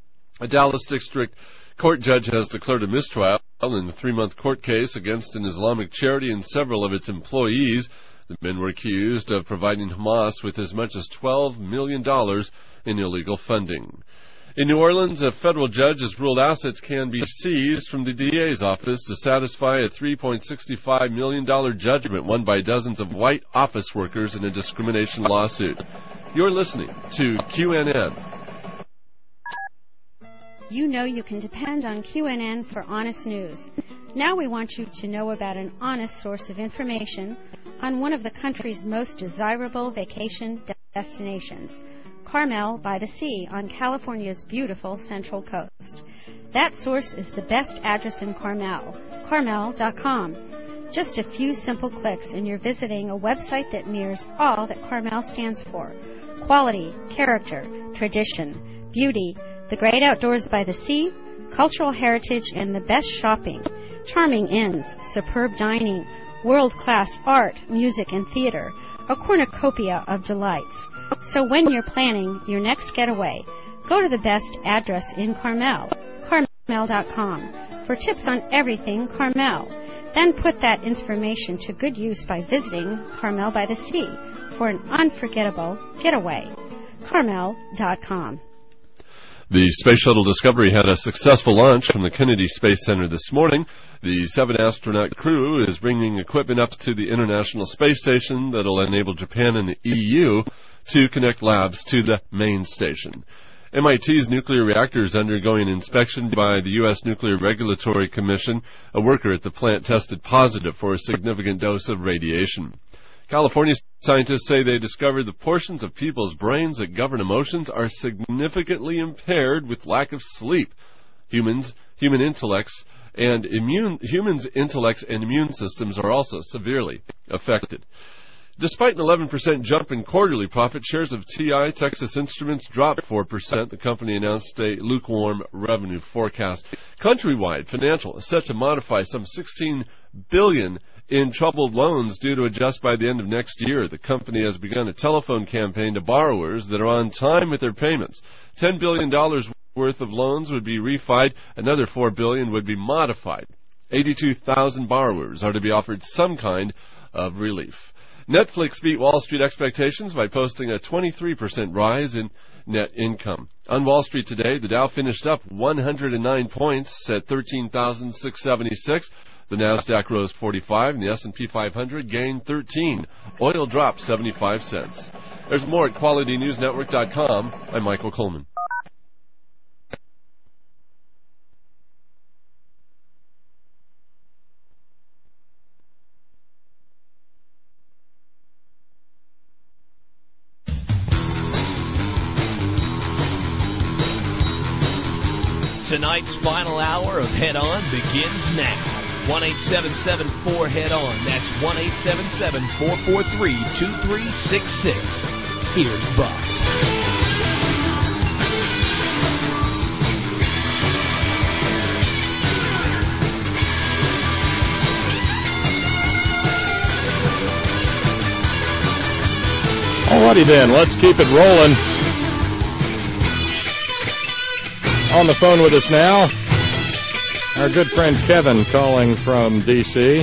A Dallas District Court judge has declared a mistrial in the three-month court case against an Islamic charity and several of its employees. The men were accused of providing Hamas with as much as twelve million dollars in illegal funding. In New Orleans, a federal judge has ruled assets can be seized from the D A's office to satisfy a three point six five million dollars judgment won by dozens of white office workers in a discrimination lawsuit. You're listening to Q N N. You know you can depend on Q N N for honest news. Now we want you to know about an honest source of information on one of the country's most desirable vacation destinations, Carmel by the Sea on California's beautiful Central Coast. That source is the best address in Carmel, carmel dot com. Just a few simple clicks and you're visiting a website that mirrors all that Carmel stands for: quality, character, tradition, beauty, the great outdoors by the sea, cultural heritage, and the best shopping, charming inns, superb dining, world-class art, music, and theater, a cornucopia of delights. So when you're planning your next getaway, go to the best address in Carmel, carmel dot com, for tips on everything Carmel. Then put that information to good use by visiting Carmel by the Sea for an unforgettable getaway, carmel dot com. The Space Shuttle Discovery had a successful launch from the Kennedy Space Center this morning. The seven-astronaut crew is bringing equipment up to the International Space Station that will enable Japan and the E U to connect labs to the main station. M I T's nuclear reactor is undergoing inspection by the U S Nuclear Regulatory Commission. A worker at the plant tested positive for a significant dose of radiation. California scientists say they discovered the portions of people's brains that govern emotions are significantly impaired with lack of sleep. Humans, human intellects, and immune humans' intellects and immune systems are also severely affected. Despite an eleven percent jump in quarterly profit, shares of T I, Texas Instruments, dropped four percent. The company announced a lukewarm revenue forecast. Countrywide Financial is set to modify some sixteen billion dollars in troubled loans due to adjust by the end of next year. The company has begun a telephone campaign to borrowers that are on time with their payments. ten billion dollars worth of loans would be refied. Another four billion dollars would be modified. eighty-two thousand borrowers are to be offered some kind of relief. Netflix beat Wall Street expectations by posting a twenty-three percent rise in net income. On Wall Street today, the Dow finished up one hundred nine points at thirteen thousand six hundred seventy-six. The Nasdaq rose forty-five, and the S and P five hundred gained thirteen. Oil dropped seventy-five cents. There's more at quality news network dot com. I'm Michael Coleman. Tonight's final hour of Head On begins now. one eight seven seven four head on. That's one eight seven seven four four three two three six six. Here's Bob. Alrighty then, let's keep it rolling. On the phone with us now, our good friend Kevin calling from D C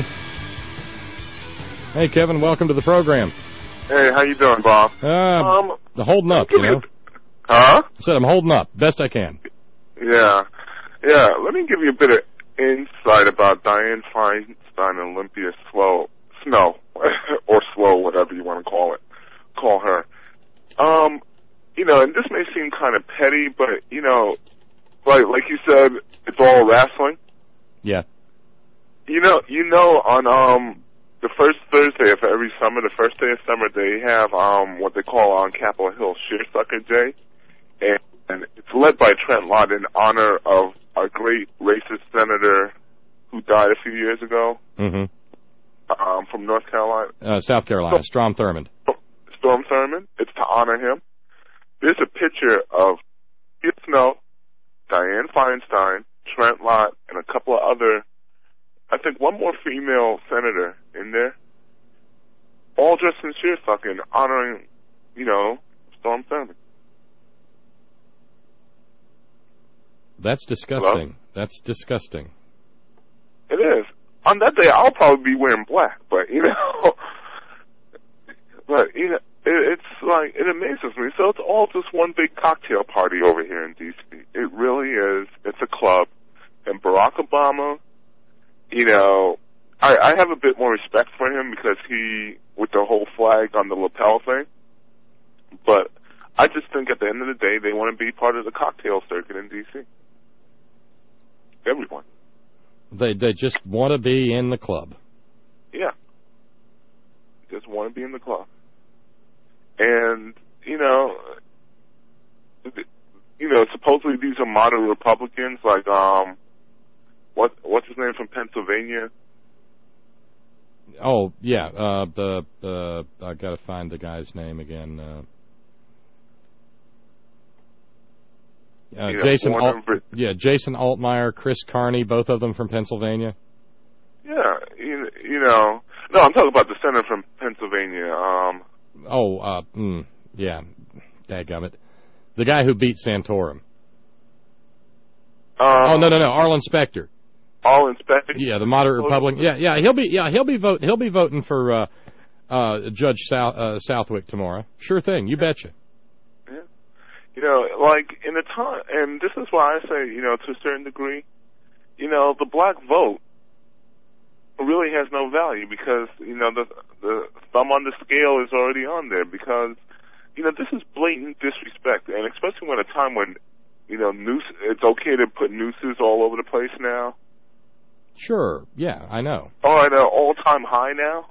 Hey, Kevin, welcome to the program. Hey, how you doing, Bob? Uh, um, holding up, you know. Huh? I said I'm holding up, best I can. Yeah. Yeah, let me give you a bit of insight about Dianne Feinstein and Olympia Slow, Snow, or Slow, whatever you want to call it, call her. Um, you know, and this may seem kind of petty, but, you know, like like you said, it's all wrestling. Yeah. You know, you know, on um the first Thursday of every summer, the first day of summer, they have um what they call on Capitol Hill Shearsucker Day, and, and it's led by Trent Lott in honor of a great racist senator who died a few years ago. Mm-hmm. Um, from North Carolina, uh, South Carolina, Strom Thurmond. Strom Thurmond. It's to honor him. There's a picture of Skip Snow, Dianne Feinstein, Trent Lott, and a couple of other, I think one more female senator in there, all dressed in shearsucking, honoring, you know, Strom Thurmond. That's disgusting. Hello? That's disgusting. It is. On that day, I'll probably be wearing black, but, you know, but, you know, it, it's like, it amazes me. So it's all just one big cocktail party over here in D C It really is. It's a club. And Barack Obama, you know, I, I have a bit more respect for him because he, with the whole flag on the lapel thing, but I just think at the end of the day, they want to be part of the cocktail circuit in D C Everyone. They they just want to be in the club. Yeah. Just want to be in the club. And, you know, you know, supposedly these are moderate Republicans, like, um, what what's his name from Pennsylvania? Oh, yeah, uh, the, uh, I gotta find the guy's name again, uh, Uh, you know, Jason, Alt, Ver- yeah, Jason Altmaier, Chris Carney, both of them from Pennsylvania. Yeah, you, you know, no, I'm talking about the senator from Pennsylvania. Um, oh, uh, mm, yeah, dadgummit, the guy who beat Santorum. Um, oh no, no, no, Arlen Specter. Arlen Specter. Yeah, the moderate Republican. Yeah, yeah, he'll be, yeah, he'll be voting. He'll be voting for uh, uh, Judge South, uh, Southwick tomorrow. Sure thing, you betcha. You know, like, in the time, and this is why I say, you know, to a certain degree, you know, the black vote really has no value because, you know, the the thumb on the scale is already on there because, you know, this is blatant disrespect, and especially when a time when, you know, noose, it's okay to put nooses all over the place now. Sure, yeah, I know. Oh, at an all-time high now.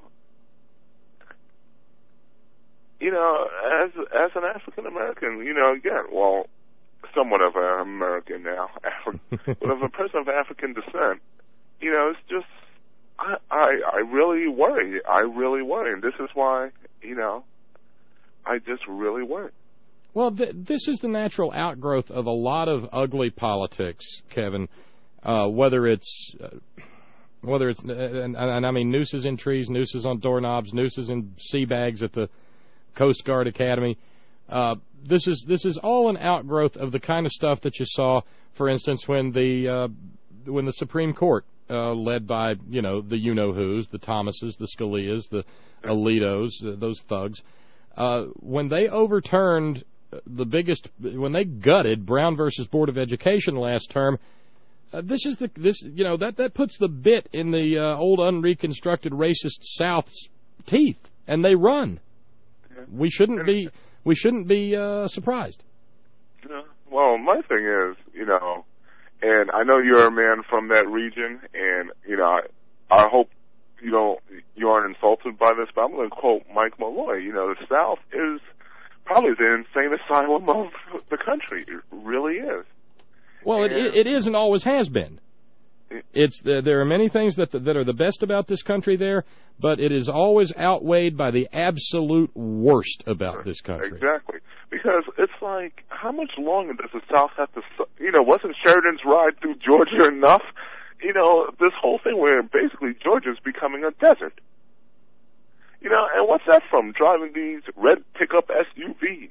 You know, as as an African American, you know, again, well, somewhat of an American now, Afri- but of a person of African descent, you know, it's just, I, I I really worry. I really worry, and this is why, you know, I just really worry. Well, th- this is the natural outgrowth of a lot of ugly politics, Kevin. Uh, whether it's uh, whether it's, and, and I mean, nooses in trees, nooses on doorknobs, nooses in sea bags at the Coast Guard Academy. Uh, this is this is all an outgrowth of the kind of stuff that you saw, for instance, when the uh, when the Supreme Court, uh, led by you know the you know who's, the Thomases, the Scalias, the Alitos, uh, those thugs, uh, when they overturned the biggest, when they gutted Brown versus Board of Education last term. Uh, this is the this you know that that puts the bit in the uh, old unreconstructed racist South's teeth, and they run. We shouldn't be we shouldn't be uh, surprised. Well, my thing is, you know, and I know you're a man from that region, and you know, I, I hope you don't you aren't insulted by this, but I'm going to quote Mike Malloy. You know, the South is probably the insane asylum of the country. It really is. Well, it, it is and always has been. It's there are many things that that are the best about this country there, but it is always outweighed by the absolute worst about this country. Exactly. Because it's like, how much longer does the South have to, you know, wasn't Sheridan's ride through Georgia enough? You know, this whole thing where basically Georgia's becoming a desert. You know, and what's that from? Driving these red pickup S U Vs.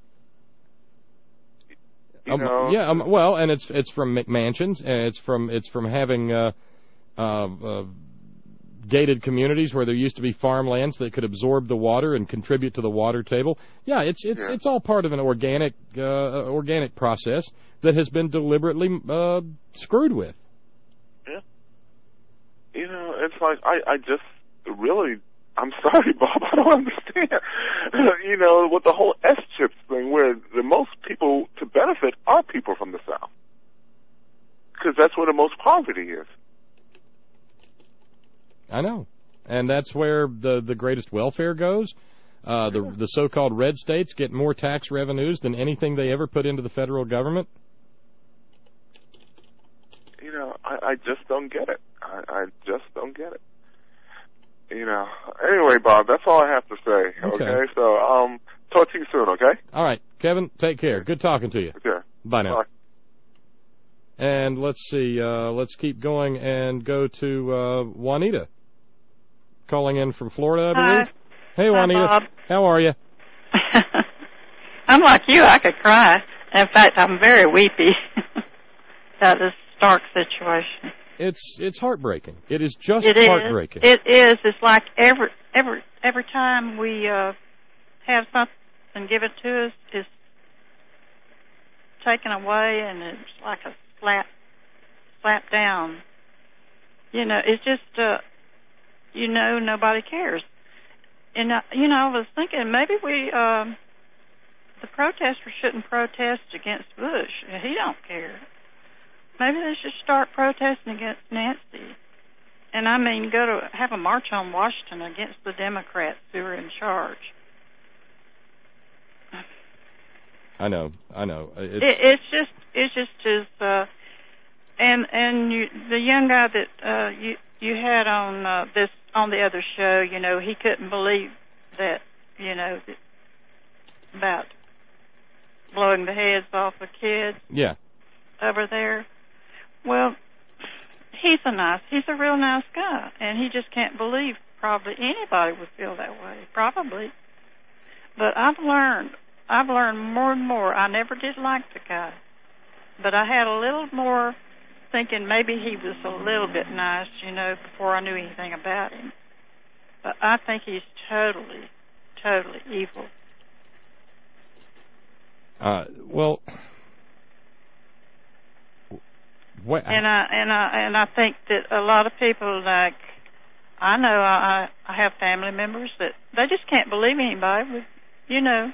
You Um, know? yeah, um, well, and it's it's from McMansions, and it's from it's from having uh, uh, uh, gated communities where there used to be farmlands that could absorb the water and contribute to the water table. Yeah, it's it's Yeah. it's all part of an organic uh, organic process that has been deliberately uh, screwed with. Yeah. You know, it's like I I just really. I'm sorry, Bob, I don't understand. You know, with the whole S-chips thing, where the most people to benefit are people from the South. Because that's where the most poverty is. I know. And that's where the, the greatest welfare goes. Uh, the, the so-called red states get more tax revenues than anything they ever put into the federal government. You know, I, I just don't get it. I, I just don't get it. You know. Anyway, Bob, that's all I have to say. Okay. okay? So, um, talk to you soon. Okay. All right, Kevin. Take care. Good talking to you. Okay. Bye now. Bye. And let's see. Uh, let's keep going and go to uh, Juanita, calling in from Florida, I believe. Hi. Hey, Juanita. Hi, Bob. How are you? I'm like you. I could cry. In fact, I'm very weepy about this Stark situation. It's it's heartbreaking. It is just It is. heartbreaking. It is. It's like every every every time we uh, have something given to us, it's taken away, and it's like a slap slap down. You know, it's just uh, you know nobody cares. And uh, you know, I was thinking maybe we um, the protesters shouldn't protest against Bush. He don't care. Maybe they should start protesting against Nancy. And I mean, go to have a march on Washington against the Democrats who are in charge. I know, I know. It's, It, it's just, it's just as, uh, and and you, the young guy that uh, you you had on uh, this on the other show, you know, he couldn't believe that, you know, that, about blowing the heads off of kids. Yeah. Over there. Well, he's a nice, he's a real nice guy, and he just can't believe probably anybody would feel that way, probably. But I've learned, I've learned more and more. I never did like the guy, but I had a little more thinking maybe he was a little bit nice, you know, before I knew anything about him. But I think he's totally, totally evil. Uh, well... What? And I and I and I think that a lot of people, like I know, I I have family members that they just can't believe anybody would, you know,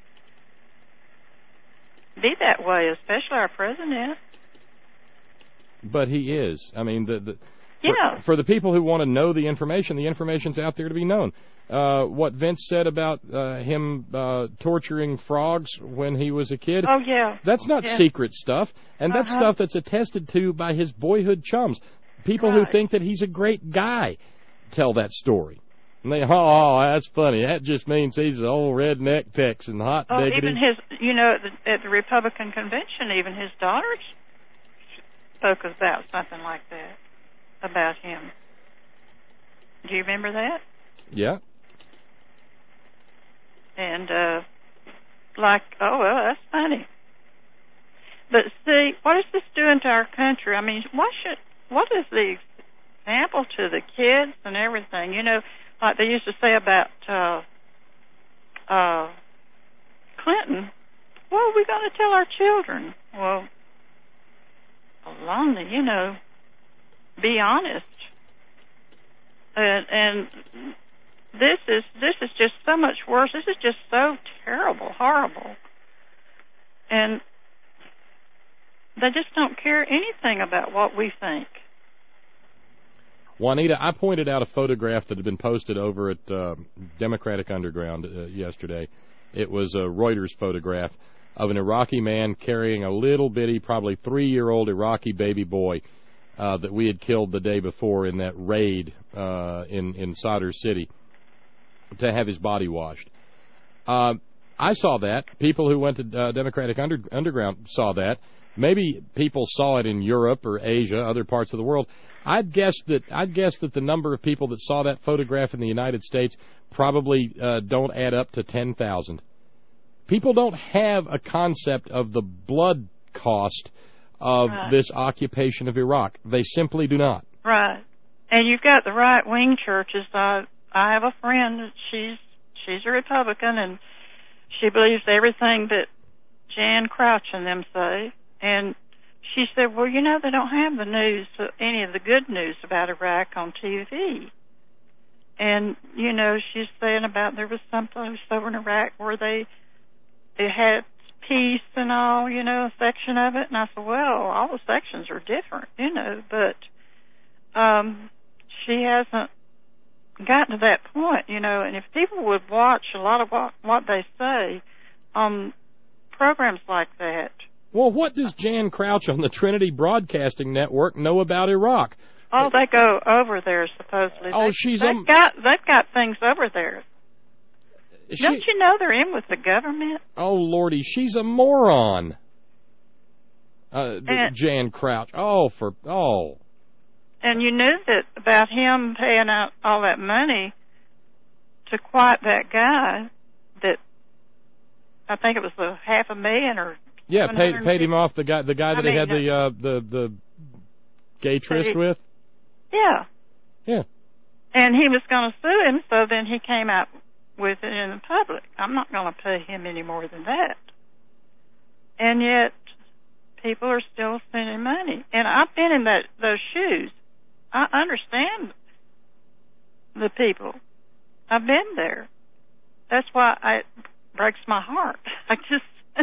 be that way, especially our president. But he is. I mean, the, the yeah. For, for the people who want to know the information, the information's out there to be known. Uh, what Vince said about uh, him uh, torturing frogs when he was a kid. Oh, yeah. That's not yeah. secret stuff, and that's uh-huh. stuff that's attested to by his boyhood chums. People right. who think that he's a great guy tell that story. And they, oh, that's funny. That just means he's an old redneck Texan, hot oh, diggity. even his, you know, at the, at the Republican convention, even his daughters spoke about something like that, about him. Do you remember that? Yeah. And, uh, like, oh, well, that's funny. But see, what is this doing to our country? I mean, what should, what is the example to the kids and everything? You know, like they used to say about, uh, uh, Clinton, what are we going to tell our children? Well, along the, you know, be honest. And, and this is this is just so much worse. This is just so terrible, horrible. And they just don't care anything about what we think. Juanita, I pointed out a photograph that had been posted over at uh, Democratic Underground uh, yesterday. It was a Reuters photograph of an Iraqi man carrying a little bitty, probably three-year-old Iraqi baby boy uh, that we had killed the day before in that raid uh, in, in Sadr City, to have his body washed. Uh, I saw that. People who went to uh, Democratic under, Underground saw that. Maybe people saw it in Europe or Asia, other parts of the world. I'd guess that I'd guess that the number of people that saw that photograph in the United States probably uh, don't add up to ten thousand. People don't have a concept of the blood cost of Right. this occupation of Iraq. They simply do not. Right. And you've got the right-wing churches. I, I have a friend, she's she's a Republican, and she believes everything that Jan Crouch and them say. And she said, well, you know, they don't have the news, uh, any of the good news about Iraq on T V. And, you know, she's saying about there was some place over in Iraq where they, they had peace and all, you know, a section of it. And I said, well, all the sections are different, you know, but um, she hasn't gotten to that point, you know. And if people would watch a lot of what, what they say on programs like that. Well, what does Jan Crouch on the Trinity Broadcasting Network know about Iraq? Oh, they go over there supposedly. Oh, they, she's they've um, got they've got things over there. she, Don't you know they're in with the government? Oh, Lordy, she's a moron. Uh, And- Jan Crouch. Oh, for oh. And you knew that about him paying out all that money to quiet that guy. That I think it was a half a million or Yeah, paid paid him off the guy the guy that I he mean, had the uh, the the gay tryst he- with. Yeah. Yeah. And he was going to sue him, so then he came out with it in the public. I'm not going to pay him any more than that. And yet, people are still spending money. And I've been in that those shoes. I understand the people. I've been there. That's why I, it breaks my heart. I just,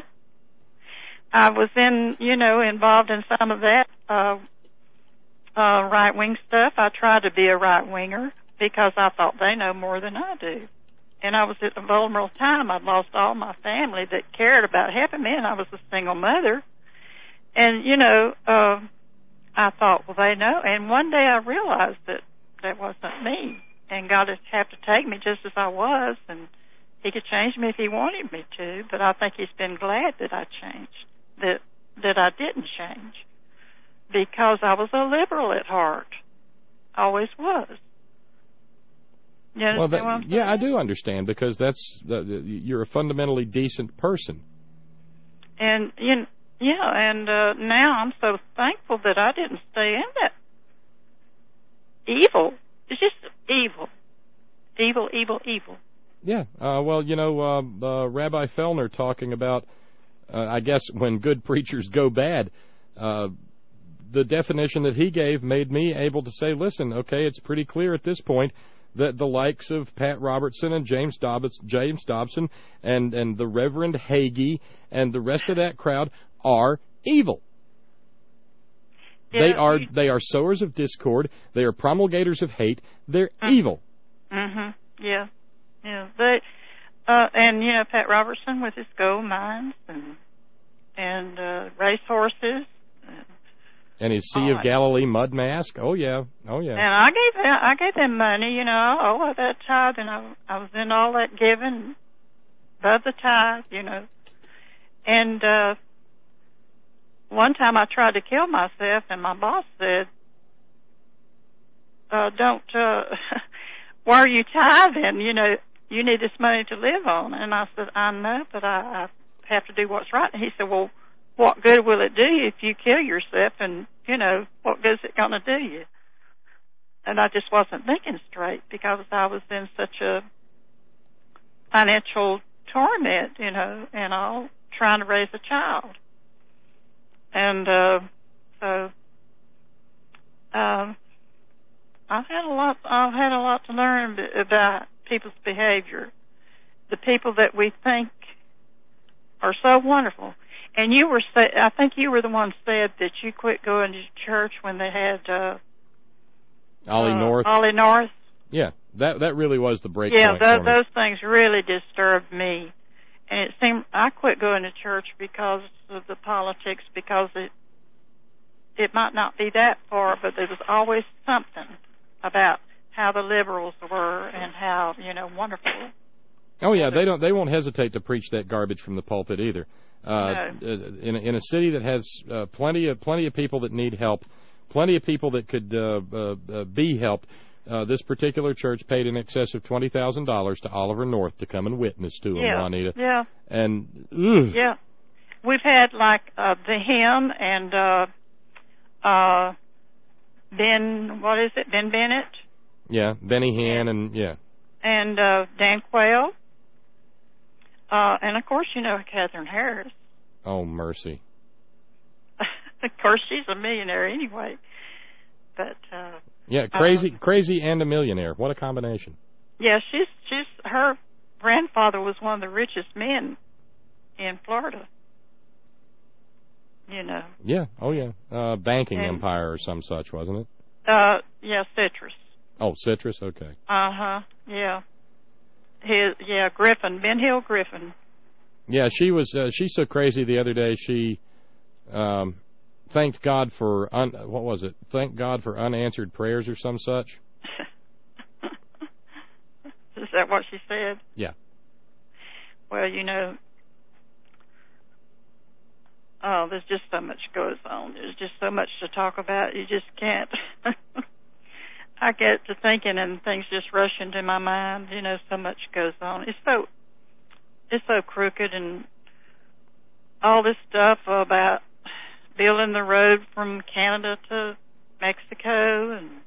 I was in, you know, involved in some of that uh, uh, right-wing stuff. I tried to be a right-winger because I thought they know more than I do. And I was at a vulnerable time. I'd lost all my family that cared about helping me, and I was a single mother. And, you know, uh, I thought, well, they know. And one day I realized that that wasn't me. And God would have to take me just as I was, and he could change me if he wanted me to. But I think he's been glad that I changed, that that I didn't change, because I was a liberal at heart. Always was. You understand Well, that, what I'm saying? yeah, I do understand, because that's the, the, you're a fundamentally decent person. And, you know, yeah, and uh, now I'm so thankful that I didn't stay in that evil. It's just evil. Evil, evil, evil. Yeah. Uh, well, you know, uh, uh, Rabbi Fellner talking about, uh, I guess, when good preachers go bad, uh, the definition that he gave made me able to say, listen, okay, it's pretty clear at this point that the likes of Pat Robertson and James Dobson, James Dobson and, and the Reverend Hagee and the rest of that crowd are evil. Yeah, they are you- they are sowers of discord. They are promulgators of hate. They're evil. Mhm. Yeah. Yeah. They uh and you know, Pat Robertson with his gold mines and and uh race horses. And his Sea Oh, of Galilee mud mask. Oh yeah. Oh yeah. And I gave them, I gave them money, you know. Oh, that tithe, and I, I was in all that giving above the tithe, you know. And uh, one time I tried to kill myself, and my boss said, uh, "Don't. Uh, why are you tithing? You know, you need this money to live on." And I said, "I know, but I, I have to do what's right." And he said, "Well, what good will it do you if you kill yourself? And, you know, what good is it going to do you?" And I just wasn't thinking straight, because I was in such a financial torment, you know, and all, trying to raise a child. And uh, so um, I've had a lot. I've had a lot to learn b- about people's behavior. The people that we think are so wonderful. And you were, say, I think you were the one said that you quit going to church when they had uh, Ollie uh, North. Ollie North. Yeah, that that really was the break Yeah, point th- for me. those things really disturbed me. and it seemed I quit going to church because of the politics, because it it might not be that far, but there was always something about how the liberals were and how, you know, wonderful. Oh yeah, they don't. They won't hesitate to preach that garbage from the pulpit either. Uh, No. in in a city that has uh, plenty of plenty of people that need help, plenty of people that could uh, uh, uh, be helped. Uh, this particular church paid in excess of twenty thousand dollars to Oliver North to come and witness to him, Yeah, Juanita. yeah. And ugh, Yeah. We've had, like, uh, the hymn and uh, uh, Ben, what is it, Ben Bennett yeah, Benny Hinn and yeah. and uh, Dan Quayle. Uh, and, of course, you know Catherine Harris. Oh mercy. Of course, she's a millionaire anyway. But, uh, Yeah, crazy, um, crazy, and a millionaire. What a combination. yeah, she's, she's, her grandfather was one of the richest men in Florida. You know. Yeah, oh yeah. Uh, banking And- empire or some such, wasn't it? Uh, yeah, Citrus. Oh, Citrus, okay. Uh-huh, yeah. His, yeah, Griffin, Ben Hill Griffin. Yeah, she was. Uh, she's so crazy. The other day, she um, thanked God for un, what was it? Thank God for unanswered prayers or some such. Is that what she said? Yeah. Well, you know, oh, there's just so much goes on. There's just so much to talk about. You just can't. I get to thinking and things just rush into my mind. You know, so much goes on. It's so, it's so crooked, and all this stuff about building the road from Canada to Mexico, and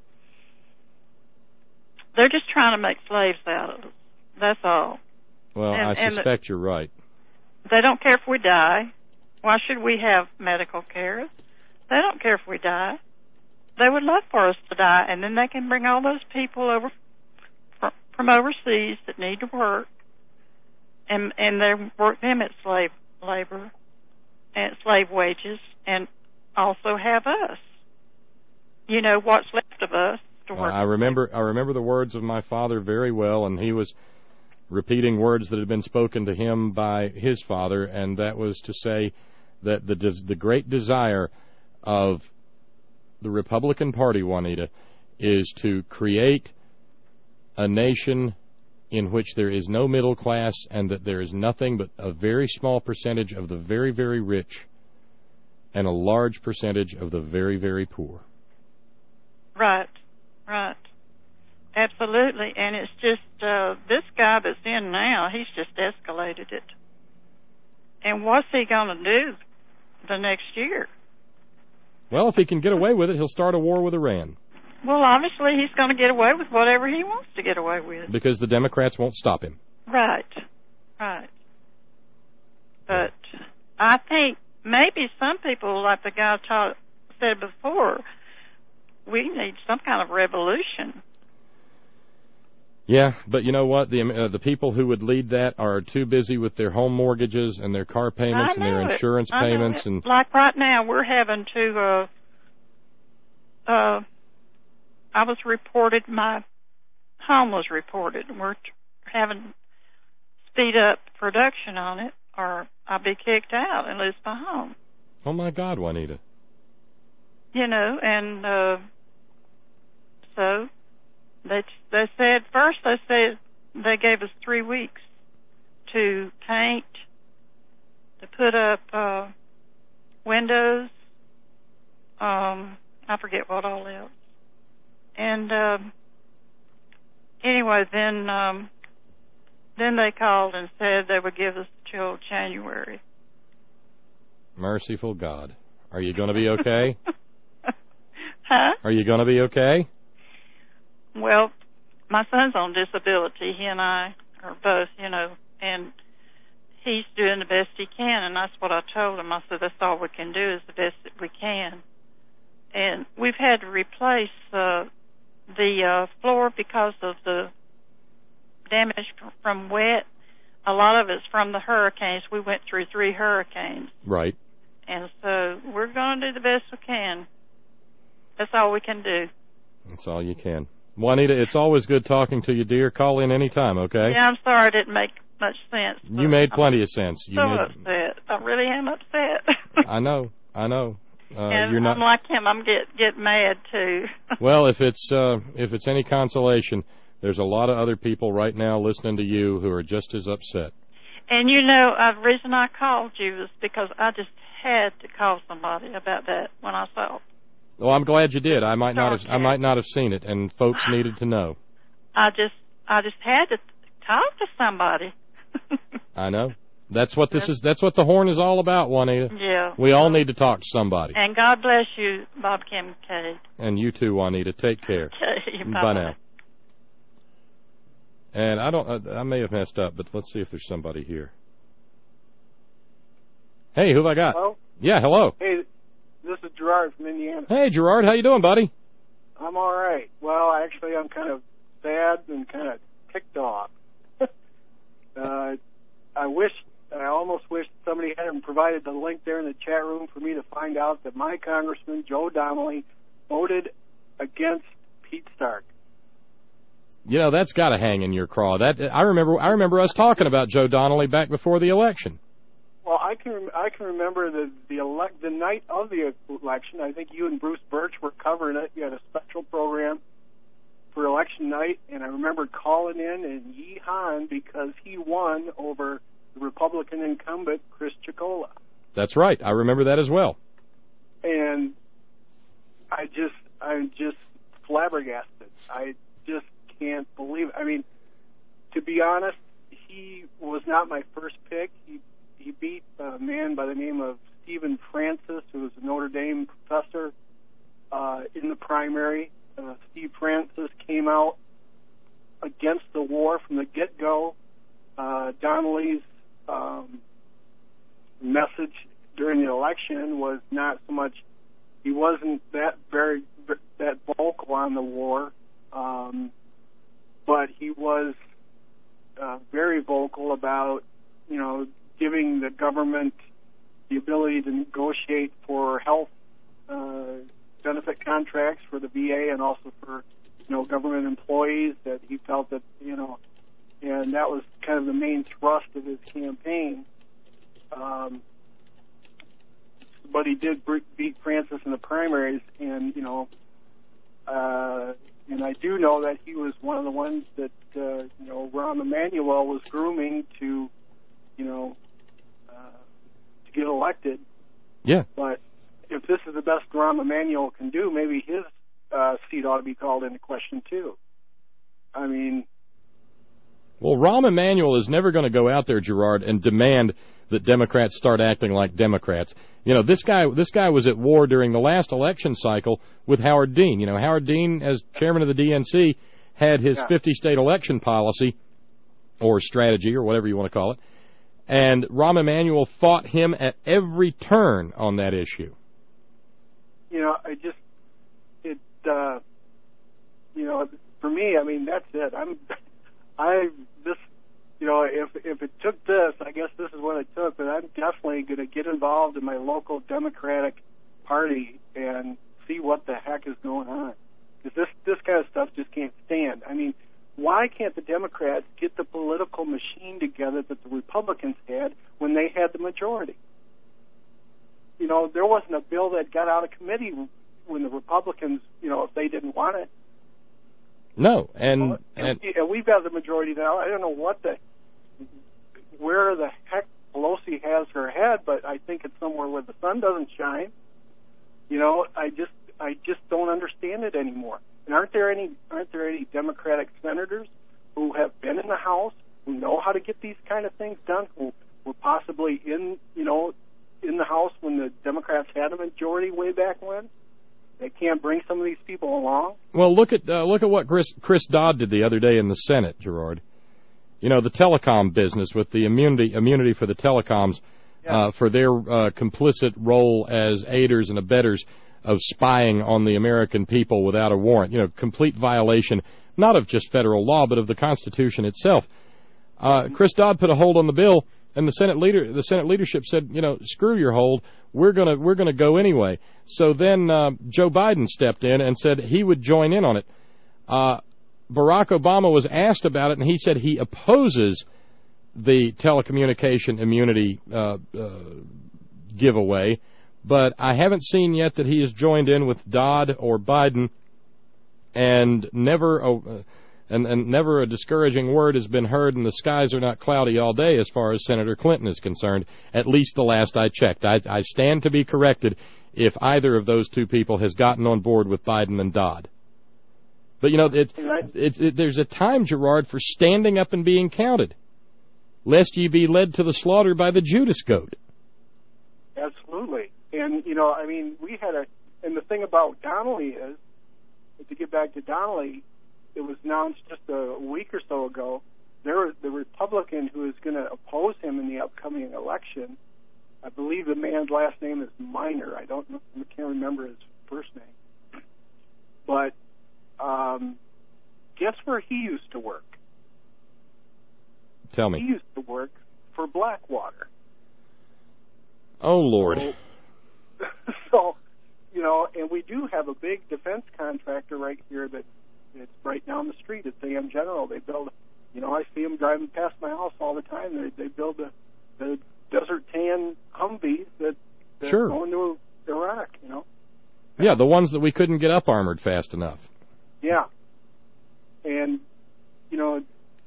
they're just trying to make slaves out of us. That's all. Well, And- I and suspect you're right. They don't care if we die. Why should we have medical care? They don't care if we die. They would love for us to die, and then they can bring all those people over fr- from overseas that need to work, and and they work them at slave labor, at slave wages, and also have us. You know, what's left of us to Uh, work. I remember. I remember the words of my father very well, and he was repeating words that had been spoken to him by his father, and that was to say that the des- the great desire of the Republican Party, Juanita, is to create a nation in which there is no middle class and that there is nothing but a very small percentage of the very, very rich and a large percentage of the very, very poor. Right, right. Absolutely. And it's just, uh, this guy that's in now, he's just escalated it. And what's he going to do the next year? Well, if he can get away with it, he'll start a war with Iran. Well, obviously he's going to get away with whatever he wants to get away with. Because the Democrats won't stop him. Right, right. But I think maybe some people, like the guy taught, said before, we need some kind of revolution. Yeah, but you know what? The uh, the people who would lead that are too busy with their home mortgages and their car payments and their it. insurance I know payments it. and Like right now, we're having to. Uh, uh, I was reported. My home was reported. We're t- having to speed up production on it, or I'll be kicked out and lose my home. oh my God, Juanita. You know, and uh, so they they said first they said they gave us three weeks to paint, to put up uh, windows. Um, I forget what all else. And uh, anyway, then um, then they called and said they would give us till January. Merciful God. Are you going to be okay? Huh? Are you going to be okay? Well, my son's on disability. He and I are both, you know, and he's doing the best he can, and that's what I told him. I said, that's all we can do is the best that we can. And we've had to replace uh, the uh, floor because of the damage from wet. A lot of it's from the hurricanes. We went through three hurricanes. Right. And so we're going to do the best we can. That's all we can do. That's all you can. Juanita, it's always good talking to you, dear. Call in any time, okay? Yeah, I'm sorry I didn't make much sense. You made plenty of sense. You so made... upset. I really am upset. I know. I know. Uh, and you're not... I'm like him. I'm get get mad too. Well, if it's uh, if it's any consolation, there's a lot of other people right now listening to you who are just as upset. And you know, uh, the reason I called you was because I just had to call somebody about that when I saw it. Well, I'm glad you did. I might not have I might not have seen it, and folks needed to know. I just I just had to talk to somebody. I know. That's what this is. That's what the horn is all about, Juanita. Yeah. We all need to talk to somebody. And God bless you, Bob Kincaid. And you too, Juanita. Take care. Okay. Bye. Bye now. And I don't. I, I may have messed up, but let's see if there's somebody here. Hey, who have I got? Hello? Yeah, hello. Hey, this is Gerard from Indiana. Hey, Gerard. How you doing, buddy? I'm all right. Well, actually, I'm kind of sad and kind of ticked off. uh, I wish. I almost wish somebody hadn't provided the link there in the chat room for me to find out that my congressman, Joe Donnelly, voted against Pete Stark. You know, that's got to hang in your craw. That I remember. I remember us talking about Joe Donnelly back before the election. Well, I can I can remember the the elect the night of the election. I think you and Bruce Birch were covering it. You had a special program for election night, and I remember calling in and yee-hawing because he won over the Republican incumbent, Chris Chicola. That's right. I remember that as well. And I just, I'm just flabbergasted. I just can't believe it. I mean, to be honest, he was not my first pick. He he beat a man by the name of Stephen Francis, who was a Notre Dame professor, uh, in the primary. Uh, Steve Francis came out against the war from the get-go. Uh, Donnelly's Um, message during the election was not so much, he wasn't that very that vocal on the war, um, but he was uh, very vocal about, you know, giving the government the ability to negotiate for health uh, benefit contracts for the V A and also for, you know, government employees, that he felt that, you know, and that was kind of the main thrust of his campaign. Um, but he did beat Francis in the primaries, and, you know, uh, and I do know that he was one of the ones that, uh, you know, Rahm Emanuel was grooming to, you know, uh, to get elected. Yeah. But if this is the best Rahm Emanuel can do, maybe his uh, seat ought to be called into question, too. I mean... Well, Rahm Emanuel is never going to go out there, Gerard, and demand that Democrats start acting like Democrats. You know, this guy this guy was at war during the last election cycle with Howard Dean. You know, Howard Dean, as chairman of the D N C, had his fifty-state election policy, or strategy, or whatever you want to call it, and Rahm Emanuel fought him at every turn on that issue. You know, I just, it, uh, you know, for me, I mean, that's it. I'm... I this you know if if it took this, I guess this is what it took. But I'm definitely going to get involved in my local Democratic Party and see what the heck is going on, because this this kind of stuff just can't stand. I mean, why can't the Democrats get the political machine together that the Republicans had when they had the majority? You know, there wasn't a bill that got out of committee when the Republicans, you know, if they didn't want it. No, and, well, and and we've got the majority now. I don't know what the, where the heck Pelosi has her head, but I think it's somewhere where the sun doesn't shine. You know, I just, I just don't understand it anymore. And aren't there any, aren't there any Democratic senators who have been in the House, who know how to get these kind of things done, who were possibly in, you know, in the House when the Democrats had a majority way back when? They can't bring some of these people along. Well, look at uh, look at what Chris Chris Dodd did the other day in the Senate, Gerard. You know, the telecom business with the immunity immunity for the telecoms yeah. uh, for their uh, complicit role as aiders and abettors of spying on the American people without a warrant. You know, complete violation not of just federal law but of the Constitution itself. Uh, Chris Dodd put a hold on the bill, and the Senate leader the Senate leadership said, you know, screw your hold. We're gonna we're gonna go anyway. So then uh, Joe Biden stepped in and said he would join in on it. Uh, Barack Obama was asked about it, and he said he opposes the telecommunication immunity uh, uh, giveaway, but I haven't seen yet that he has joined in with Dodd or Biden, and never a, and, and never a discouraging word has been heard, and the skies are not cloudy all day as far as Senator Clinton is concerned, at least the last I checked. I, I stand to be corrected if either of those two people has gotten on board with Biden and Dodd. But, you know, it's, it's, it, there's a time, Gerard, for standing up and being counted, lest ye be led to the slaughter by the Judas goat. Absolutely. And, you know, I mean, we had a, and the thing about Donnelly is, to get back to Donnelly, it was announced just a week or so ago, there, the Republican who is going to oppose him in the upcoming election, I believe the man's last name is Minor. I don't know, I can't remember his first name. But um, guess where he used to work? Tell me. He used to work for Blackwater. Oh, Lord. So, so, you know, and we do have a big defense contractor right here that it's right down the street. It's A M General. They build, you know, I see them driving past my house all the time. They they build the, the Desert Tan Humvees that, that sure. go into Iraq, you know. Yeah, the ones that we couldn't get up armored fast enough. Yeah. And, you know,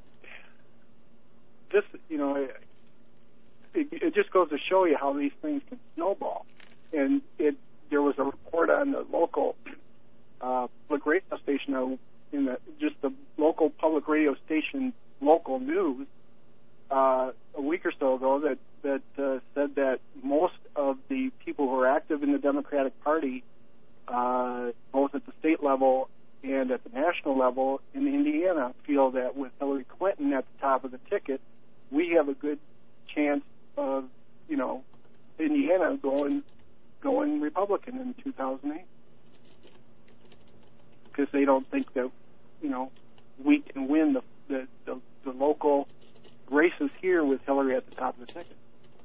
this, you know, it, it just goes to show you how these things can snowball. And it there was a report on the local uh, public radio station, uh, in the just the local public radio station, local news, uh, a week or so ago that that uh, said that most of the people who are active in the Democratic Party, uh, both at the state level and at the national level in Indiana, feel that with Hillary Clinton at the top of the ticket, we have a good chance of, you know, Indiana going going Republican in two thousand eight, because they don't think that, you know, we can win the the, the the local races here with Hillary at the top of the ticket.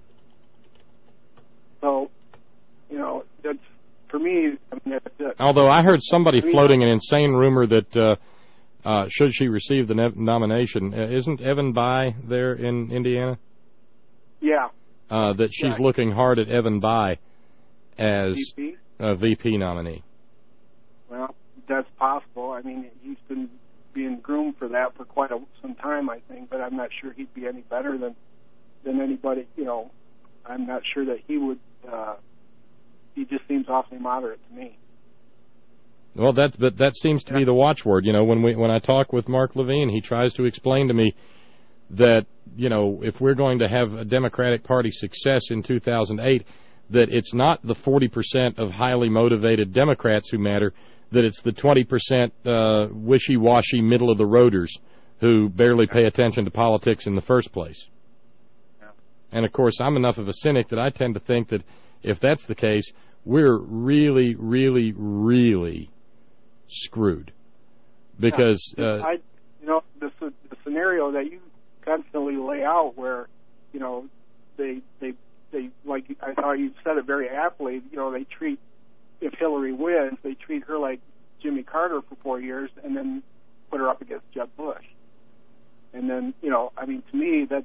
So, you know, that's, for me, I mean, that's it. Although I heard somebody floating an insane rumor that uh, uh, should she receive the ne- nomination, uh, isn't Evan Bayh there in Indiana? Yeah. Uh, that she's right. looking hard at Evan Bayh as V P? a V P nominee. Well, that's possible. I mean, he's been being groomed for that for quite a, some time, I think, but I'm not sure he'd be any better than than anybody, you know. I'm not sure that he would, uh, he just seems awfully moderate to me. Well, that's, but that seems to yeah. be the watchword. You know, when we when I talk with Mark Levine, he tries to explain to me that, you know, if we're going to have a Democratic Party success in two thousand eight, that it's not the forty percent of highly motivated Democrats who matter, that it's the twenty percent uh, wishy-washy middle-of-the-roaders who barely pay attention to politics in the first place. Yeah. And, of course, I'm enough of a cynic that I tend to think that if that's the case, we're really, really, really screwed. Because... Yeah. Uh, I, you know, the, the scenario that you constantly lay out where, you know, they, they, they, like I thought you said it very aptly, you know, they treat, if Hillary wins, they treat her like Jimmy Carter for four years and then put her up against Jeb Bush. And then, you know, I mean, to me, that's,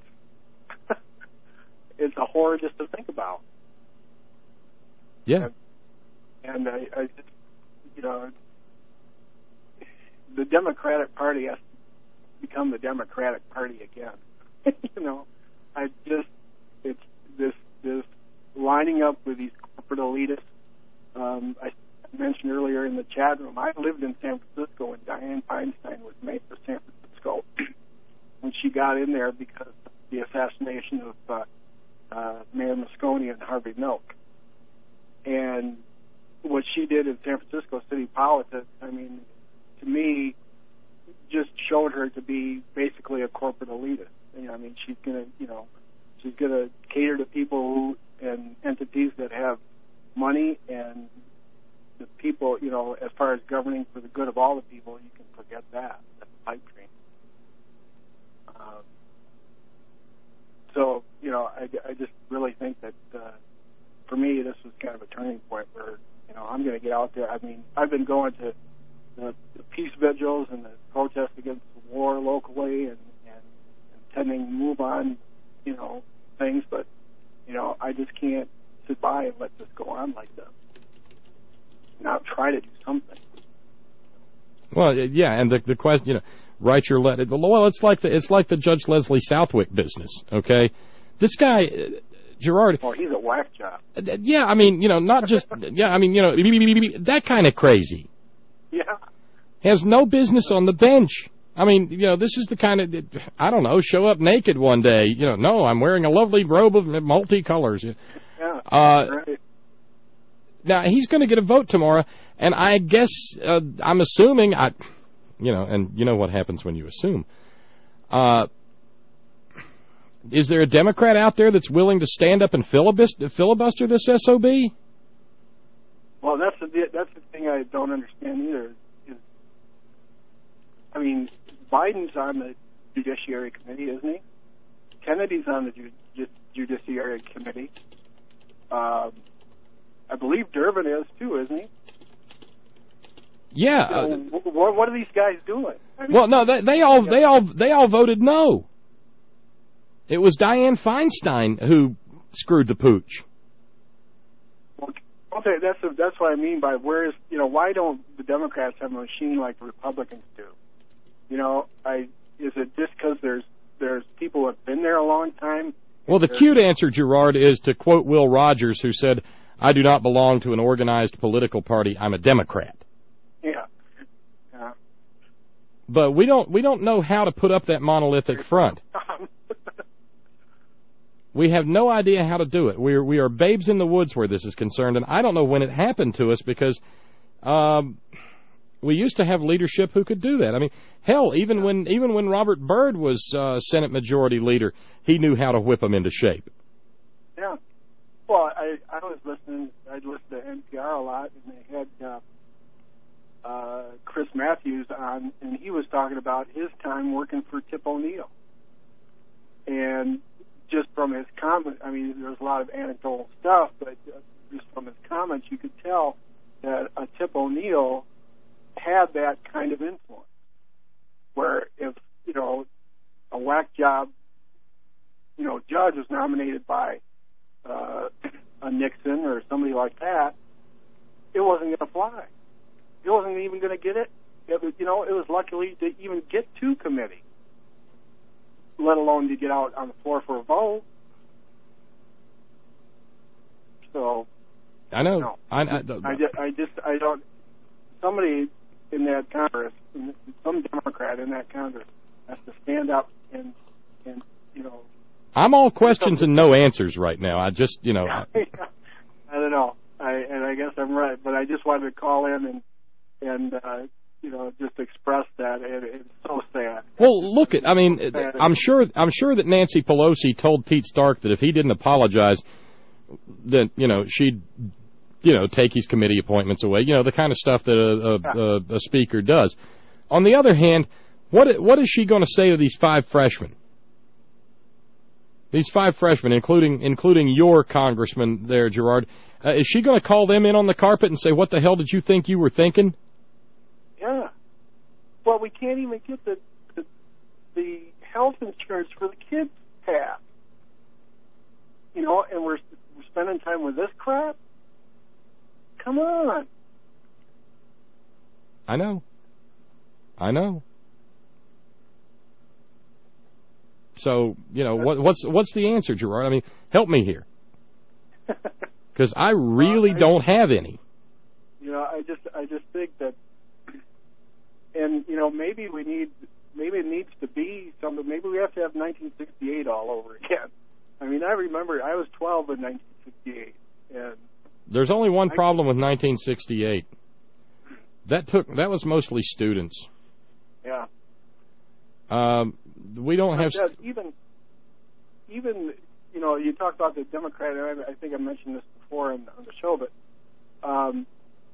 it's a horror just to think about. Yeah. And, and I, I just, you know, the Democratic Party has to become the Democratic Party again. You know, I just, it's this, this lining up with these corporate elitists. Um, I mentioned earlier in the chat room, I lived in San Francisco when Dianne Feinstein was made for San Francisco when she got in there because of the assassination of uh, uh, Mayor Moscone and Harvey Milk. And what she did in San Francisco city politics, I mean, to me, just showed her to be basically a corporate elitist. You know, I mean, she's gonna, you know, she's gonna cater to people who and entities that have money, and the people, you know, as far as governing for the good of all the people, you can forget that. That's a pipe dream. Um, so, you know, I, I just really think that, uh, for me, this was kind of a turning point where, you know, I'm going to get out there. I mean, I've been going to the, the peace vigils and the protests against the war locally and, and, and pretending to move on, you know, things, but, you know, I just can't sit by and let this go on like this. Now try to do something. Well, yeah, and the the question, you know, write your letter. Well, it's like the it's like the Judge Leslie Southwick business. Okay, this guy, uh, Gerard. Oh, he's a whack job. Uh, yeah, I mean, you know, not just. yeah, I mean, you know, that kind of crazy. Yeah. Has no business on the bench. I mean, you know, this is the kind of, I don't know, show up naked one day. You know, no, I'm wearing a lovely robe of multicolors. Yeah. Uh, right. Now, he's going to get a vote tomorrow, and I guess, uh, I'm assuming, I, you know, and you know what happens when you assume. Uh, is there a Democrat out there that's willing to stand up and filibuster, filibuster this S O B? Well, that's the, that's the thing I don't understand either. Is, I mean, Biden's on the Judiciary Committee, isn't he? Kennedy's on the Ju- Judiciary Committee. Um, I believe Durbin is too, isn't he? Yeah. So, Uh, what, what are these guys doing? I mean, well, no, they, they all they all they all voted no. It was Dianne Feinstein who screwed the pooch. Okay, that's a, that's what I mean by where is, you know, why don't the Democrats have a machine like the Republicans do? You know, I is it just because there's there's people who have been there a long time? Well, the cute answer, Gerard, is to quote Will Rogers, who said, "I do not belong to an organized political party. I'm a Democrat." Yeah. Yeah. But we don't we don't know how to put up that monolithic front. We have no idea how to do it. We are we are babes in the woods where this is concerned, and I don't know when it happened to us because um, we used to have leadership who could do that. I mean, hell, even when even when Robert Byrd was uh, Senate Majority Leader, he knew how to whip them into shape. Yeah. Well, I I was listening. I'd listen to N P R a lot, and they had uh, uh, Chris Matthews on, and he was talking about his time working for Tip O'Neill, and just from his comment, I mean, there's a lot of anecdotal stuff, but just from his comments, you could tell that a Tip O'Neill had that kind of influence. Where if, you know, a whack job, you know, judge was nominated by uh, a Nixon or somebody like that, it wasn't going to fly. It wasn't even going to get it. It was, you know, it was luckily to even get to committee, let alone to get out on the floor for a vote. So, I know. No, I, I, I, just, I just, I don't. Somebody in that Congress, some Democrat in that Congress, has to stand up and, and you know. I'm all questions and no answers right now. I just, you know. I, I don't know. I and I guess I'm right, but I just wanted to call in and and. Uh, you know, just express that, and it's so sad. Well, look at, I mean, I'm sure, I'm sure that Nancy Pelosi told Pete Stark that if he didn't apologize, that, you know, she'd, you know, take his committee appointments away. You know, the kind of stuff that a, a, a, a speaker does. On the other hand, what what is she going to say to these five freshmen? These five freshmen, including including your congressman there, Gerard, uh, is she going to call them in on the carpet and say, "What the hell did you think you were thinking?" Yeah. Well, we can't even get the, the the health insurance for the kids passed. You know, and we're we're spending time with this crap. Come on. I know. I know. So, you know, what, what's what's the answer, Gerard? I mean, help me here, because I really uh, I, don't have any. You know, I just I just think that. And, you know, maybe we need, maybe it needs to be something, maybe we have to have nineteen sixty-eight all over again. I mean, I remember, I was twelve in nineteen sixty-eight. And there's only one problem with nineteen sixty-eight. That took, that was mostly students. Yeah. Um, we don't have... St- even, even, you know, you talk about the Democrat, and I, I think I mentioned this before on, on the show, but um,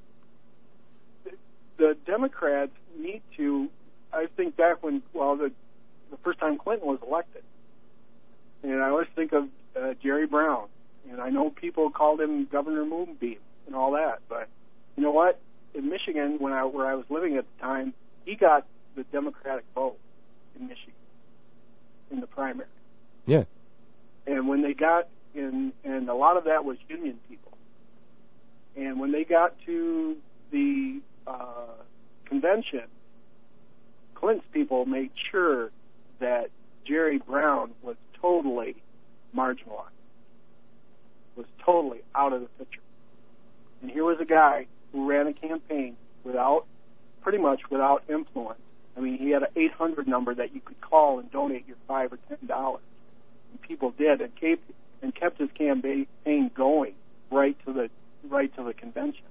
the Democrats need to, I think back when, well, the, the first time Clinton was elected, and I always think of uh, Jerry Brown, and I know people called him Governor Moonbeam and all that, but you know what? In Michigan, when I where I was living at the time, he got the Democratic vote in Michigan. in the primary. Yeah. And when they got in, and a lot of that was union people. And when they got to the uh, convention, Clinton's people made sure that Jerry Brown was totally marginalized, was totally out of the picture. And here was a guy who ran a campaign without, pretty much without influence. I mean, he had an eight hundred number that you could call and donate your five or ten dollars. And people did, and kept and kept his campaign going right to the right to the convention.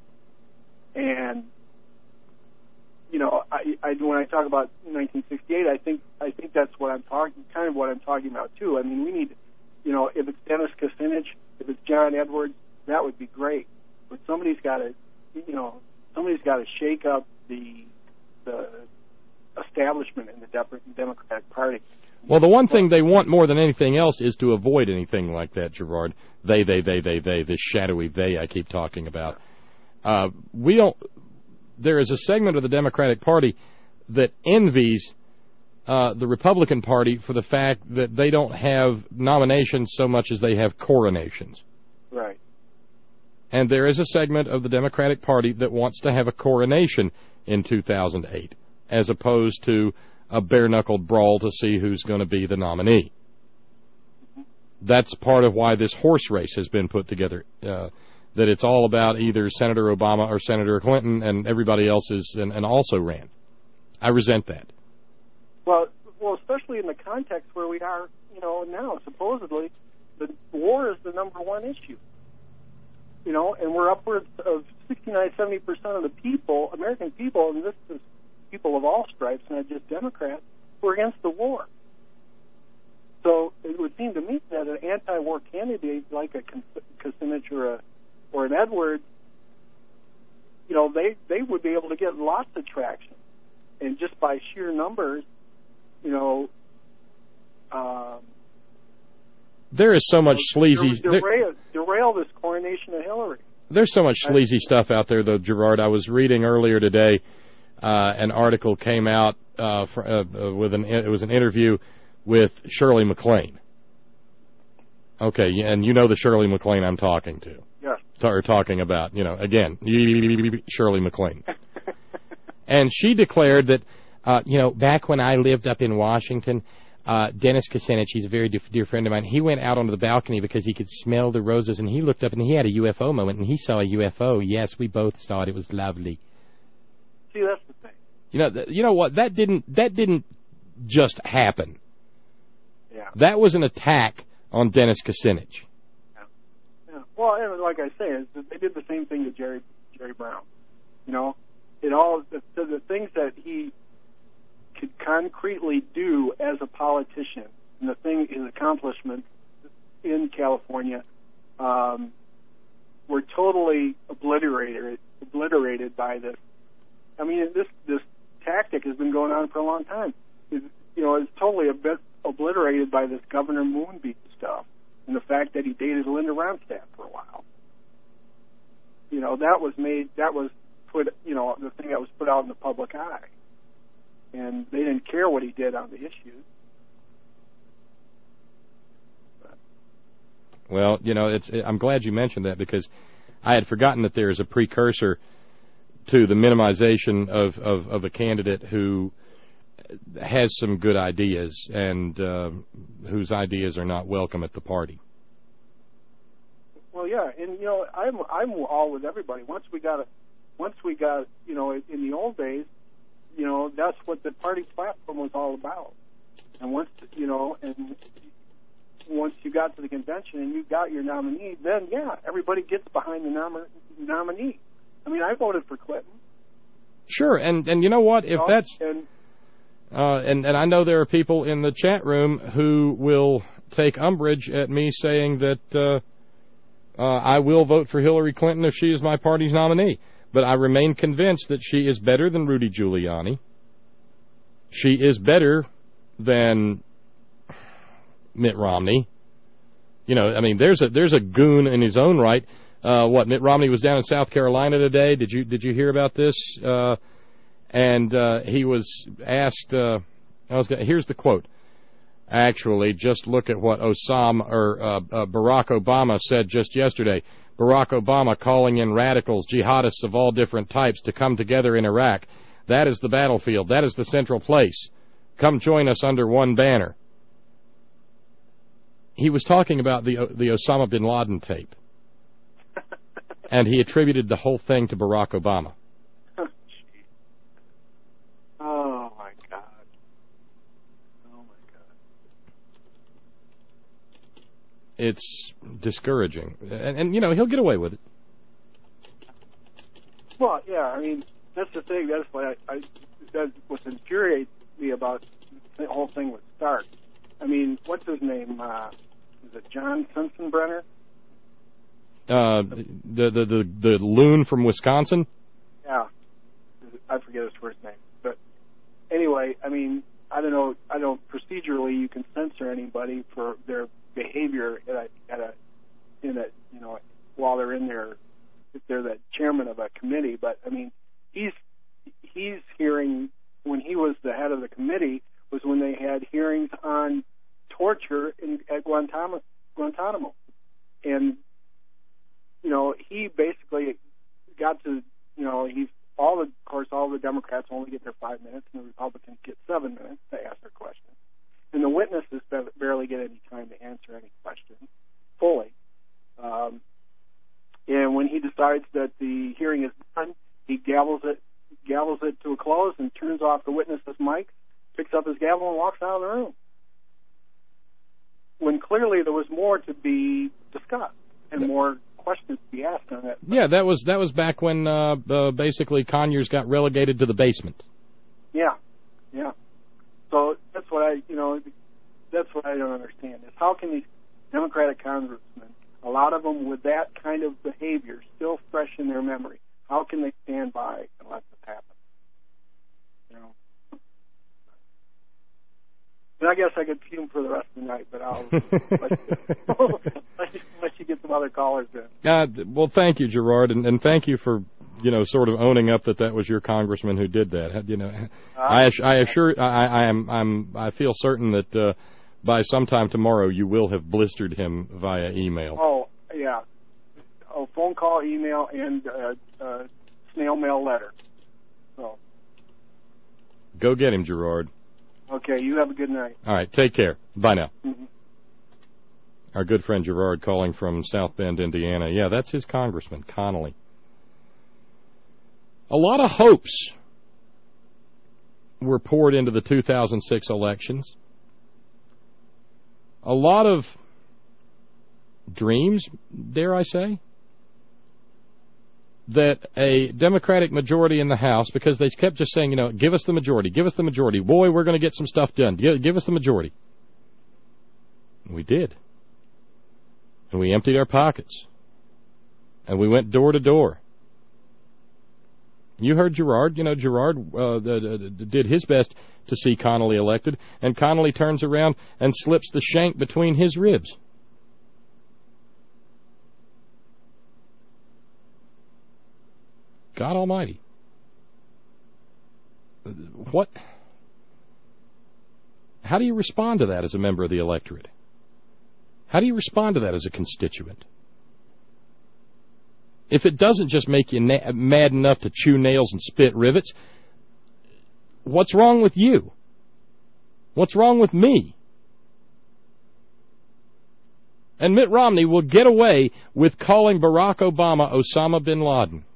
And you know, I, I when I talk about nineteen sixty-eight, I think I think that's what I'm talking, kind of what I'm talking about too. I mean, we need, you know, if it's Dennis Kucinich, if it's John Edwards, that would be great. But somebody's got to, you know, somebody's got to shake up the the establishment in the Democratic Party. Well, the one thing they want more than anything else is to avoid anything like that, Gerard. They, they, they, they, they, this shadowy they I keep talking about. Uh, we don't. There is a segment of the Democratic Party that envies uh, the Republican Party for the fact that they don't have nominations so much as they have coronations. Right. And there is a segment of the Democratic Party that wants to have a coronation in two thousand eight, as opposed to a bare-knuckled brawl to see who's going to be the nominee. Mm-hmm. That's part of why this horse race has been put together, uh, that it's all about either Senator Obama or Senator Clinton, and everybody else is and, and also ran. I resent that. Well, well, especially in the context where we are, you know, now. Supposedly, the war is the number one issue. You know, and we're upwards of sixty-nine, seventy percent of the people, American people, and this is people of all stripes, not just Democrats, who are against the war. So it would seem to me that an anti-war candidate like a Kucinich or a or an Edwards, you know, they they would be able to get lots of traction, and just by sheer numbers, you know. Um, There is so much sleazy... Derail, derail this coronation of Hillary. There's so much sleazy stuff out there, though, Gerard. I was reading earlier today, uh, an article came out uh, for, uh, with an it was an interview with Shirley MacLaine. Okay, and you know the Shirley MacLaine I'm talking to. Yes. Or talking about, you know, again, Shirley MacLaine. And she declared that, uh, you know, back when I lived up in Washington, Uh, Dennis Kucinich, he's a very dear, dear friend of mine, he went out onto the balcony because he could smell the roses, and he looked up and he had a U F O moment, and he saw a U F O. Yes, we both saw it. It was lovely. See, that's the thing. You know, th- you know what? That didn't that didn't just happen. Yeah. That was an attack on Dennis Kucinich. Yeah. Yeah. Well, and like I say, they did the same thing to Jerry Jerry Brown. You know, it all the, the things that he could concretely do as a politician, and the thing, his accomplishments in California, um, were totally obliterated obliterated by this. I mean, this this tactic has been going on for a long time. It, you know, it's totally a bit obliterated by this Governor Moonbeam stuff, and the fact that he dated Linda Ronstadt for a while. You know, that was made. That was put. You know, the thing that was put out in the public eye. And they didn't care what he did on the issues. But. Well, you know, it's, I'm glad you mentioned that, because I had forgotten that there is a precursor to the minimization of, of, of a candidate who has some good ideas and uh, whose ideas are not welcome at the party. Well, yeah, and you know, I'm I'm all with everybody. Once we got a, once we got, you know, in the old days, you know, that's what the party platform was all about. And once, you know, and once you got to the convention and you got your nominee, then, yeah, everybody gets behind the nom- nominee. I mean, I voted for Clinton. Sure, and, and you know what? If you know, that's... And, uh, and, and I know there are people in the chat room who will take umbrage at me saying that uh, uh, I will vote for Hillary Clinton if she is my party's nominee. But I remain convinced that she is better than Rudy Giuliani. She is better than Mitt Romney. You know, I mean, there's a there's a goon in his own right. Uh, what Mitt Romney was down in South Carolina today. Did you did you hear about this? Uh, and uh, he was asked. Uh, I was gonna, here's the quote. actually. Just look at what Osama or uh, uh, Barack Obama said just yesterday. Barack Obama calling in radicals, jihadists of all different types to come together in Iraq. That is the battlefield. That is the central place. Come join us under one banner. He was talking about the the Osama bin Laden tape. And he attributed the whole thing to Barack Obama. Oh, my God. Oh, my God. It's discouraging. And, and, you know, he'll get away with it. Well, yeah, I mean, that's the thing. That's what I, I that's what infuriates me about the whole thing with Stark. I mean, what's his name? Uh, is it John Sensenbrenner? Uh, the, the the the loon from Wisconsin. Yeah, I forget his first name, but anyway, I mean, I don't know. I don't procedurally you can censor anybody for their behavior at a, at a in a you know while they're in their if they're the chairman of a committee. But I mean, he's he's hearing when he was the head of the committee was when they had hearings on torture in at Guantanamo, Guantanamo, and you know, he basically got to, you know, he's all the, of course, all the Democrats only get their five minutes, and the Republicans get seven minutes to ask their questions, and the witnesses barely get any time to answer any questions fully. Um, and when he decides that the hearing is done, he gavels it, gavels it to a close, and turns off the witnesses' mic, picks up his gavel, and walks out of the room. When clearly there was more to be discussed and more questions to be asked on that. Yeah, that was that was back when uh, uh, basically Conyers got relegated to the basement. Yeah, yeah. So that's what I, you know, that's what I don't understand is how can these Democratic congressmen, a lot of them with that kind of behavior still fresh in their memory, how can they stand by and let this happen? You know. And I guess I could fume for the rest of the night, but I'll let, you, let, you, let you get some other callers in. Uh, well, thank you, Gerard, and, and thank you for, you know, sort of owning up that that was your congressman who did that. You know, uh, I, I assure, I, I am, I'm, I feel certain that uh, by sometime tomorrow you will have blistered him via email. Oh, yeah, oh, phone call, email, and uh, uh, snail mail letter. So. Go get him, Gerard. Okay, you have a good night. All right, take care. Bye now. Mm-hmm. Our good friend Gerard calling from South Bend, Indiana. Yeah, that's his congressman, Connolly. A lot of hopes were poured into the two thousand six elections. A lot of dreams, dare I say, that a Democratic majority in the House, because they kept just saying, you know, give us the majority, give us the majority. Boy, we're going to get some stuff done. Give, give us the majority. And we did. And we emptied our pockets. And we went door to door. You heard Gerard. You know, Gerard uh, did his best to see Connolly elected, and Connolly turns around and slips the shank between his ribs. God Almighty. What? How do you respond to that as a member of the electorate? How do you respond to that as a constituent? If it doesn't just make you na- mad enough to chew nails and spit rivets, what's wrong with you? What's wrong with me? And Mitt Romney will get away with calling Barack Obama Osama bin Laden.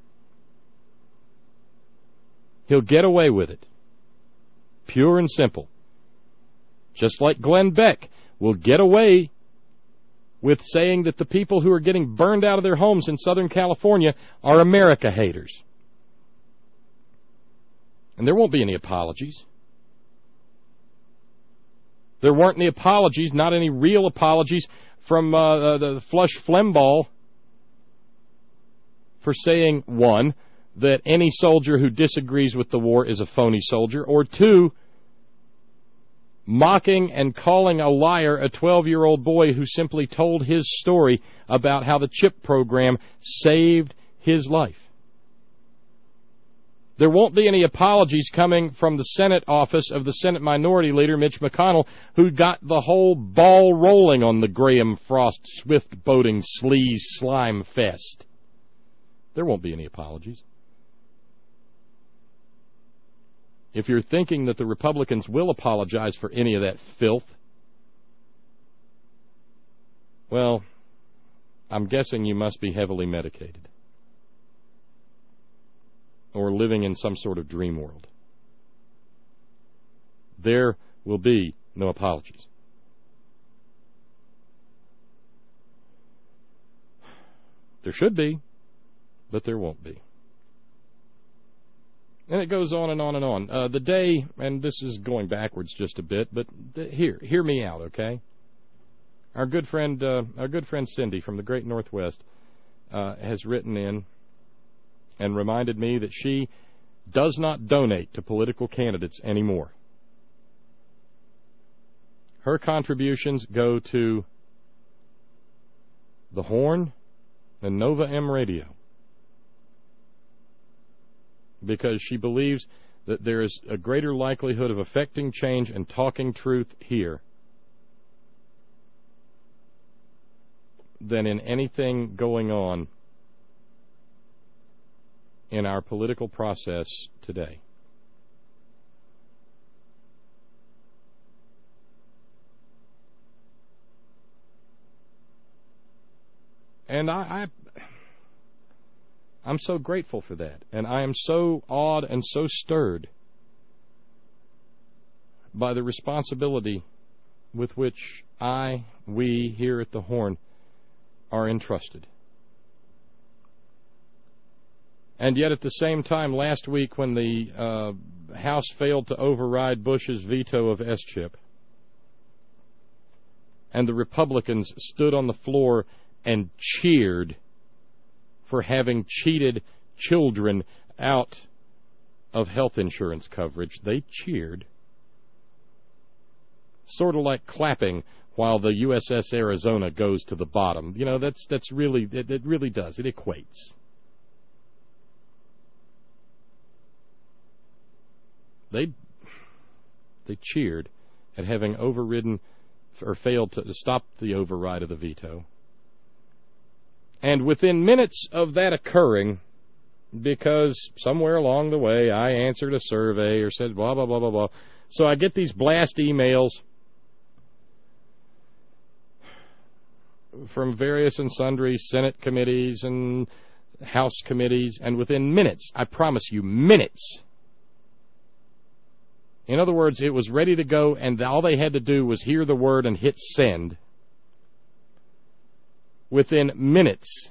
He'll get away with it. Pure and simple. Just like Glenn Beck will get away with saying that the people who are getting burned out of their homes in Southern California are America haters. And there won't be any apologies. There weren't any apologies, not any real apologies from uh, the Flush Flemball for saying, one, that any soldier who disagrees with the war is a phony soldier, or two, mocking and calling a liar a twelve-year-old boy who simply told his story about how the CHIP program saved his life. There won't be any apologies coming from the Senate office of the Senate Minority Leader, Mitch McConnell, who got the whole ball rolling on the Graham Frost swift boating sleaze slime fest. There won't be any apologies. If you're thinking that the Republicans will apologize for any of that filth, well, I'm guessing you must be heavily medicated or living in some sort of dream world. There will be no apologies. There should be, but there won't be. And it goes on and on and on. Uh, the day, and this is going backwards just a bit, but th- here, hear me out, okay? Our good friend, uh, our good friend Cindy from the Great Northwest uh, has written in and reminded me that she does not donate to political candidates anymore. Her contributions go to the Horn and Nova M Radio, because she believes that there is a greater likelihood of affecting change and talking truth here than in anything going on in our political process today. And I... I I'm so grateful for that, and I am so awed and so stirred by the responsibility with which I, we here at the Horn, are entrusted. And yet at the same time, last week when the uh, House failed to override Bush's veto of S chip, and the Republicans stood on the floor and cheered for having cheated children out of health insurance coverage. They cheered. Sort of like clapping while the U S S Arizona goes to the bottom. You know, that's that's really, it, it really does. It equates. They, they cheered at having overridden or failed to stop the override of the veto. And within minutes of that occurring, because somewhere along the way I answered a survey or said blah, blah, blah, blah, blah, so I get these blast emails from various and sundry Senate committees and House committees, and within minutes, I promise you, minutes. In other words, it was ready to go, and all they had to do was hear the word and hit send. Within minutes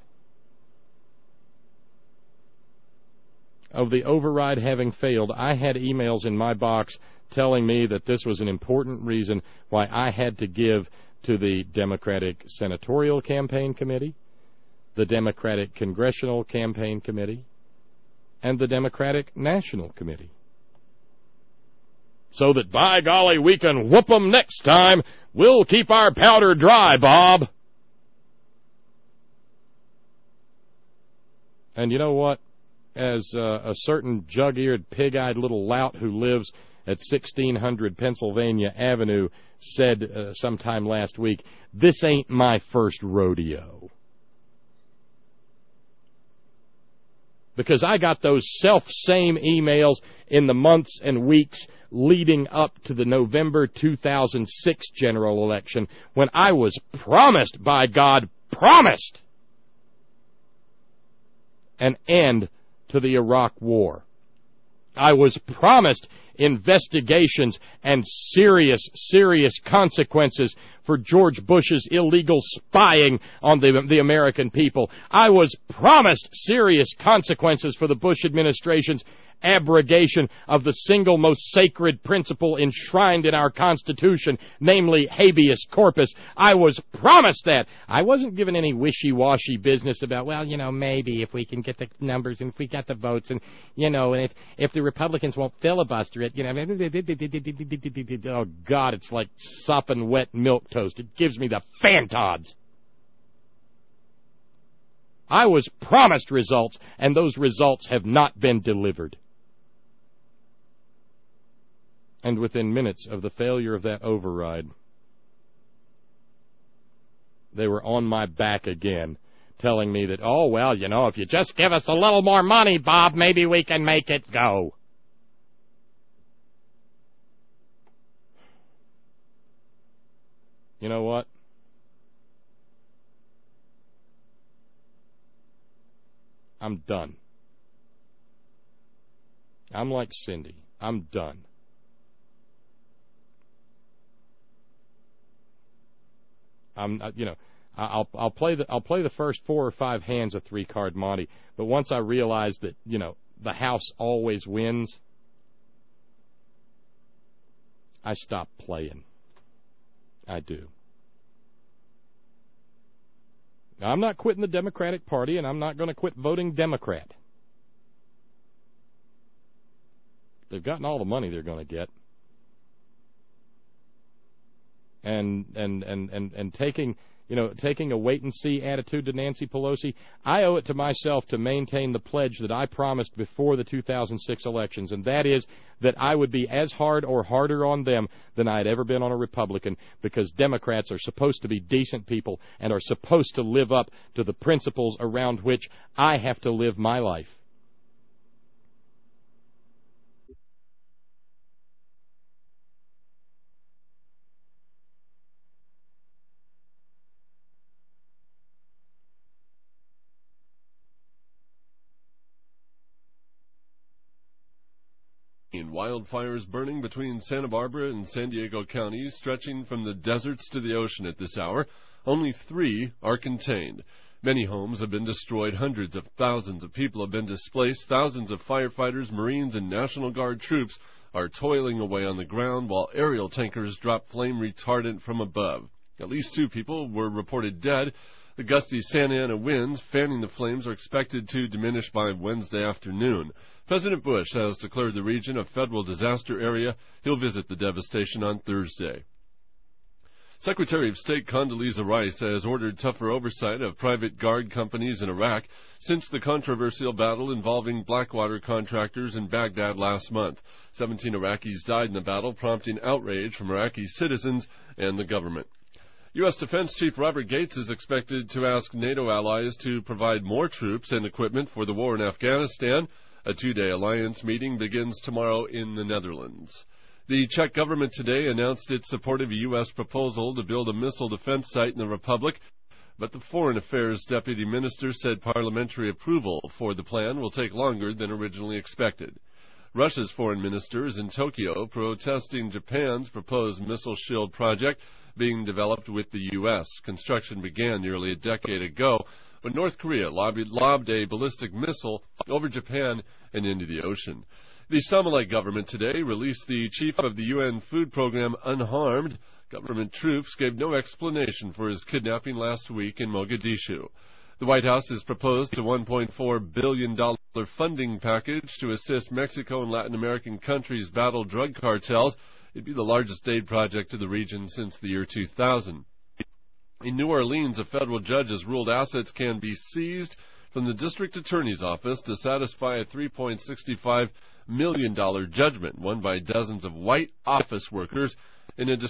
of the override having failed, I had emails in my box telling me that this was an important reason why I had to give to the Democratic Senatorial Campaign Committee, the Democratic Congressional Campaign Committee, and the Democratic National Committee. So that, by golly, we can whoop 'em next time. We'll keep our powder dry, Bob. And you know what? As uh, a certain jug-eared, pig-eyed little lout who lives at sixteen hundred Pennsylvania Avenue said uh, sometime last week, this ain't my first rodeo. Because I got those self-same emails in the months and weeks leading up to the November two thousand six general election when I was promised, by God, promised an end to the Iraq War. I was promised investigations and serious, serious consequences for George Bush's illegal spying on the, the American people. I was promised serious consequences for the Bush administration's abrogation of the single most sacred principle enshrined in our Constitution, namely habeas corpus. I was promised that. I wasn't given any wishy-washy business about, well, you know, maybe if we can get the numbers and if we got the votes and, you know, and if, if the Republicans won't filibuster it, you know. Oh, God, it's like sopping wet milk toast. It gives me the fantods. I was promised results, and those results have not been delivered. And within minutes of the failure of that override, they were on my back again, telling me that, oh, well, you know, if you just give us a little more money, Bob, maybe we can make it go. You know what? I'm done. I'm like Cindy. I'm done. I'm, you know, I'll I'll play the I'll play the first four or five hands of three card Monte, but once I realize that, you know, the house always wins, I stop playing. I do. Now, I'm not quitting the Democratic Party, and I'm not going to quit voting Democrat. They've gotten all the money they're going to get. And and, and, and and taking, you know, taking a wait-and-see attitude to Nancy Pelosi, I owe it to myself to maintain the pledge that I promised before the two thousand six elections, and that is that I would be as hard or harder on them than I had ever been on a Republican, because Democrats are supposed to be decent people and are supposed to live up to the principles around which I have to live my life. Wildfires burning between Santa Barbara and San Diego counties, stretching from the deserts to the ocean at this hour. Only three are contained. Many homes have been destroyed. Hundreds of thousands of people have been displaced. Thousands of firefighters, Marines, and National Guard troops are toiling away on the ground while aerial tankers drop flame retardant from above. At least two people were reported dead. The gusty Santa Ana winds fanning the flames are expected to diminish by Wednesday afternoon. President Bush has declared the region a federal disaster area. He'll visit the devastation on Thursday. Secretary of State Condoleezza Rice has ordered tougher oversight of private guard companies in Iraq since the controversial battle involving Blackwater contractors in Baghdad last month. Seventeen Iraqis died in the battle, prompting outrage from Iraqi citizens and the government. U S Defense Chief Robert Gates is expected to ask NATO allies to provide more troops and equipment for the war in Afghanistan. A two-day alliance meeting begins tomorrow in the Netherlands. The Czech government today announced its support of a U S proposal to build a missile defense site in the Republic, but the Foreign Affairs Deputy Minister said parliamentary approval for the plan will take longer than originally expected. Russia's foreign minister is in Tokyo protesting Japan's proposed missile shield project being developed with the U S. Construction began nearly a decade ago when North Korea lobbied, lobbed a ballistic missile over Japan and into the ocean. The Somalite government today released the chief of the U N Food Program unharmed. Government troops gave no explanation for his kidnapping last week in Mogadishu. The White House has proposed a one point four billion dollars funding package to assist Mexico and Latin American countries battle drug cartels. It'd be the largest aid project to the region since the year two thousand. In New Orleans, a federal judge has ruled assets can be seized from the district attorney's office to satisfy a three point six five million dollars judgment won by dozens of white office workers in a